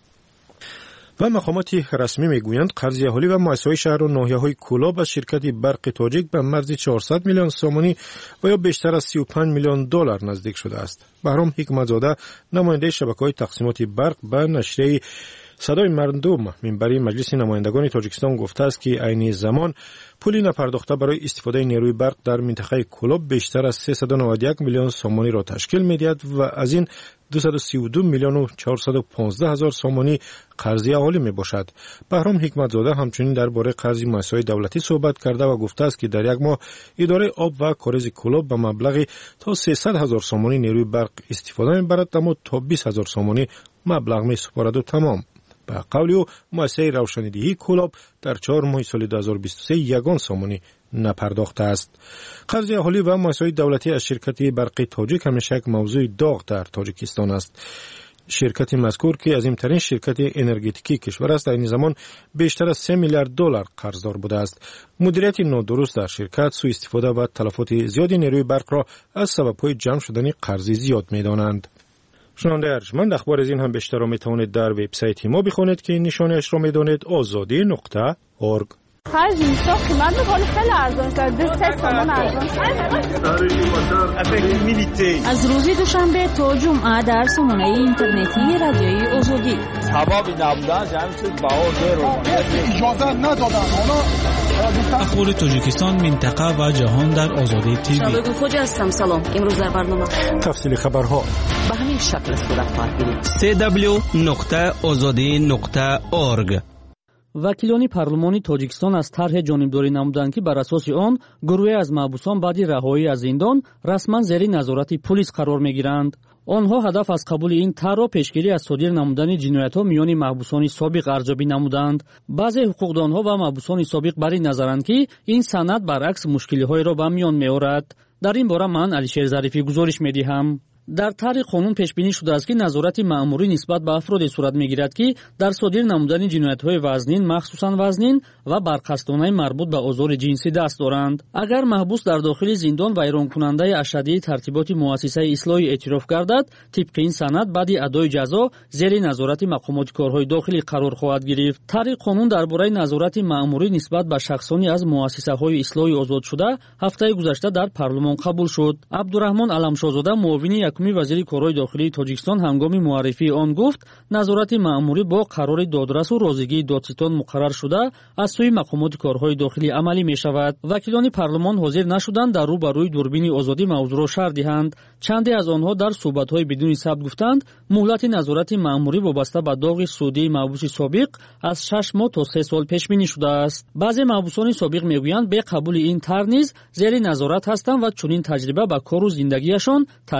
[SPEAKER 2] و مقامات رسمی میگویند قرض اهالی و مؤسسه‌های شهر و ناحیه‌های کولاب از شرکت برق تاجیک به مرز 400 میلیون سومانی و یا بیشتر از 35 میلیون دلار نزدیک شده است. بهرام حکمتزاده نماینده شبکه‌های تقسیمات برق به نشریه صدای مردم منبری مجلس نمایندگان تاجیکستان گفته است که عین زمان پولی نپرداخته برای استفاده نیروی برق در منطقه کولاب بیشتر از 391 میلیون سومانی را تشکیل می‌دهد و از این 232 میلیون و 415 هزار سومانی قرض اهالی میباشد. بهرام حکمتزاده همچنین درباره قرض مؤسسه‌های دولتی صحبت کرده و گفته است که در یک ماه اداره آب و کاریز کولاب به مبلغی تا 300 هزار سومانی نیروی برق استفاده می‌برد، اما تا 20 هزار سومانی مبلغ می‌سپارد و تمام. به قول او مؤسسه روشنیدهی کولاب در 4 ماه سال 2023 یگان سومانی نپرداخته است. قرض اهالی و مؤسسه‌های دولتی از شرکت برق تاجیک همیشه یک موضوع داغ در تاجیکستان است. شرکت مذکور که عظیم‌ترین شرکت انرژتیکی کشور است در این زمان بیشتر از 3 میلیارد دلار قرضدار بوده است. مدیریت نادرست در شرکت سوء استفاده و تلفات زیادی نیروی برق را از سبب‌های جمع شدن قرض زیاد می‌دانند. شنونده ارجمند، اخبار از این هم بیشتر را میتوانید در وبسایت ما بخوانید که نشانش را میدانید azadi.org.
[SPEAKER 1] خرج اینستا قیمت میکنه خیلی ارزان است. 3 تومان ارزان.
[SPEAKER 12] از روز دوشنبه تا جمعه در سامانه اینترنتی رادیوی آزادی.
[SPEAKER 5] سبب نبودن جمع شد بهار اجازه ندادن.
[SPEAKER 6] اخبار تاجیکستان، منطقه و جهان در آزادی تیوی.
[SPEAKER 7] شبکه خوجا هستم. سلام. امروز در برنامه
[SPEAKER 2] تفصیل خبرها
[SPEAKER 7] به همین شکل صورت خواهد گرفت.
[SPEAKER 6] www.azadi.org.
[SPEAKER 8] وکیلان پارلمانی تاجیکستان از طرح جانبداری نمودند که بر اساس آن گروهی از محبوسان بعد رهایی از زندان رسما زیر نظارت پلیس قرار میگیرند. آنها هدف از قبول این طرح را پیشگیری از صادر نمودن جنایت‌ها میان محبوسان سابق ارزیابی نمودند. بعضی حقوقدانها و محبوسان سابق بر این نظرند که این سند برعکس مشکلی‌های را به میان می‌آورد. در این باره من علیشیر ظریفی گزارش می‌دهم. در طرح قانون پیش بینی شده است که نظارت مأموری نسبت به افرادی صورت میگیرد که در صادر نمودن جنایت‌های وزنین، مخصوصاً وزنین و برخاستانه مربوط به آزار جنسی دست دارند. اگر محبوس در داخل زندان ویران کننده اشدی ترتیبات مؤسسه اصلاحی اعتراف گردد، طبق این سند بعد ادای جزا زیر نظارت مقامات کارهای داخلی قرار خواهد گرفت. طرح قانون درباره نظارت مأموری نسبت به شخصانی از مؤسسه‌های اصلاحی آزاد شده هفته گذشته در پارلمان قبول شد. عبدالرحمن علمشاهزاده معاون وزیر کارهای داخلی تاجیکستان هنگام معرفی آن گفت نظارت مأموری با قرار دادرس و رازیگی دادستان مقرر شده از سوی مقامات کارهای داخلی عملی می شود. وکیلان پارلمان حاضر نشدند در روبروی دوربین آزادی موضوع را شرح دهند. چندی از آنها در صحبت‌های بدون ثبت گفتند مهلت نظارت مأموری وابسته به داغ سودی محبوس سابق از 6 ماه تا 3 سال پیش بینی شده است. بعضی محبوسان سابق میگویند به قبول این طرح نیز زیر نظارت هستند و چنین تجربه به کار و زندگیشان تاثیر منفی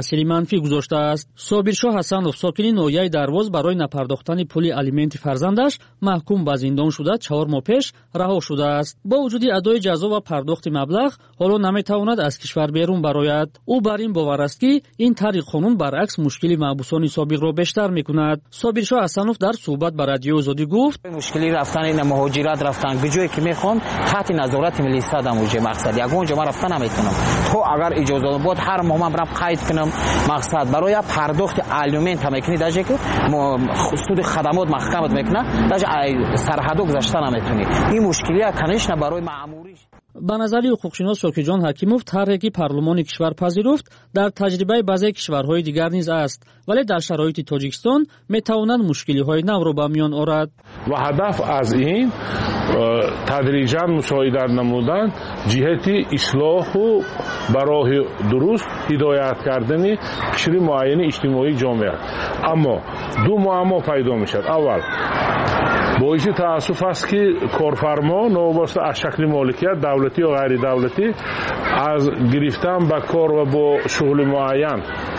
[SPEAKER 8] منفی گذاشته است. صابرشاه حسنов ساکنی نویای درواز برای نپرداختن پول الیمنت فرزندش محکوم به زندان شده 4 ماه پیش رها شده است. با وجود ادای جزا و پرداخت مبلغ حالا نمیتواند از کشور بیرون برآید. او بر این باور است که این طریق قانون برعکس مشکل محبوسان سابق را بیشتر میکند. صابرشاه حسنов در صحبت با رادیو آزادی گفت
[SPEAKER 9] مشکلی رفتن این مهاجرت رفتن به جایی که میخوان تحت نظارت ملی صدام وجه مقصد یگون من رفتن نمیتونم تو اگر اجازه بود هر ماه من برم قید کنم مقصد برای پرداخت الیمنت میکنی داجه که سود خدمات محکمت میکنه داجه سرحدو گذشته نمیتونی این مشکلی کنش نه برای مأموریش.
[SPEAKER 8] به نظر حقوقشناس شاکرجان حکیموف طرحی که پارلمان کشور پذیرفت در تجربه بعضی کشورهای دیگر نیز است ولی در شرایط تاجیکستان میتواند مشکلی‌های نو را به میان آورد
[SPEAKER 10] و هدف از این تدریجاً مساعدت نمودن جهت اصلاح و برای درست هدایت کردن قشر معین اجتماعی جامعه. اما دو معما پیدا میشد. اول باعث تأسف است که کارفرما نوابسته از شکل مالکیت دولتی و غیر دولتی از گرفتن به کار و با شغل معین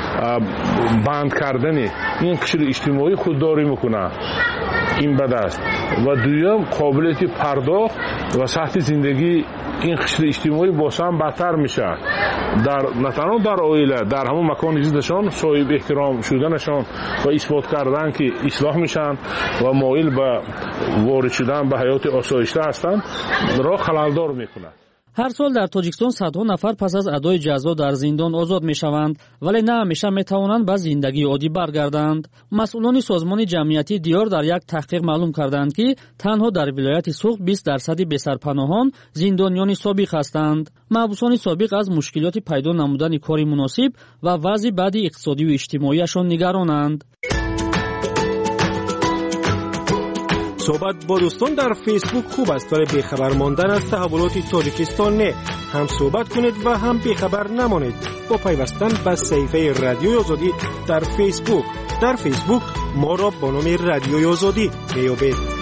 [SPEAKER 10] بند کردن این قشر اجتماعی خودداری میکنه. این بد است. و دوم قابلیت پرداخت و سطح زندگی این قشر اجتماعی بازم بدتر میشه. نه تنها در عائله در همون مکان زیستشان صاحب احترام شدنشان و اثبات کردن که اصلاح میشن و مایل به وارد شدن به حیات آسایشته هستند را خللدار میکنه.
[SPEAKER 8] هر سال در تاجیکستان صدها نفر پس از ادای جزا در زندان آزاد میشوند ولی نه همیشه میتوانند به زندگی عادی برگردند. مسئولان سازمان جمعیتی دیار در یک تحقیق معلوم کردند که تنها در ولایت سوخت 20% بسرپناهان زندانیان سابق هستند. محبوسان سابق از مشکلات پیدا نمودن کاری مناسب و وضع بد اقتصادی و اجتماعیشان نگرانند.
[SPEAKER 2] صحبت با دوستان در فیسبوک خوب است ولی بیخبر ماندن از تحولات تاجیکستان نه. هم صحبت کنید و هم بیخبر نمانید با پیوستن به صفحه رادیوی آزادی در فیسبوک. در فیسبوک ما را با نام رادیوی آزادی بیابید.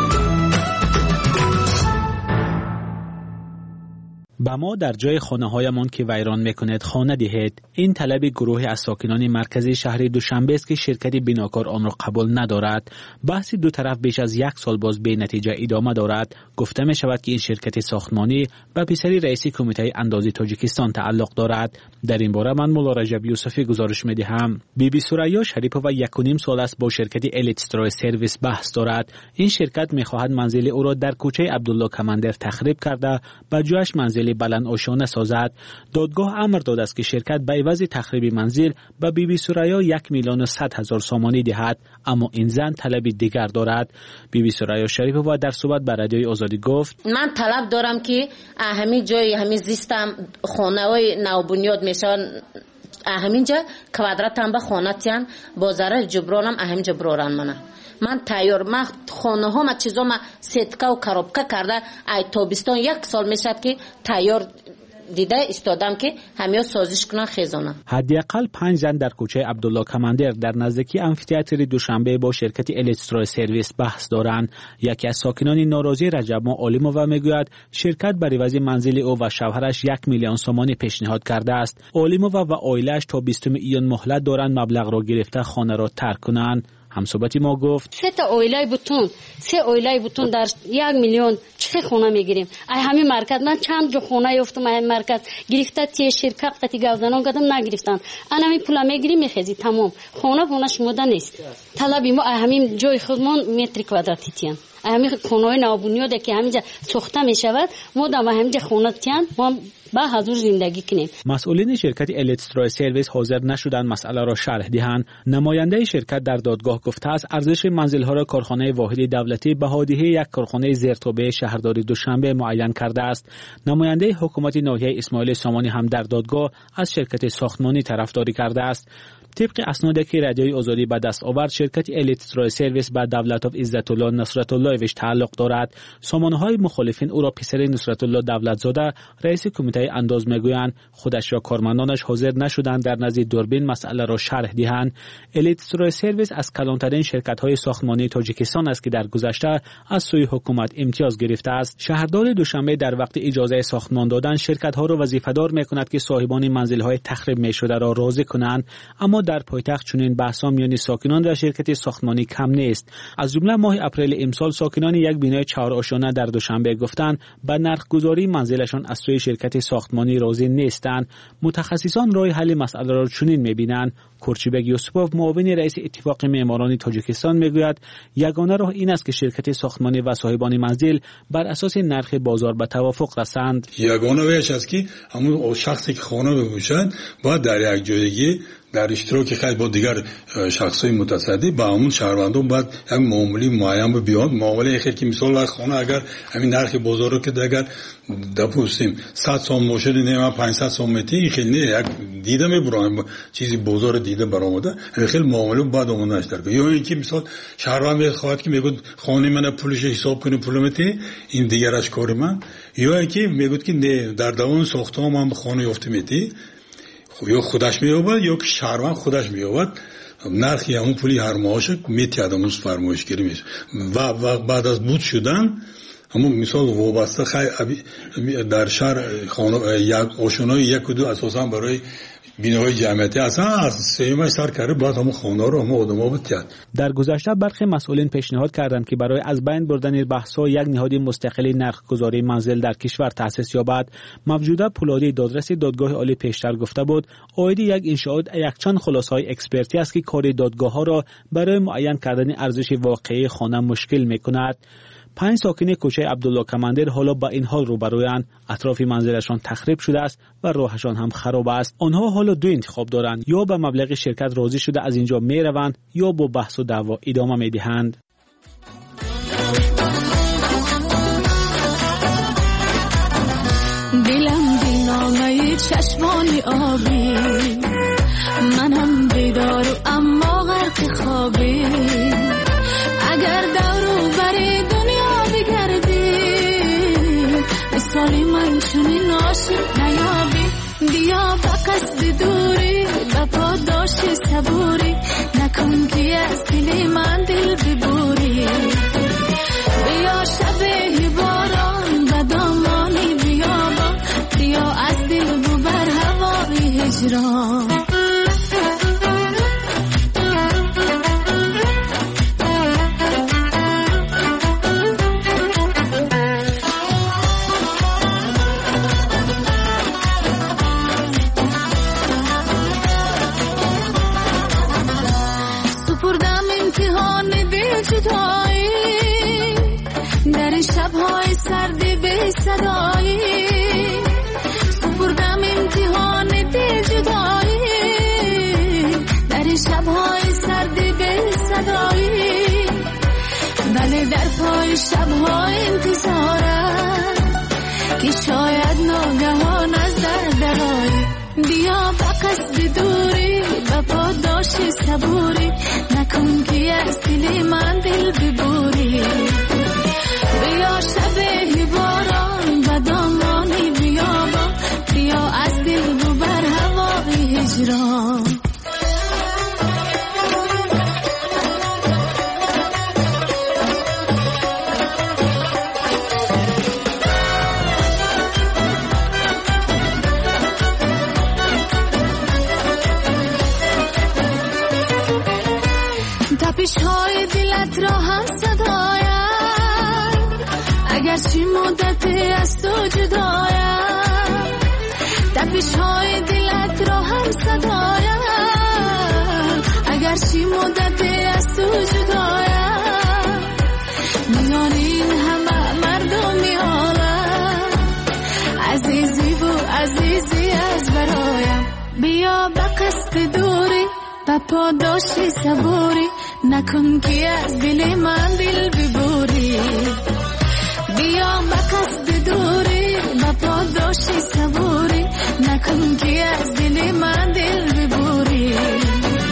[SPEAKER 6] با ما در جای خانه هایمان که ویران میکند خانه دهید. این طلب گروه از ساکنان مرکزی شهر دوشنبه است که شرکت بناکار آن را قبول ندارد. بحث دو طرف بیش از 1 سال باز به نتیجه ادامه دارد. گفته می شود که این شرکت ساختمانی به پسری رئیس کمیته اندازی تاجیکستان تعلق دارد. در این باره من مولا رجب یوسفی گزارش می دهم. بیبی سریا شریپووا 1.5 سال است با شرکت الیتسترای سرویس بحث دارد. این شرکت می خواهد منزل او را در کوچه عبدالله کماندر تخریب کرده به جایش منزل بلند آشانه سازد. دادگاه امر داده است که شرکت به عوض تخریب منزل به بیبی سریا 1,100,000 سامانی دهد اما این زن طلب دیگر دارد. بیبی سریا شریپووا در صحبت با رادیوی آزادی گفت
[SPEAKER 13] من طلب دارم که همین جای همین زیستم خانه‌های نو بنیاد میشن همینجا کوادرات هم به خانه تیان با ضرر جبرانم اهم جبران من تیار من خانه ها چیزا ما سیتکا و کارابکا کرده ای تابستان 1 سال میشد که تیار دیده استادم که همه سازش کنن خزانه.
[SPEAKER 6] حداقل 5 زن در کوچه عبدالله کماندر در نزدیکی آمفی‌تئاتر دوشنبه با شرکت الیتسترای سرویس بحث دارند. یکی از ساکنان ناراضی رجب‌ما علیمووا میگوید شرکت بر عوض منزل او و شوهرش 1,000,000 سامانی پیشنهاد کرده است. علیمووا و عائله‌اش تا 20 ایون مهلت دارند مبلغ را گرفته خانه را ترک کنند. همصحبتی ما گفت
[SPEAKER 24] 3 اویلای بوتون در 1,000,000 چه خونه میگیریم ای همین مرکز من چند جو خونه یافتم این مرکز گرفته تی شرکت قتی گودنان کردم نگرفتن انا می پولا میگیریم میخزی تمام خونه شموده نیست طلبی ما همین جای خودمون متر کوادراتی تیان همین خونه نابونیاده که همینجا ساخته میشود ما در همینجا خونه تیان ما با حضور زندگی کنیم.
[SPEAKER 6] مسئولین شرکت الیتسترای سرویس حاضر نشدند مسئله را شرح دهند. نماینده شرکت در دادگاه گفته است ارزش منزل‌ها را کارخانه واحد دولتی به هادیه یک کارخانه زیرتابع شهرداری دوشنبه معین کرده است. نماینده حکومت ناحیه اسماعیل سامانی هم در دادگاه از شرکت ساختمانی طرفداری کرده است. طبق اسنادی که رادیوی آزادی به دست آورد، شرکت الیترای سرویس به دولتوف عزت الله نصرت اللهویچ تعلق دارد. سامانه‌های مخالفین او را پسر نصرت الله دولتزاده رئیس کمیته انداز میگویند خودش یا کارمندانش حاضر نشدند در نزد دوربین مسئله را شرح دهند. الیترای سرویس از کلانترین شرکت‌های ساختمانی تاجیکستان است که در گذشته از سوی حکومت امتیاز گرفته است. شهردار دوشنبه در وقت اجازه ساختمان دادن شرکت‌ها را وظیفه‌دار می‌کند که صاحبان منزل‌های تخریب می‌شده را راضی کنند، اما در پایتخت چنین بحث‌ها میان ساکنان در شرکت ساختمانی کم نیست. از جمله ماه اپریل امسال ساکنان یک بینای 4 آشانه در دوشنبه گفتند به نرخ‌گذاری منزلشان از سوی شرکت ساختمانی راضی نیستند. متخصصان راه حل مسئله را چنین می‌بینند. کورچیبک یوسفوف معاون رئیس اتفاق معماران تاجیکستان میگوید یگانه راه این است که شرکت ساختمانی و صاحبان منزل بر اساس نرخ بازار به توافق رسند.
[SPEAKER 11] یگانه راهش است که همون شخصی که خانه بفروشند باید در یک جایگی در اشتراک خیلی با دیگر شخصای متصدی با همون شهروندان باید یک معامله معین بیاد. معامله خیلی که مثال خانه اگر همین نرخ بازار رو که اگر دپوسیم 100 سوم موشد نه 500 سوم متی خیلی نه یک دیده میبرن چیزی بازار دیده برآمده خیلی معامله باید اون نشتر کنه. یا اینکه مثال شهروند میخواد که میگه خانه من پولش حساب کنه پول متی این دیگرش کار من، یا اینکه میگه که نه در دوام ساختمان من خانه یافته متی یا خودش می‌یابد یا که شهروند خودش می‌یابد نرخی همون پولی هر ماهش میتیاد امروز فرمایشگری میشه و بعد از بود شدن همون مثال وابسته خیلی در شهر خانه یک آشنای یک و دو اساسا برای بیناهای جمعیتی اصلا از سیمش سر کرده باید همون خانه رو همون آدم ها بتید.
[SPEAKER 6] در گذشته برخی مسئولین پیشنهاد کردند که برای از بین بردن بحث‌ها یک نهاد مستقل نرخ‌گذاری منزل در کشور تأسیس یابد. موجوده پولادی دادرس دادگاه عالی پیشتر گفته بود عاید یک انشاءات یکچند خلاصه‌های اکسپرتی است که کار دادگاه‌ها را برای معین کردن ارزش واقعی خانه مشکل می‌کند. 5 ساکن کوچه عبدالله کماندر حالا با این حال روبرویند. اطراف منزلشان تخریب شده است و راهشان هم خراب است. آنها حالا دو انتخاب دارند، یا به مبلغ شرکت راضی شده از اینجا می روند یا با بحث و دعوا ادامه می دهند.
[SPEAKER 14] دلم دلنامه چشمانی آبی، منم بیدار اما غرق خوابی. اگر دورو بری دنیا بگردی مثالی من چونین عاشق نیابی. بیا با قصد دوری با پاداش صبوری نکن که از دل من دل ببوری. بیا شب باران و دامانی بیابان بیا از دل ببر هوای هجران. در شب‌های سردی به صدایی سپردم امتحان دل جدایی. در شب‌های سردی به صدایی ولی در پای شب‌های انتظارم که شاید ناگهان از درآیی. بیا با قصد دوری با پاداش صبوری نکن که از دل من دل ببوری. بیا شب باران و دامانی بیابان بیا از دل ببر هوای هجران. تپش‌های دلت را هم صدایم اگرچه مدت از تو جدایم. تپش‌های دلت را هم صدایم اگرچه مدت از تو جدایم. میان این همه مردمی عالم عزیزی و عزیزی از برایم. بیا به قصد دوری با پاداش صبوری نکن که از دل من دل ببوری. بیا با قصد دوری با پاداش صبوری نکن که از دل من دل ببوری.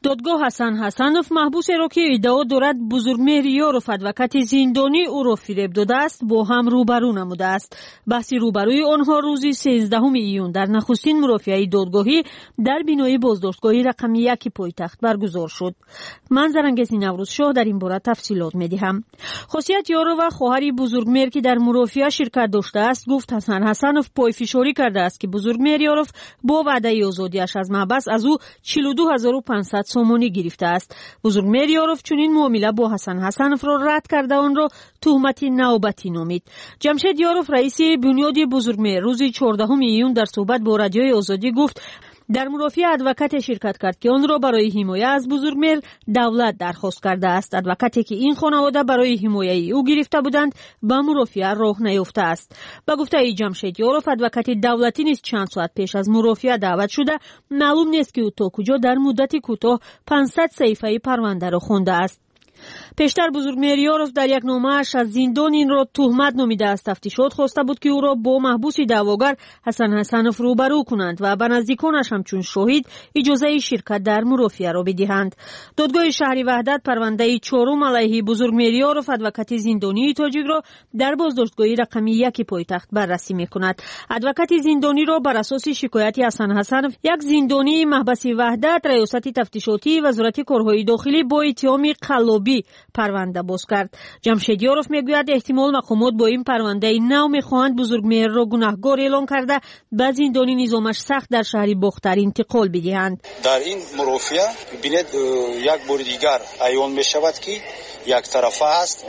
[SPEAKER 12] دادگاه حسن حسنوف محبوسی را که ادعا دارد بزرگمهر یاروف ادوکات زندانی او را فریب داده است با هم روبرو نموده است. بحث روبروی آنها روز 13 ایون در نخستین مرافعه دادگاهی در بینای بازداشتگاه رقم 1 پایتخت برگزار شد. من زرنگز نوروز شاه در این باره تفصیلات می‌دهم. خاصیت یارو و خواهر بزرگمهر که در مرافعه شرکت داشته است گفت حسن حسنوف پایفشاری کرده است که بزرگمهر یاروف با وعده آزادیش از محبس از او 42500 سومانی گرفته است. بزرگمهر یاروف چنین معامله با حسن حسنوف را رد کرده آن را تهمت نوبتی نامید. جمشید یاروف رئیس بنیاد بزرگمهر روز 14 ایون در صحبت با رادیوی آزادی گفت در مرافعه ادوکات شرکت کرد که آن را برای حمایت از بزرگمهر دولت درخواست کرده است. ادوکاتی که این خانواده برای حمایت او گرفته بودند به مرافعه راه نیافته است. به گفته جمشید یاروف ادوکات دولتی نیز چند ساعت پیش از مرافعه دعوت شده معلوم نیست که او تا کجا در مدت کوتاه 500 صفحه پرونده را خوانده است. پیشتر بزرگمهر یاروف در یک نامه‌اش از زندان این را تهمت نامیده است. تفتیشات خواسته بود که او را با محبوس دعواگر حسن حسنوف روبرو کنند و به نزدیکانش همچون شاهد اجازه شرکت در مرافعه را بدهند. دادگاه شهر وحدت پرونده 4 علیه بزرگمهر یاروف ادوکات زندانی تاجیک را در بازداشتگاه رقم 1 پایتخت بررسی می‌کند. ادوکات زندانی را بر اساس شکایت حسن حسنوف یک زندانی محبس وحدت ریاست تفتیشاتی وزارت کارهای داخلی با اتهام قلابی پرونده باز کرد. جمشید یاروف میگوید احتمال مقامات با این پرونده نو میخواهند بزرگمهر را گناهکار اعلام کرده به زندانی نظامش سخت در شهر باختر انتقال بدهند.
[SPEAKER 15] در این مرافعه ببینید یک بار دیگر عیان میشود که یک طرفه است و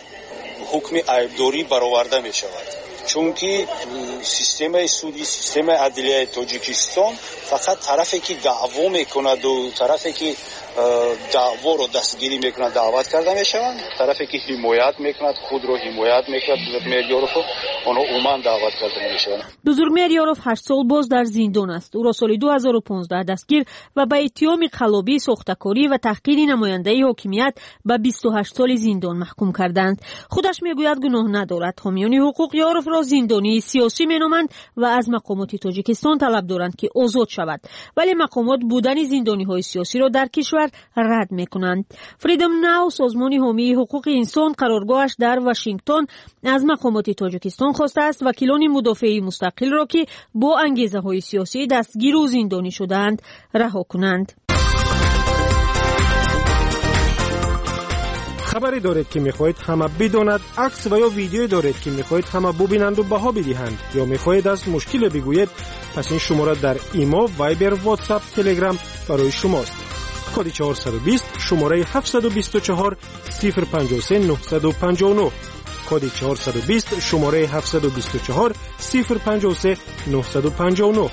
[SPEAKER 15] حکم عیبداری برآورده میشود. چون که سیستم سودی سیستم عدلیه تاجیکستان فقط طرفی که دعوا میکند و طرفی که دعوا رو دستگیری میکند دعوت کرده میشوند، طرفی که حمایت میکند خود رو حمایت میکند بزرگمهر یاروف اونها عموما دعوت کرده میشوند.
[SPEAKER 12] بزرگمهر یاروف 8 سال باز در زندان است. او را سال 2015 دستگیر و به اتهام قلابی، ساختکاری و تحقیر نماینده حاکمیت به 28 سال زندان محکوم کردند. خودش میگوید گناه ندارد. حامیان حقوق یاروف را زندانی سیاسی مینامند و از مقامات تاجیکستان طلب دارند که آزاد شود، ولی مقامات بودن زندانی‌های سیاسی را در کشور رد میکنند. فریدم ناو سازمان حامی حقوق انسان قرارگاهش در واشنگتن از مقامات تاجیکستان خواسته است وکیلان مدافع مستقل را که با انگیزه‌های سیاسی دستگیر و زندانی شدند رها کنند.
[SPEAKER 2] خبری دارید که میخواهید همه بداند، عکس و یا ویدیو دارید که میخواهید همه ببینند و بها بدهند، یا میخواهید از مشکل بگویید، پس این شماره در ایما، وایبر، واتساپ، تلگرام برای شماست. کد 420 شماره 724 053 959. کد 420 شماره 724 053 959.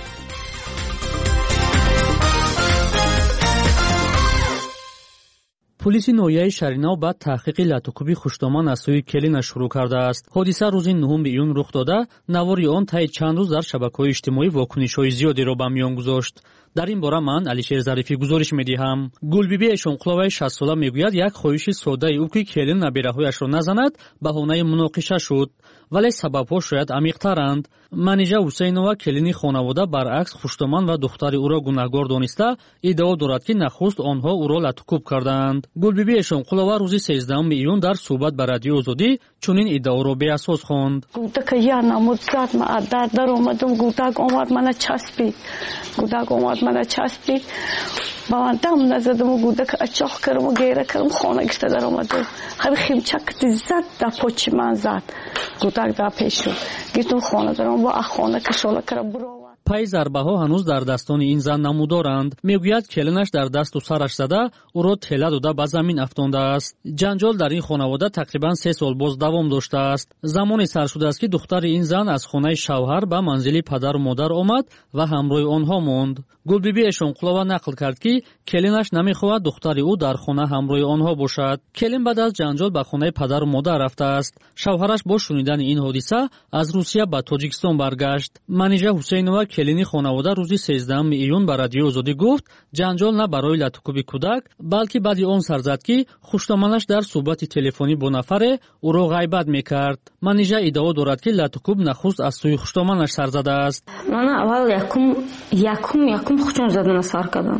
[SPEAKER 8] پلیس نویه شرینو بعد تحقیق لاتوکوبی خوشتامان از سوی کلین شروع کرده است. حادثه روز 9 ایون رخ داده، نواری آن طی چند روز در شبکه‌های اجتماعی واکنش‌های زیادی را به میان گذاشت. در این باره من علیشیر ظریفی گزارش می‌دهم. گلبیبی شونقلوی 60 ساله میگوید یک خواهش ساده او که کلین نبیره‌هایش را نزند بهانه مناقشه شد، ولی سبب‌ها شاید عمیق‌ترند. منیژه حسینова کلینی خانواده برعکس خوشتامان و دختر او را گناهکار دانسته ادعا دارد که نخست آنها او را لاتوکوب کردند. گلبیبی شونقلووا روز 13 ایون در صحبت با رادیو آزادی چنین ادعا را بی اساس خواند.
[SPEAKER 16] گفتک یا نمودزاد ما در اومدم گفتک اومد من چسبید. گفتک اومد من چسبید. با من دم نزدم و گفتک اچاق کردم و گیره کردم خانه گشته در اومدم. هر خیمچک زد در پوچ من زد. گفتک در پیش شد. گفتم خانه دارم با خانه کشاله کردم برو.
[SPEAKER 8] پای ضربه ها هنوز در دستان این زن نمودارند. میگوید کلینش در دست و سرش زده او را تله داده به زمین افکنده است. جنجال در این خانواده تقریبا 3 سال باز دوام داشته است. زمانی سر شده است که دختر این زن از خانه شوهر به منزل پدر و مادر آمد و همراه آنها ماند. گلبیبی شونقلووا نقل کرد که کلینش نمیخواهد دختر او در خانه همراه آنها باشد. کلین بعد از جنجال به خانه پدر و مادر رفته است. شوهرش با شنیدن این حادثه از روسیه به تاجیکستان برگشت. منیژه حسینова کلینی خانواده روز 13 ایون به رادیو آزادی گفت جنجال نه برای لاتوکوبی کودک بلکه بعد آن سر زد که خوشتامانش در صحبت تلفنی با نفر او را غیبت میکرد. منیژه ادعا دارد که لاتوکوب نخست از سوی خوشتامانش سر زده است.
[SPEAKER 16] من اول یکم خوشم زدن سر کردم.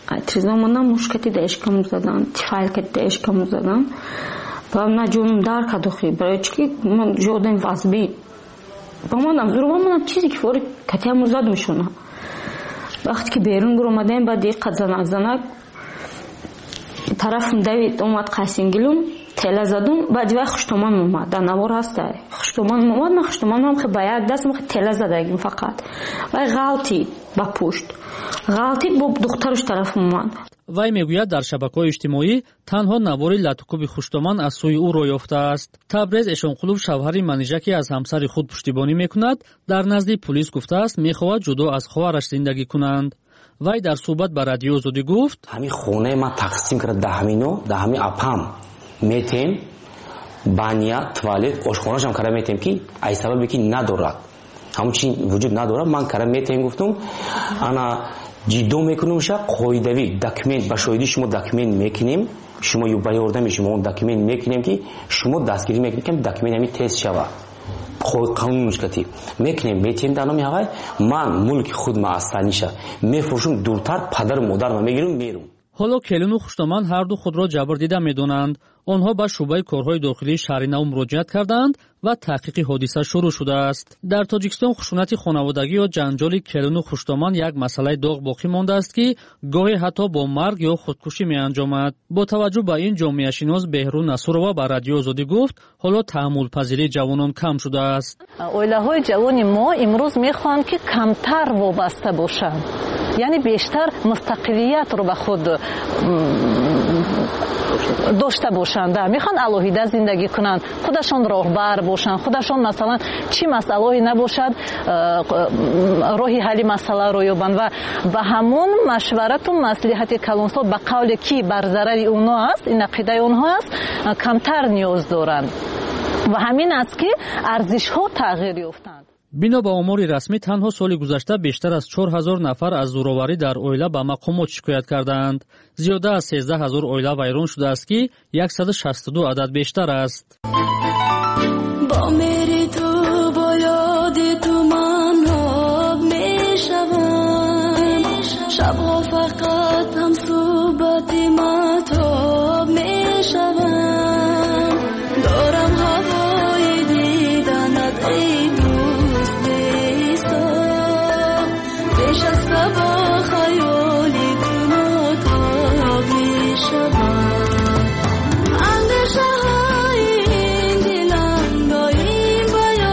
[SPEAKER 17] айтризомона мушкати даешкам задан тифайлкати даешкам задан ба на ҷонам дар кадохи барои чӣ ки ман ҷодам вазби ба манам зурваманам чизе ки фори катиаму зад мешона вақте ки берун гуромадаем ба диққат занак тарафм давид омад қайсингилум тела задум баъди вақт хуштоман омад дар навор ҳаста хуштоман омад ман хуштоманам ба як дастам тела задагим фақат вай ғалтид ба пушт ғалтид бо духтаруш тараф омад.
[SPEAKER 8] вай мегӯяд дар шабакаҳои иҷтимоӣ танҳо навори латукуби хуштоман аз сӯи ӯро ёфтааст. Табрез Эшонқулов шавҳари манижа ки аз ҳамсари худ пуштибонӣ мекунад дар назди полис гуфтааст мехоҳад ҷудо аз хоҳараш зиндагӣ кунанд. вай дар суҳбат ба Радиои Озодӣ гуфт
[SPEAKER 21] ҳамин хонаи ман тақсим карда даҳами апам метем баня туалет ошхонаашам карда метем ки аз сабабе ки надорад ҳамун чи вуҷуд надорад ман карда метем гуфтум ана ҷиддо мекунем ша қоидави документ ба шоҳиди шумо документ мекунем шумо ба ёрдами шумо он документ мекунем ки шумо дастгирӣ мекунем ки документ ҳами тест шава қонунушкати мекунем метем дар номи ҳавай ман мулки худма аз таниша мефурӯшам дуртар падару модарма мегирам мерум.
[SPEAKER 8] ҳоло Келину Хуштоман ҳарду худро ҷабр дида медонанд. онҳо ба шӯъбаи корҳои дохилии шаҳри Нав муроҷиат карданд ва таҳқиқи ҳодиса шурӯъ шудааст. дар Тоҷикистон хушунати хонаводагӣ ё ҷанҷоли Келину Хуштоман як масъалаи доғ боқӣ мондааст ки гоҳе ҳатто бо марг ё худкушӣ меанҷомад. бо таваҷҷӯҳ ба ин ҷомеашинос Беҳрӯ Насурова ба Радиои Озодӣ гуфт ҳоло таҳаммулпазирии ҷавонон кам шудааст.
[SPEAKER 22] оилаҳои ҷавони мо имрӯз мехоҳанд ки камтар вобаста бошанд, яъне бештар мустақилиятро ба худ дошта бошанд, мехоҳанд алоҳида зиндагӣ кунанд, худашон роҳбар бошанд, худашон масалан чӣ масъалаҳое набошад роҳи ҳалли масъаларо ёбанд ва ба ҳамон машварату маслиҳати калонсол ба қавле ки бар зарари онҳо аст, ин ақидаи онҳо аст, камтар ниёз доранд ва ҳамин аст ки арзишҳо тағйир ёфтанд.
[SPEAKER 8] бино ба омори расмӣ танҳо соли гузашта бештар аз 4000 нафар аз зӯроварӣ дар оила ба мақомот шикоят карданд. зиёда аз 13000 оила вайрон шудааст ки 162 адад бештар аст.
[SPEAKER 14] با میری تو با یاد تو من آب میشوم شبها فقط هم صحبت مهتاب میشوم دارم هوای دیدنت ای دوست نیستم پیش از با خیالی تو مهتاب میشوم اندیشه های این دلم با این باید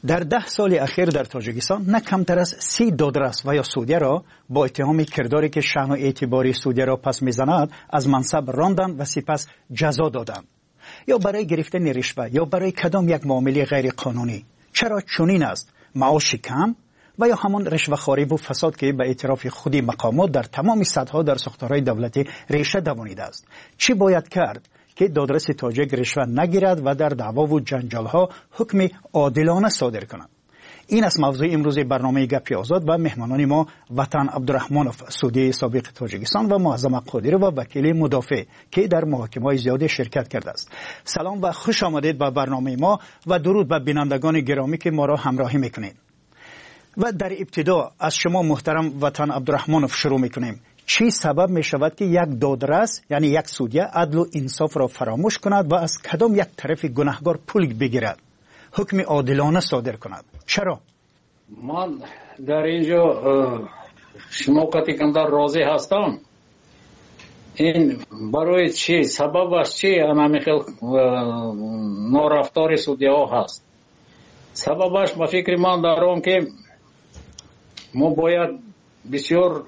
[SPEAKER 18] در 10 سال اخیر در تاجیکستان نه کمتر از 30 دادرس و یا سودیه را با اتهام کرداری که شأن و اعتباری سودیه را پس میزند از منصب راندند و سپس جزا دادند، یا برای گرفتن رشوه یا برای کدام یک معامله غیر قانونی. چرا چنین است؟ معاش کم و یا همان رشوه‌خواری و فساد که به اعتراف خودی مقامات در تمام سطح‌ها در ساختارهای دولتی ریشه دوانیده است. چی باید کرد که دادرس تاجیک رشوه نگیرد و در دعوا و جنجال‌ها حکم عادلانه صادر کند؟ این است موضوع امروز برنامه گپ آزاد و مهمانان ما وطن عبدالرحمانوف سودی سابق تاجیکستان و معظم قادری و وکیل مدافع که در محاکمه‌های زیاد شرکت کرده است. سلام و خوش آمدید به برنامه ما و درود به بینندگان گرامی که ما را همراهی میکنید. و در ابتدا از شما محترم وطن عبدالرحمانوف شروع میکنیم. چی سبب می شود که یک دادرس یعنی یک سودیه عدل و انصاف را فراموش کند و از کدام یک طرف گناهکار پول بگیرد، حکم عادلانه صادر کند؟ چرا؟
[SPEAKER 3] من در اینجا شما کتی کندر راضی هستم. این برای چی؟ سببش چی؟ همین نارفتار سودیه ها هست. سببش به فکر من دارم که ما باید بسیار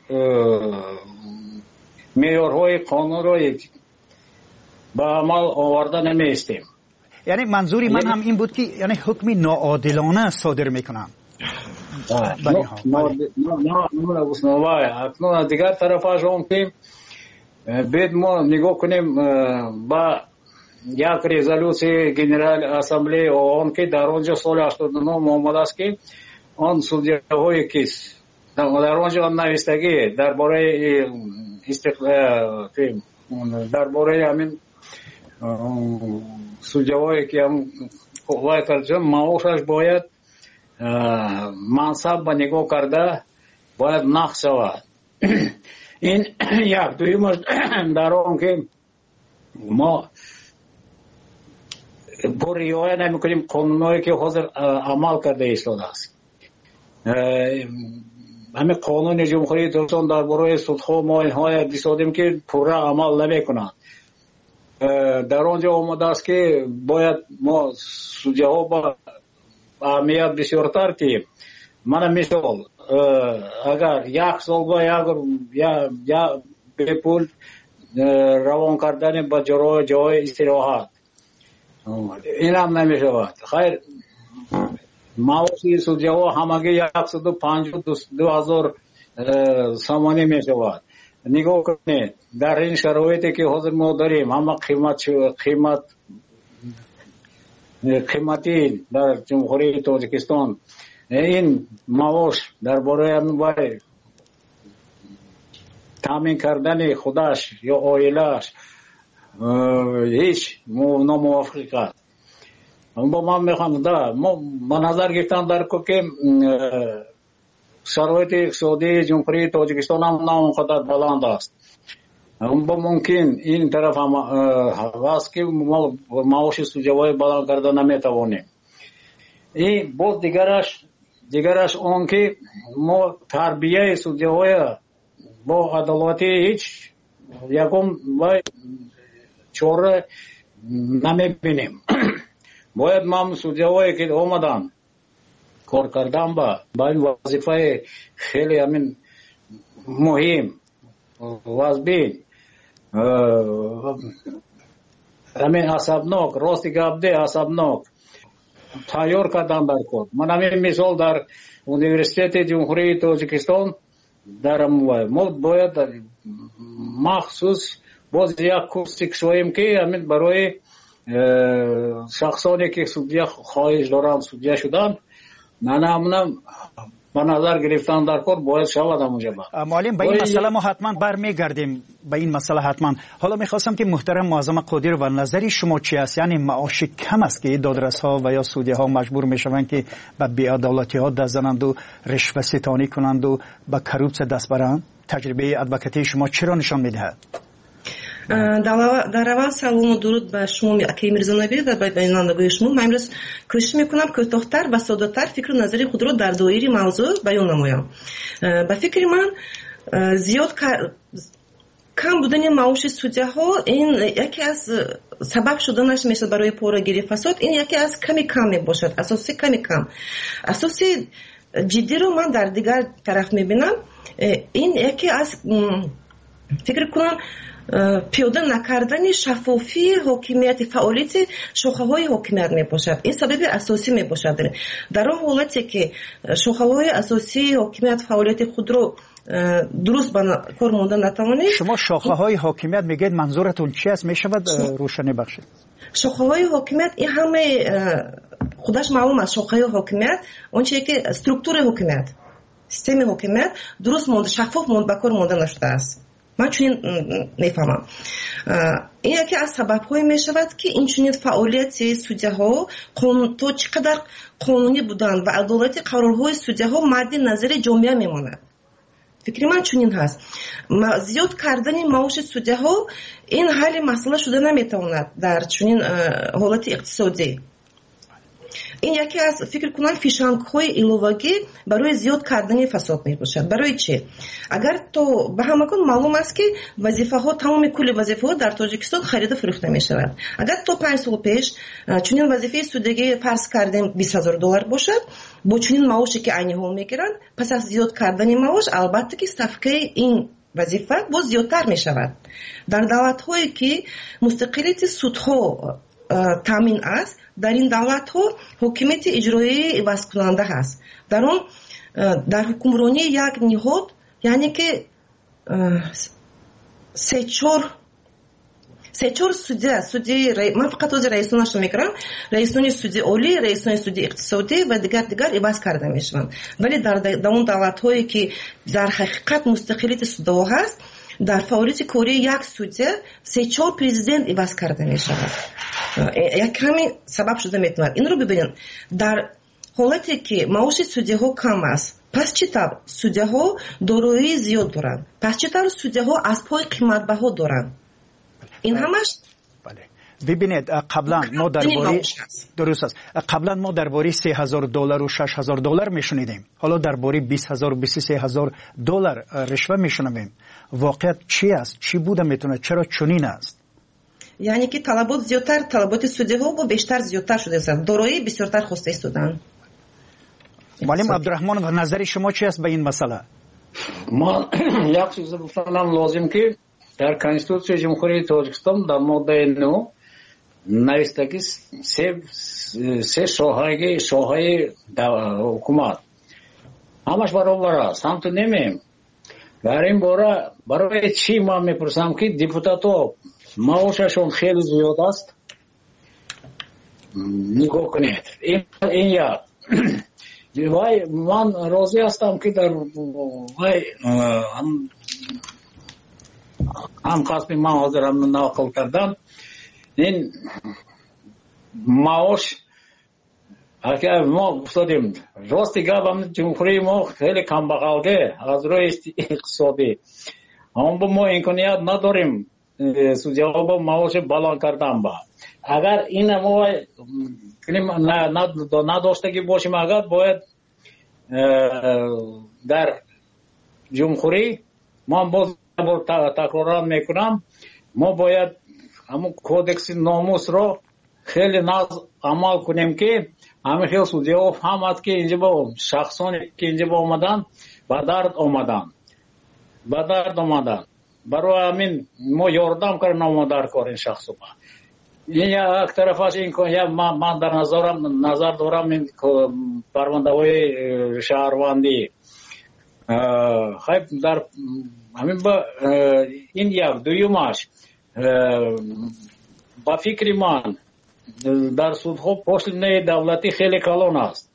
[SPEAKER 3] معیارهای قانون را به عمل آورده نمیستیم.
[SPEAKER 18] یعنی منظوری من هم این بود که یعنی حکم ناعادلانه صادر میکنم.
[SPEAKER 3] اکنون دیگر طرفش هم که باید ما نگاه کنیم با یک رزولوسی گنرال اسامبلی آن که در آنجا سال 89 آمده است که آن سودیه های کیس در آنجا نوشتگی درباره همین سودیه هایی که هم قوای کرده معاشش باید منصب به نگاه کرده باید نقص شود. این یک دویمش در آن که ما با رعایت نمی‌کنیم قانونایی که حاضر عمل کرده ایستاده است. همین قانون جمهوری تاجیکستان درباره سودها ما اینها دیدیم که پورا عمل نمی‌کنند. در آنجا آمده است که باید ما سودیه ها با اهمیت بسیارتر که من مثال اگر یک سال با یا به پول روان کردن به جای استراحت این هم نمی شود. خیر معاشی سودیه ها همگی 152,000 سامانی می شود. نگاه کنید در این شرایطی که حاضر ما داریم همه قیمتی در جمهوری تاجیکستان این معاش درباره همین تامین کردن خودش یا عائله‌اش هیچ ناموافق است. با من میخوام ما نظر گرفتم در که شرایط اقتصادی جمهوری تاجیکستان هم نه اونقدر بلند است. با ممکن این طرف هم هست که ما معاش سودیه‌های بلند کرده نمیتوانیم. این باز دیگرش آن که ما تربیه سودیه‌های با عدالتی هیچ یکم و چاره نمیبینیم. باید ما سودیه‌هایی که آمدن کار کردن با این وظیفه خیلی همین مهم وزبین همین عصبناک راستی گفته عصبناک تیار کردن در کار. من همین مثال در اونیورسیتت جمهوری تاجیکستان در ما باید مخصوص باز یک کورسی کشویم که همین برای شخصانی که سودیه خواهش دارن سودیه شدن نه به نظر گرفتن در کار باید شود اونجا.
[SPEAKER 18] معلم به این مسئله ما حتما برمیگردیم به این مسئله حتما. حالا میخواستم که محترم معظم قادری و نظری شما چی است؟ یعنی معاش کم است که دادرس ها و یا سودیه ها مجبور میشوند که به بی‌عدالتی ها دست زنند و رشوه ستانی کنند و به کروپس دست برند؟ تجربه ادوکاتی شما چرا نشان میدهد؟
[SPEAKER 19] در اول سلام و درود به شما اکی میرزانبی و به بینندگان شما. من امروز کوشش میکنم کوتاه‌تر و ساده‌تر فکر و نظری خود را در دایره موضوع بیان نمایم. به فکر من кам будани маоши судяҳо ин яке аз сабаб шуданаш мешавад барои порагири фасод. ин яке аз кам мебошад, асоси кам. асоси ҷиддиро ман дар дигар тараф мебинам. ин яке аз фикр кунам пиёда накардани шаффофии ҳокимияти фаъолияти шохаҳои ҳокимият мебошад. ин сабаби асосӣ мебошад. дар он ҳолате ки шохаҳои асосии ҳокимият фаъолияти худро дуруст ба кор монда натавонед.
[SPEAKER 18] шумо шохаҳои ҳокимият мегӯед, манзуратун чи аст? мешавад рӯшанӣ бахшед?
[SPEAKER 19] шохаҳои ҳокимият ин ҳамаи худаш маълум аст. шохаҳои ҳокимият ончие ки структураи ҳокимият, системаи ҳокимият дуруст монда, шаффоф ба кор монда нашудааст. ман чунин мефаҳмам. ин яке аз сабабҳое мешавад ки инчунин фаъолияти судяҳо то чӣ қадар қонунӣ буданд ва адолати қарорҳои судяҳо мадди назари ҷомеа мемонад. фикри ман чунин ҳаст. зиёд кардани маоши судяҳо ин ҳалли масъала шуда наметавонад дар чунин ҳолати иқтисодӣ. ин яке аз фикр кунам фишангҳои иловагӣ барои зиёд кардани фасод мебошад. барои чӣ? агар то ба ҳамагон маълум аст ки вазифаҳо, тамоми кулли вазифаҳо дар тоҷикистон хариду фурӯхта мешавад. агар то 5 сол пеш чунин вазифаи судягӣ фарз кардем $20,000 бошад, бо чунин маоше ки айни ҳол мегиранд, пас аз зиёд кардани маош албатта ки ставкаи ин вазифа боз зиёдтар мешавад. дар давлатҳое ки мустақилияти судҳо таъмин аст, дар ин давлатҳо ҳокимияти иҷроии ивазкунанда ҳаст. дар он дар ҳукмронии як ниҳод, яъне ки се-чор судя, ман фақат ози раисонашро мекунам, раисони суди олӣ, раисони суди иқтисодӣ ва дигар иваз карда мешаванд. вале дар он давлатҳое ки дар ҳақиқат мустақилияти судҳо ҳаст, дар фаъолияти кории як судя 3-4 президент иваз карда мешавад. як ҳамин сабаб шуда метавонад. инро бибинед, дар ҳолате ки маоши судяҳо кам аст, пас чӣ тавр судяҳо дороии зиёд доранд, пас чӣ тавр судяҳо аспҳои қиматбаҳо доранд. ин ҳамаш
[SPEAKER 18] бибинед, қаблан мо дарбори дуруст аст, қаблан мо дарбори $3,000 ва $6,000 мешунидем. ҳоло дарбори $20,000 $23,000 ришва мешунавем. воқеият чӣ аст? чӣ буда метавонад? чаро чунин аст?
[SPEAKER 19] яъне ки талабот зиёдтар, талаботи судяҳо бо бештар зиёдтар шудааст, дороии бисёртар хоста истоданд.
[SPEAKER 18] معلم عبدالرحمن و نظر شما چی است به این مسئله؟
[SPEAKER 3] من یک چیز گفتم لازم که در کنستیتوسیون جمهوری تاجیکستان در ماده 9 نوشته سه شاخه‌های حکومت همش برابر است. هم تو نمیم در این باره برای چی من میپرسم که دیپوتات‌ها معاششون خیلی زیاد است. نگاه کنید این یک وای من راضی هستم که در وای هم قسمی من حاضرم نقل کردم این معاش اگر ما افتادیم راستی گفتم جمهوری ما خیلی کمبغالده از روی اقتصادی اما ما امکانیت نداریم سودجواب معاش بالا کردن با اگر این ما نداشتگی باشیم اگر باید در جمهوری ما باز تکرار میکنم ما باید همون کودکس ناموس رو خیلی ناز عمل کنیم که همه خیلی سودجواب فهمد که اینجا با شخصانی که اینجا با آمدن به درد آمدن برای همین ما یاردم کردن آمدار کار این شخص با این یک طرفش این که من در نظر دارم این پرونده های شهروندی خیلی در همین با این یک دویمش با فکر من در سودها پشت دولتی خیلی کلان است.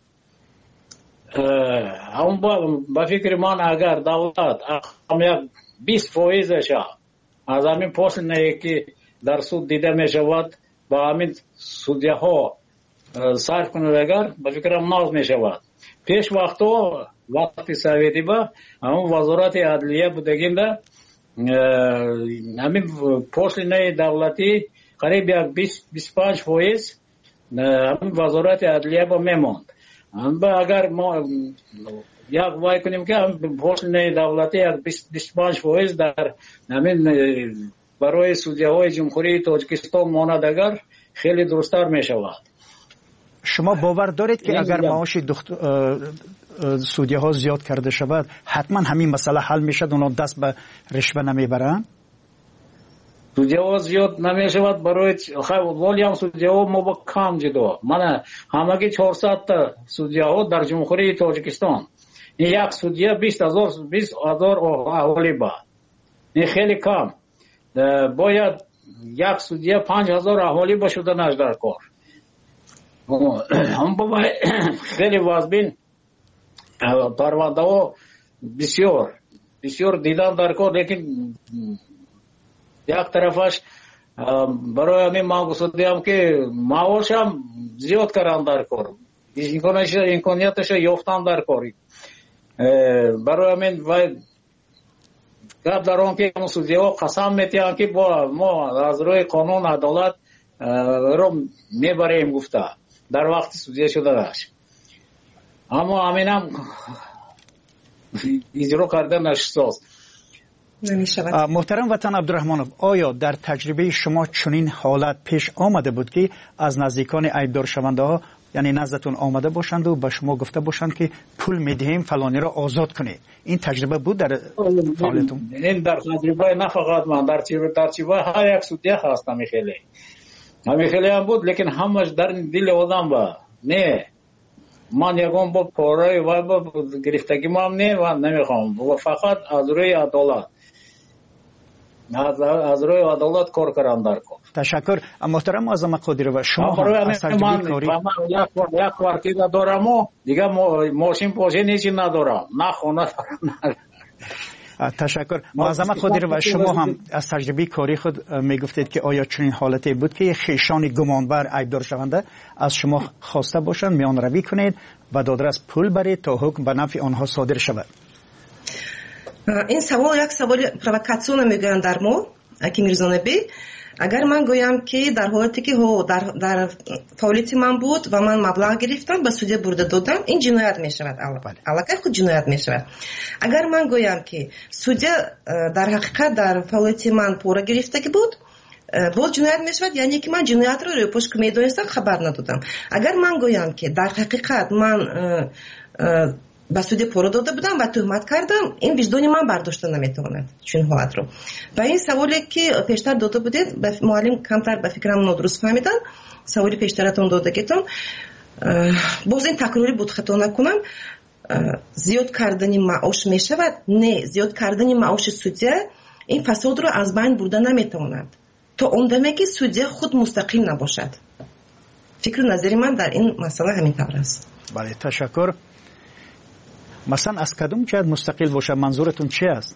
[SPEAKER 3] اما با فکر من اگر دولت یک 20% از همین پشت که در سود دیده می شود با همین سودیه ها صرف کنند اگر با فکرم ناز می شود. پیش وقتی سویتی با همون وزارت عدلیه بودگیم ده همین پشت دولتی قریب یک 25% همین وزارت عدلیه با میماند. اگر ما یک وای کنیم که پول دولتی 25% در همین برای سودیه های جمهوری تاجیکستان ماند اگر خیلی درست‌تر می شود.
[SPEAKER 18] شما باور دارید که اگر معاش سودیه ها زیاد کرده شود حتما همین مسئله حل می شد، اونا دست به رشوه نمی برند؟
[SPEAKER 3] سودیه ها زیاد نمی شود برای ولی هم سودیه ها ما با کم جدا. من همگی 400 تا سودیه ها در جمهوری تاجیکستان، این یک سودیه 20,000 اهالی با، این خیلی کم. باید یک سودیه 5,000 اهالی با شدنش در کار. هم باید خیلی وازبین پرونده ها بسیار دیدن در کار، لیکن یک طرفش برای همین ما گفتیم که معاش هم زیاد کردن در کار، امکانیتش یافتن در کاری. برای همین باید گپ در آن که سودیه ها قسم میتیان که ما از روی قانون عدالت رو میبریم گفته در وقت سودیه شده داشت، اما همین هم اجرا کردنش ساز
[SPEAKER 18] نمی‌شود. محترم وطن عبدالرحمانов، آیا در تجربه شما چنین حالت پیش آمده بود که از نزدیکان عیبدار شونده ها یعنی نزدتون آمده باشند و به شما گفته باشند که پول میدهیم فلانی را آزاد کنید؟ این تجربه بود در فعالیتون؟
[SPEAKER 3] این در تجربه نه فقط من، در تجربه های یک سودیه هست. خیلی هم بود، لیکن همش در دل آدم با نه من یکم با پاره و با گرفتگی ما هم نه و نمیخوام و فقط از روی عدالت کار کردن در کار.
[SPEAKER 18] تشکر. محترم معظم قادری و شما هم از تجربه کاری
[SPEAKER 3] یک کارتیدا دارم و دیگه ماشین پاشه نیچی ندارم، نه خونه دارم.
[SPEAKER 18] تشکر. معظم قادری و شما هم از تجربه کاری خود میگفتید که آیا چنین حالتی بود که خیشان گمانبر عیبدار شونده از شما خواسته باشند میان روی کنید و دادرس پول برید تا حکم به نفع آنها صادر شود؟
[SPEAKER 19] این سوال یک سوال پرووکاسیون میگویند در ما اکی میرزانبی. اگر من گویم که در حالتی که در فعالیت من بود و من مبلغ گرفتم به سودیه برده دادم، این جنایت می شود. علاقه خود جنایت می شود. اگر من گویم که سودیه در حقیقت در فعالیت من پوره گرفته که بود، بود جنایت می شود، یعنی که من جنایت رو پشت که می دانستم خبر ندادم. اگر من گویم که در حقیقت من به سودی پوره داده بودم و تهمت کردم، این وجدان من برداشته نمیتواند چون حالت رو. و این سوالی که پیشتر داده بودید به معلم کمتر به فکرم نادرست فهمیدن، سوالی پیشترتون داده گفتم باز این تکراری بود خطا نکنم. زیاد کردن معاش میشود؟ نه، زیاد کردن معاش سودی این فساد رو از بین برده نمیتواند تا اون دمی که سودی خود مستقیم نباشد. فکر نظری من در این مسئله همین طور است.
[SPEAKER 18] بله، تشکر. مثلا از کدوم جهت مستقل باشه؟ منظورتون چی است؟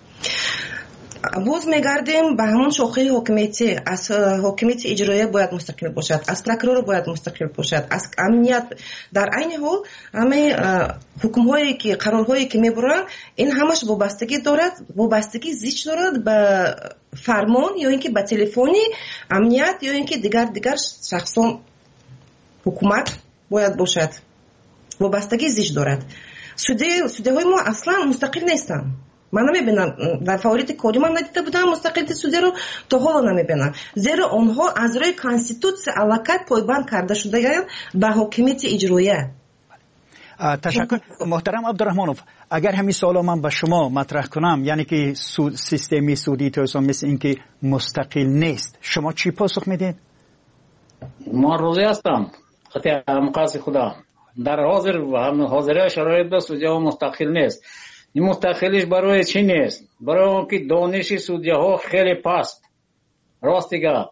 [SPEAKER 19] باز میگردیم به همون شاخه حکومتی. از حکومت اجرایی باید مستقل باشد، از پروکرور باید مستقل باشد، از امنیت. در عین حال همه حکم‌هایی که قرارهایی که میبرن این همش وابستگی دارد، وابستگی زیچ دارد به فرمان یا اینکه به تلفنی امنیت یا اینکه دیگر شخصان حکومت باید باشد. وابستگی زیچ دارد. سودی های ما اصلا مستقل نیستن. من نمیبینم در فعالیت کاری من ندیده بودم مستقل سودی رو، تا حالا نمیبینم، زیرا آنها از روی کانستیتوسیون علاقه پایبند کرده شده به حکومت اجرایی.
[SPEAKER 18] تشکر. محترم عبدالرحمانov، اگر همین سوال من به شما مطرح کنم، یعنی که سیستمی سودی توسان مثل این که مستقل نیست، شما چی پاسخ میدید؟
[SPEAKER 3] ما روزی هستم خطی مقاصد خدا در حاضر و هم حاضره شرایط به سودیه ها مستقل نیست. این مستقلش برای چی نیست؟ برای اون که دانش سودیه ها خیلی پست. راست دیگه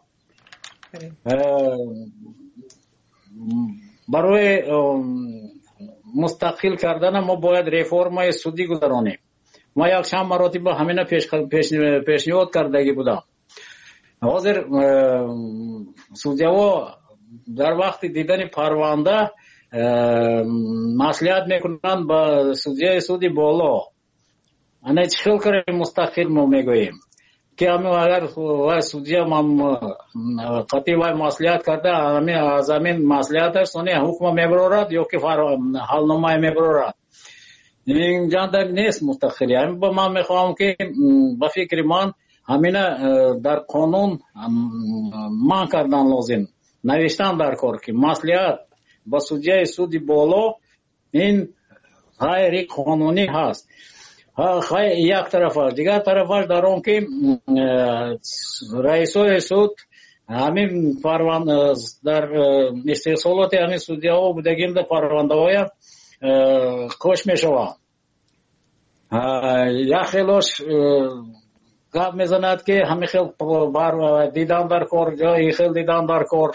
[SPEAKER 3] برای مستقل کردن ما باید رفرمای سودی گذرانیم. ما یک چند مراتب همینه پیشنهاد کردگی بودم. حاضر سودیه ها در وقت دیدن پرونده مصلحت میکنند با سودی بالا. انا چخیل کنیم مستقل ما میگوییم که همین اگر وای سودیا مام قطعی وای مسئولیت کرده همین از همین مسئولیتش سونی حکم میبرد یا که حالنامه میبرد این جان نیست مستقلی. همین با من میخوام که با فکر من همین در قانون من کردن لازم نوشتن در کار که مسئولیت با سودیای سودی بالا این غیر قانونی هست. یک طرفش دیگر طرفش در اون که رئیسای سود همین پرونده در استحصالات همین سودیا ها بودگیم در پرونده های کش می شود. یک خیلیش گپ میزند که همین خیل بر دیدن در کار جایی خیل دیدن در کار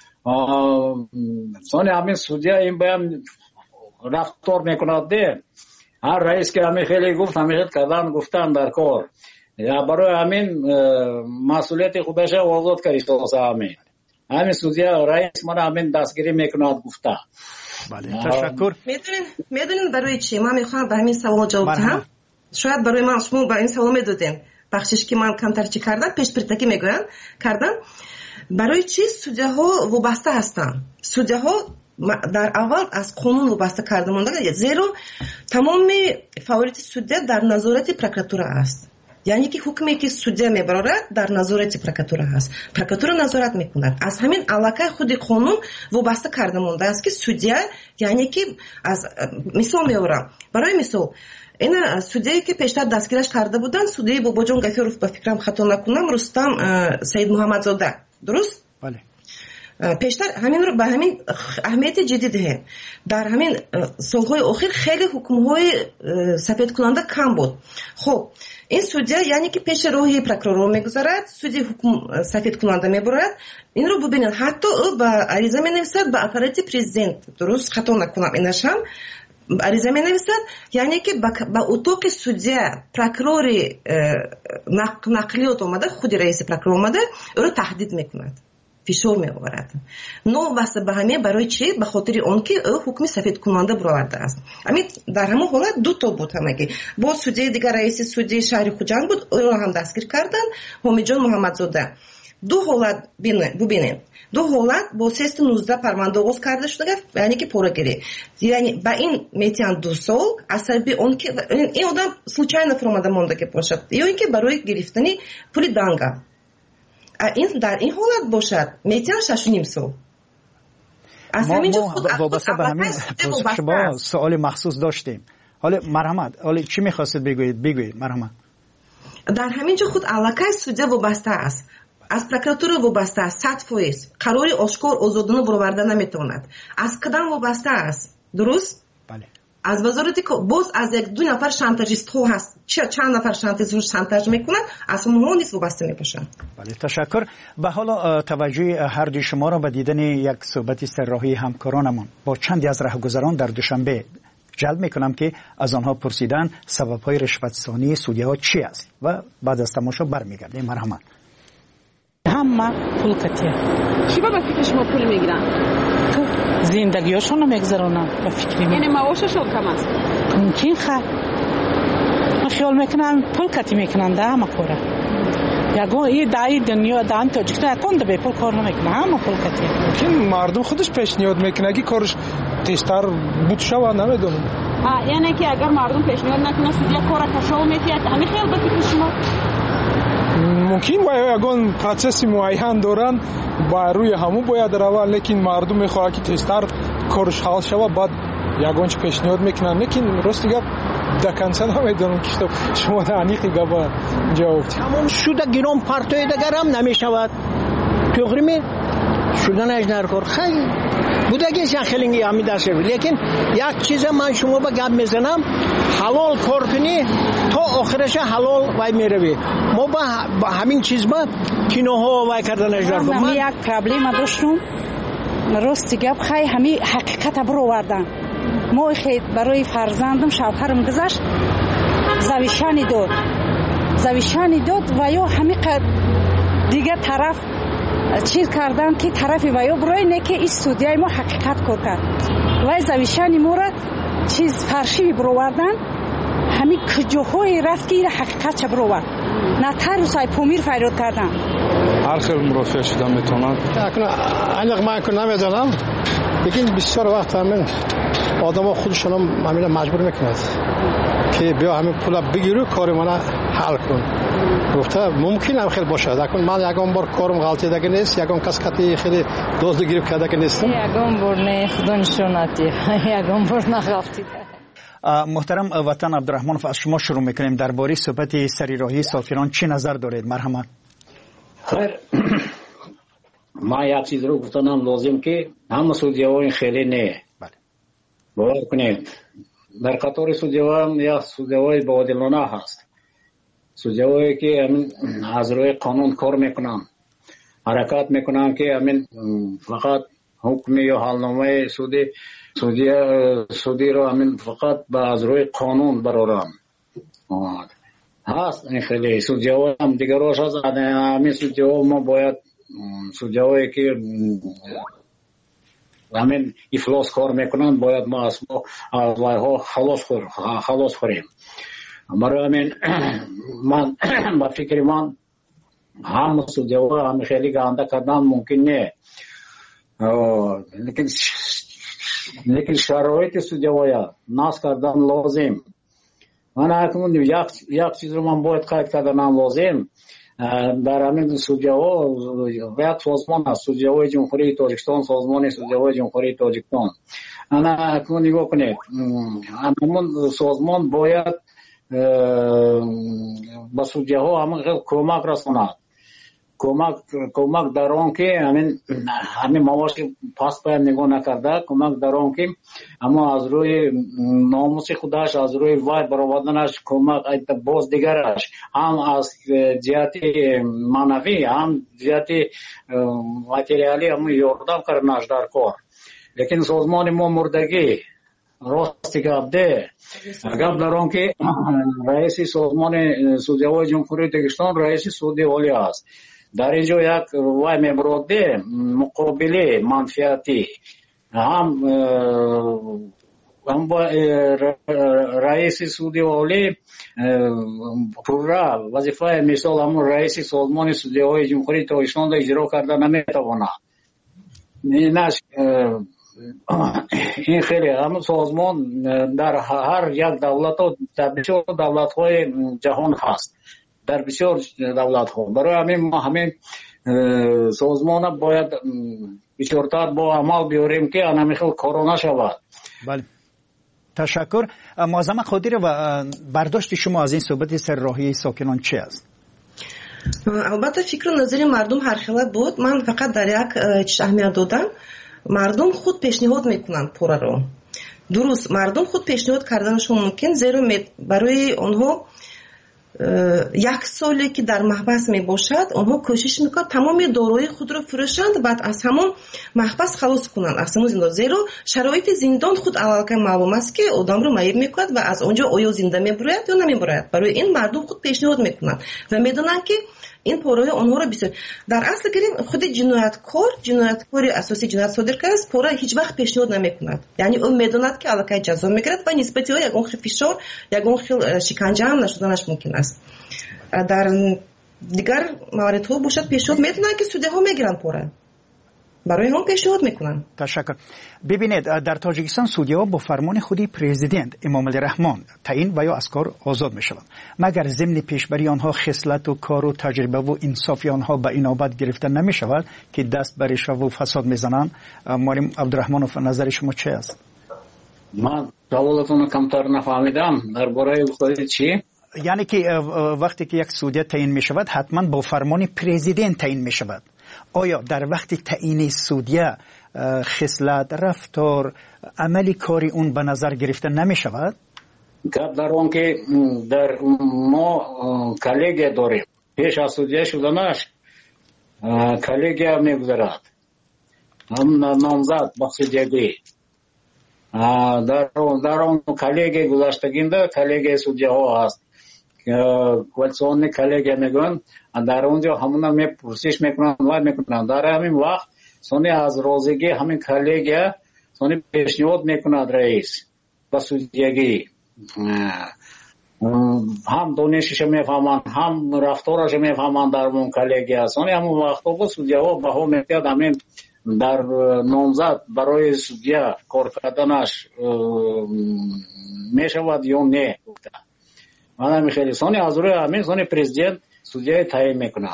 [SPEAKER 3] سانی همین سودیا این باید رفتار میکند ده هر رئیس که همین خیلی گفت همین خیلی کردن گفتن در کار یا برای همین مسئولیت خودش آزاد کردید همین سودیا رئیس من همین دستگیری میکند گفته.
[SPEAKER 18] بله تشکر.
[SPEAKER 19] میدونین برای چی من میخوام به همین سوال جواب دهم؟ شاید برای من شما با این سوال میدادین بخشش که من کمتر چی کردم پیش پرتکی میگوین کردم برای چی سودیاها وابسته هستن. سودیاها در اول از قانون وابسته کرده مونده زیرا تمام فعالیت سودیا در نظارت پروکراتور است. یعنی که حکمی که سودیا میبرد در نظارت پروکراتور هست. پروکراتور نظارت میکند. از همین علاقه خود قانون وابسته کرده مونده است که سودیا یعنی که از مثال میورم برای مثال این سودیایی که پیشتر دستگیرش کرده بودن سودیای باباجان گفیروف با فکرم خطا نکنم رستم سید محمدزاده درست؟
[SPEAKER 18] بله.
[SPEAKER 19] پیشتر همین رو به همین اهمیت جدی ده. در همین سالهای اخیر خیلی حکم‌های سفید کننده کم بود. خب این سودیا یعنی که پیش روی پروکرور میگذارد سودی حکم سفید کننده میبرد این رو ببینید حتی او با عریضه مینویسد به اپارات پرزیدنت درست خطا نکنم اینش هم عریضه مینویسد یعنی که با اتاق سودیا پروکرور نقلیات اومده خود رئیس پروکرور اومده او رو تهدید میکند فشار میآورد. نو واسه به همین برای چی؟ به خاطر اون که او حکم سفید کننده برآورده است. همین در همون حالت دو تا بود همگی. با سودی دیگر رئیس سودی شهر خوجند بود او رو هم دستگیر کردن حمیدجان محمدزاده. دو حالت ببینید. دو حالت با 319 پرونده آغاز کرده شده یعنی که پرگیری. یعنی با این میتیان 2 سال عصبی اون که این آدم случайно فرمانده مونده که باشد یا اینکه برای گرفتن پول دانگا این در این حالت باشد میتیان 6.5 سال.
[SPEAKER 18] ما وابسته به همین شما سوال مخصوص داشتیم. حالا مرحمت حالا چی میخواستید بگویید مرحمت.
[SPEAKER 19] در همین جا خود علاقه سودیا وابسته است. از پروکراتور وابسته است 100% قرار آشکار آزادانه برآورده نمیتواند. از کدام وابسته است درست؟
[SPEAKER 18] بله.
[SPEAKER 19] از وزارتی که باز از یک دو نفر شانتاژیست ها هست چند نفر شانتاژ میکنند از اونها نیست وابسته میباشند.
[SPEAKER 18] بله تشکر. و حالا توجه هر دوی شما را به دیدن یک صحبت سرراهی همکارانمون با چندی از راهگذران در دوشنبه جلب میکنم که از آنها پرسیدن سبب‌های رشوت‌ستانی سودی‌ها چی است و بعد از تماشا برمیگردیم. مرحمت.
[SPEAKER 22] همه پول کتیه.
[SPEAKER 7] چی با فکر شما پول میگیرن؟
[SPEAKER 22] زندگیشون رو میگذرونن با فکر
[SPEAKER 7] یعنی معاششون کم است؟
[SPEAKER 22] ممکن من خیال میکنم پول کتی میکنن ده همه کوره یکون این دایی دنیا دان تاجیکستان یکون ده به پول کار نمیکنه همه پول کتی
[SPEAKER 1] ممکن مردم خودش پیشنهاد میکنه اگه کارش تیزتر بود شود نمیدونم
[SPEAKER 7] یعنی که اگر مردم پیشنهاد نکنه سودیا کار تشاو میتید همین خیال با فکر شما
[SPEAKER 1] ممکن باید یکون پروسس معین دارن با روی همون باید روان لیکن مردم میخواه که تیزتر کارش حل شود بعد یکونچ پیشنهاد میکنن لیکن راست گپ دکنسه نمیدونم که شما دانیقی گپ جواب
[SPEAKER 4] تمام شده گیرم پرتوی دگر هم نمیشود توغری می شدن اجنر کار خیلی بودگی خیلی همی دست شد لیکن یک چیز من شما با گپ میزنم حلال کار کنی تا آخرش حلال وای میروی ما با همین چیز با کینوها وای کردن اجنر کار
[SPEAKER 22] من یک پرابلم داشتم راست گپ خیلی همی حقیقت برو وردن ما خیلی برای فرزندم شوهرم گذاشت زویشانی داد و یا همی دیگه طرف چیز کردن که طرفی و یا برای نه که این سودیای ما حقیقت کار کرد و زویشانی ما را چیز فرشی برووردن همی کجاهای رفت که این حقیقت چه بروورد
[SPEAKER 5] نتر پومیر فریاد کردن.
[SPEAKER 1] هر خیلی مرافع شدن میتونن.
[SPEAKER 9] اکنون من که نمیدونم لیکن بسیار وقت همین آدم ها خودشون هم مجبور میکنند که بیا همین پول بگیرو کار من حل کن. گفته ممکن هم خیلی باشه اکنون من یکم بار کارم غلطی دیگه نیست، یکم کس کتی خیلی دزد گیرب کرده که نیستم.
[SPEAKER 5] یکم بار نه خدا نشوناتی، یکم بار نغلطی.
[SPEAKER 18] محترم وطن عبدالرحمنوف، از شما شروع میکنیم. درباره صحبت سریراهی ساکنان چی نظر دارید؟ مرحمت.
[SPEAKER 3] خیر، ما یک چیز رو گفتنم لازم که همه سودیاوین خیلی نه. باور کنید در قطار سودیاوان یا سودیاوی با عادلانه هست. سودیاوی که از روی قانون کار میکنن، حرکت میکنن که فقط حکم یا حالنامه سودی رو فقط از روی قانون برارن هست. این خیلی سودیاوی هم دیگراش هست. همین سودیاوی ما باید سودیاوی که افلاس کار میکنن باید ما از ها خلاص خوریم. برای من با فکر من هم سودیاوی هم خیلی گنده کردن ممکن نه، لیکن شرایط سودیاوی ناس کردن لازم. من اکنون یک چیز رو من باید قید کردن لازم. در همین سودیاوی یک سازمان است، سودیاوی جمهوری تاجیکستان، سازمان سودیاوی جمهوری تاجیکستان. انا اکنون نگاه کنید، همون سازمان باید با سودیاها کمک رساند. کمک در آن که همین موارد که پس باید نگاه نکرده، کمک در آن که اما از روی ناموس خودش، از روی وای برآوردنش کمک باز دیگرش، هم از جهت معنوی هم جهت ماتریالی هم یاردم کردنش در کار. لیکن سازمان ما مردگی راستی گفته گفت در آن که رئیس سازمان سودیاوی جمهوری تاجیکستان رئیس سودی عالی است. در اینجا یک وای میبرده مقابله منفیتی هم با رئیس سودی عالی پورا وظیفه مثال همون رئیس سازمان سودیاوی جمهوری تاجیکستان را اجرا کرده نمیتواند. این خیلی همون سازمان در هر یک دولت و در بسیار دولت های جهان هست، در بسیار دولت ها. برای همین ما همین سازمان باید بسیارتر با عمل بیاریم که همیشه کرونا شود.
[SPEAKER 18] بله، تشکر. معظم خادر و برداشت شما از این صحبت سرراهی ساکنان چی است؟
[SPEAKER 19] البته فکر و نظر مردم هر خیلی بود. من فقط در یک چیز اهمیت دادم. مردم خود پیشنهاد میکنن پورا رو. درست، مردم خود پیشنهاد کردنشون ممکن، زیرا برای آنها یک سالی که در محبس می باشد آنها کوشش میکنند تمام دارایی خود را فروشند، بعد از همون محبس خلاص کنند، از همون زندان. زیرا شرایط زندان خود اول معلوم است که آدم رو معیب میکند و از اونجا آیا زنده میبراید یا نمیبراید. برای این مردم خود پیشنهاد میکنند و میدونند که این پورای آنها را بسیار در اصل گریم خود جنایتکار اساسی جنایت صادر کرده است، پورا هیچ وقت پیشنهاد نمیکند. یعنی اون میدوند که الکی جزا میگیرد و نسبتی ها یگان خیلی فشار یگان خیلی شکنجه هم نشدنش ممکن است. در دیگر موارد ها باشد پیشنهاد میدونند که سوده ها میگیرند پورا، برای هم پیشنهاد میکنن.
[SPEAKER 18] تشکر. ببینید در تاجیکستان سودی‌ها با فرمان خودی پرزیدنت امام علی رحمان تعیین و یا از کار آزاد میشوند، مگر ضمن پیشبری آنها خصلت و کار و تجربه و انصاف آنها به اینابت گرفته نمیشود که دست بر رشوه و فساد میزنند. مولوی عبدالرحمنوف، نظر شما چه است؟
[SPEAKER 3] من سوالتون کمتر نفهمیدم. درباره خودی چی؟
[SPEAKER 18] یعنی که وقتی که یک سودی تعیین میشود حتما با فرمان پرزیدنت تعیین میشود. آیا در وقت تعیین سودیه خصلت، رفتار، عملی کاری اون به نظر گرفته نمی شود؟
[SPEAKER 3] گپ در اون که در ما کلیگه داریم، پیش از سودیه شدنش کلیگه میگذرد، هم نامزد بخشیدگی در اون کلیگه گذاشتگینده کلیگه سودیه ها هست. کوالسیون کلیگه میگن در اونجا همونا میپرسش میکنن و میکنن. در همین وقت سونی از روزگی همین کلیگه سونی پیشنهاد میکند رئیس با سودیگی هم دانشش میفهمند هم رفتارش میفهمند در اون کالگیا است. همون وقتا بود سودیا بها میکرد همین در نامزد برای سودیا کار کردنش میشود یا نه گفته. من میخوام سانی از روی همین سانی پرزیدنت سودیا تعیین میکند.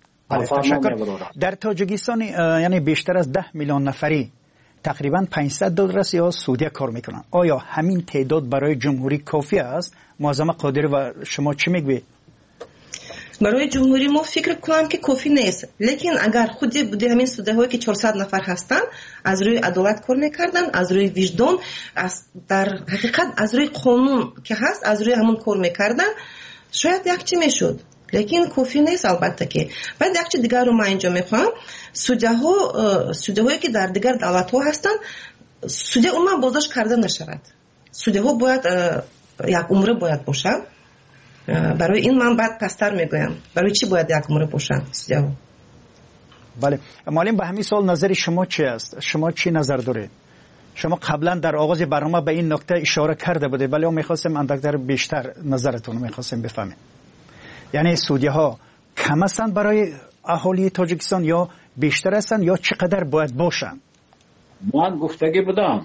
[SPEAKER 18] در تاجیکستان یعنی بیشتر از 10 میلیون نفری تقریبا 500 دلار یا سعودی کار میکنن. آیا همین تعداد برای جمهوری کافی است؟ معظم قادری و شما چی میگوید؟
[SPEAKER 19] برای جمهوری ما فکر کنم که کافی نیست، لیکن اگر خودی بوده همین سوده هایی که 400 نفر هستن از روی عدالت کار میکردن، از روی وجدان، در حقیقت از روی قانون که هست از روی همون کار میکردن، شاید یک چی میشد، لیکن کافی نیست. البته که بعد یک چی دیگر رو من اینجا میخوام، سوده هایی که در دیگر دولت ها هستن سوده اونم بازداشت کرده نشود. سوده ها باید یک عمره باید باشه. برای این من بعد پستر میگویم برای چی باید یک عمره باشن سوده ها.
[SPEAKER 18] بله معلم، به همین سوال نظر شما چی است؟ شما چی نظر دارید؟ شما قبلا در آغاز برنامه به این نکته اشاره کرده بوده، ولی میخواستم اندکتر بیشتر نظرتون میخواستم بفهمیم. یعنی سودی ها کم هستند برای اهالی تاجیکستان یا بیشتر هستند یا چقدر باید باشند؟
[SPEAKER 3] من گفتگی بودم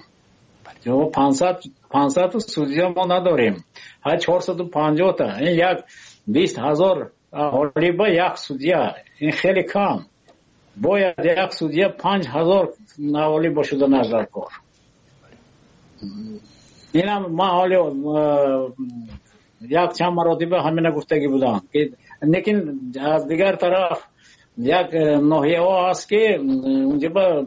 [SPEAKER 3] 500 سودی ها ما نداریم، ها 450 تا، این یک 20,000 اهالی با یک سودی ها، این خیلی کم. باید یک سودی ها 5,000 اهالی باشده نظر کار. این هم ما حالی یک چند مراتبه همین گفتگی بودم که لیکن از دیگر طرف یک ناحیه ها هست که اونجا با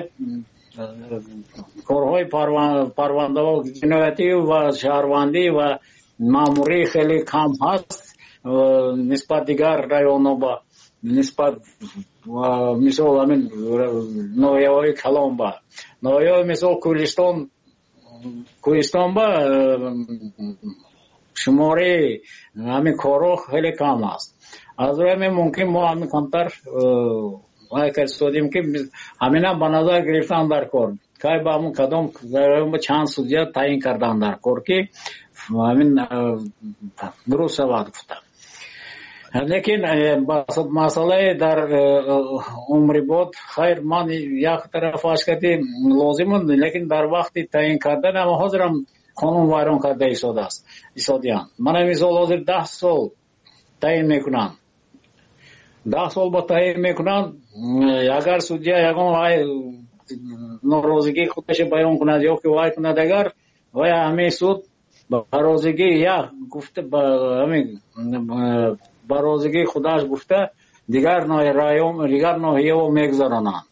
[SPEAKER 3] کارهای پرونده و جنایتی و شهروندی و ماموری خیلی کم هست نسبت دیگر رایون ها با نسبت مثال همین ناحیه های کلام با ناحیه های مثال کوهستان با شماره همین کارو خیلی کم است. از روی همین ممکن ما همین کمتر کردیم که همین هم به نظر گرفتن در کار که با همون کدام با چند سودیا تعیین کردن در کار که همین درست شود گفتم. لیکن مسئله در عمری بود خیر من یک طرف آش کردیم لازم است، لیکن در وقت تعیین کردن هم حاضرم قانون ویران کرده ایستاده است ایستادیان. من هم مثال حاضر 10 سال تعیین میکنم، 10 سال با تعیین میکنم. اگر سودیا یکم ناراضگی خودش بیان کند یا که وای کند اگر وای همین سود ناراضگی یا گفته همین ناراضگی خودش گفته دیگر ناحیه و میگذارانند.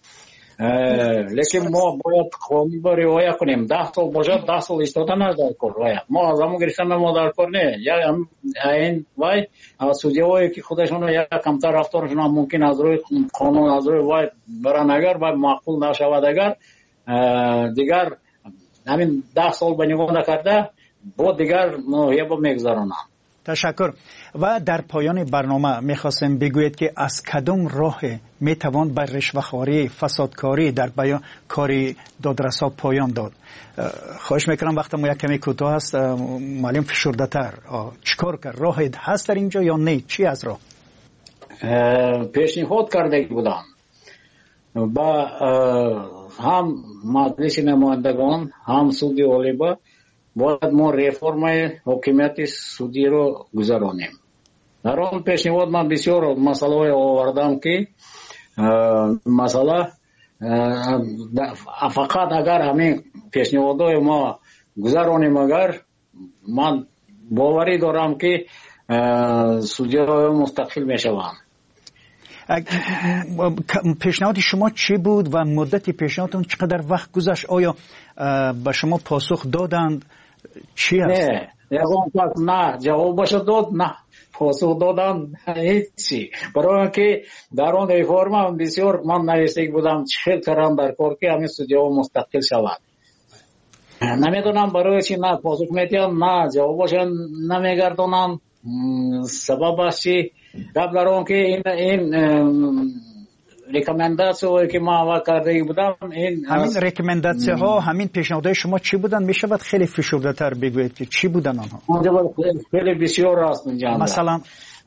[SPEAKER 3] لیکن ما باید قانون با رعایت کنیم. 10 سال باشد 10 سال ایستادن از در کار. ما از همون گرفتن ما در کار نه. یا این وای سودیایی که خودشون یا کمتر رفتارشون هم ممکن از روی قانون از روی وای برن اگر وای معقول نشود اگر دیگر همین 10 سال به نگاه نکرده با دیگر ناحیه با میگذارانند.
[SPEAKER 18] تشکر. و در پایان برنامه میخواستم بگوید که از کدام راه میتوان بر رشوه‌خواری فسادکاری در کاری دادرسا پایان داد؟ خواهش میکنم وقت ما یک کمی کوتاه است معلم فشرده تر چیکار کرد؟ راه هست در اینجا یا نه؟ چی از راه؟
[SPEAKER 3] پیشنهاد کرده بودم با هم مجلس نمایندگان هم سودی عالی باید ما ریفرم حکومت سودی رو گذرانیم. در آن پیشنهاد من بسیار مسئله آوردم که مسئله فقط اگر همین پیشنهادهای ما گذرانیم اگر من باوری دارم که سودی مستقل میشوند.
[SPEAKER 18] پیشنهاد شما چی بود و مدت پیشنهادتون چقدر وقت گذشت؟ آیا به شما پاسخ دادند؟ چی است؟
[SPEAKER 3] نه جوابش داد، نه پاسخ دادن هیچی. برای اینکه در آن ریفرم بسیار من نوشته بودم چه کردم در کار که همین سودیا مستقل شود. نمیدونم برای چی نه پاسخ میدن نه جوابش نمیگردونم. سببش چی؟ قبل در آن که این رکامنداسیون که ما اول کرده بودم این
[SPEAKER 18] همین رکامنداسیون ها همین پیشنهادهای شما چی بودن؟ میشود خیلی فشرده تر بگویید که چی بودن آنها؟
[SPEAKER 3] خیلی بسیار راست میگم.
[SPEAKER 18] مثلا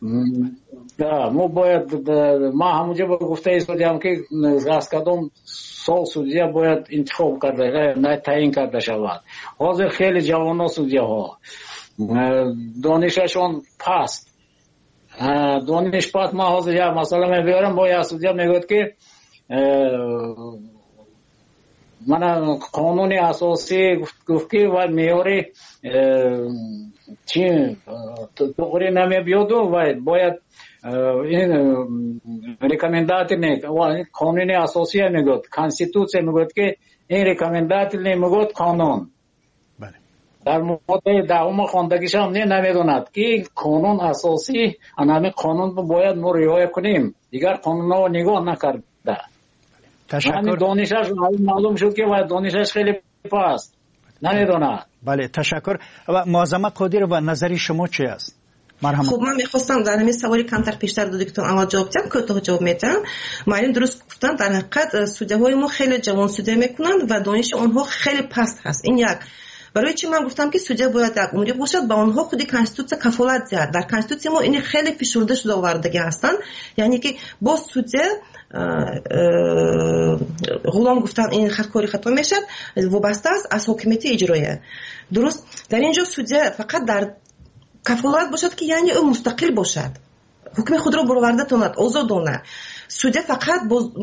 [SPEAKER 3] ما باید ما همونجا گفته ایستادیم که از کدام سال سودیا باید انتخاب کرده نه تعیین کرده شود. حاضر خیلی جوان سودیا ها دانششون پست دانش پست. ما حاضر یا مثلا میبرم با یا سودیا میگوید که من قانون اساسی گفت که و میاری چی توقری نمیبیاد و باید این ریکامندات نه قانون اساسی میگوید کانستیتوسیون میگوید که این ریکامندات نمیگوید قانون. در مورد دوم خواندگیش هم نمیدوند که قانون اساسی همین قانون باید ما رعایت کنیم. دیگر قانون ها نگاه نکرده.
[SPEAKER 18] تشکر.
[SPEAKER 3] دانشش معلوم شد که دانشش خیلی پست نمیدوند.
[SPEAKER 18] بله تشکر. و معظمه قادر و نظری شما چی است؟ مرحبا.
[SPEAKER 19] خب من میخواستم در همین سوالی کمتر پیشتر دو دکتر اول جواب بدم که تو جواب میدم. معلم درست گفتن در حقیقت سودهای ما خیلی جوان سوده میکنن و دانش آنها خیلی پست هست. این یک. برای چی من گفتم که سودیا باید یک عمری باشد با آنها خودی کانستیتوسیون کفالت زد. در کانستیتوسیون ما این خیلی فشرده شده آوردگی هستن. یعنی که با سودیا غلام گفتن این کاری خطا میشد وابسته است از حکومت اجرایه. درست در اینجا سودیا فقط در کفالت باشد که یعنی او مستقل باشد. حکم خود را برآورده کند آزادانه. سودیا فقط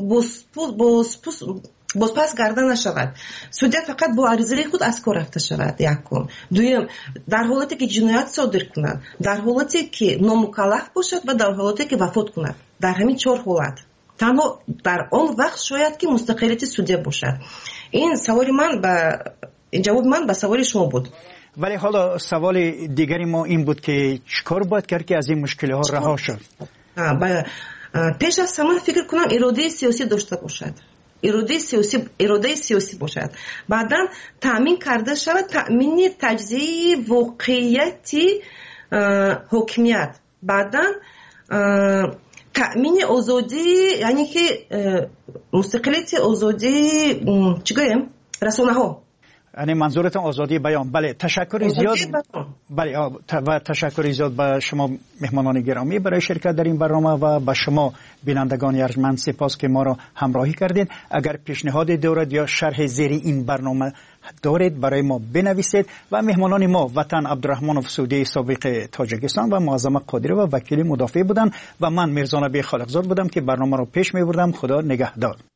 [SPEAKER 19] بازپس گردن نشود. سودیا فقط با عریضه خود از کار رفته شود. یکم. دوم در حالتی که جنایت صادر کند، در حالتی که نامکلف باشد و در حالتی که وفات کند. در همین 4 حالت. تنها در آن وقت شاید که مستقلیت سودیا باشد. این سوال من جواب من به سوال شما بود.
[SPEAKER 18] ولی حالا سوال دیگری ما این بود که چیکار باید کرد که از این مشکل ها رها شد؟
[SPEAKER 19] پیش از همه فکر کنم اراده سیاسی داشته باشد. اراده سیاسی باشد. بعدا تأمین کرده شود تأمین تجزیه واقعیتی حکمیت. بعدا تأمین آزادی یعنی که مستقلیت آزادی چیگویم رسانه ها.
[SPEAKER 18] یعنی منظورتون آزادی بیان. بله تشکر زیاد. بله و تشکر زیاد به شما مهمانان گرامی برای شرکت در این برنامه و به شما بینندگان ارجمند سپاس که ما را همراهی کردید. اگر پیشنهاد دارید یا شرح زیری این برنامه دارید برای ما بنویسید. و مهمانان ما وطن عبدالرحمن افسودی سابق تاجیکستان و معظمه قادری و وکیل مدافع بودند و من میرزا نبی خالقزاد بودم که برنامه را پیش میبردم. خدا نگهدار.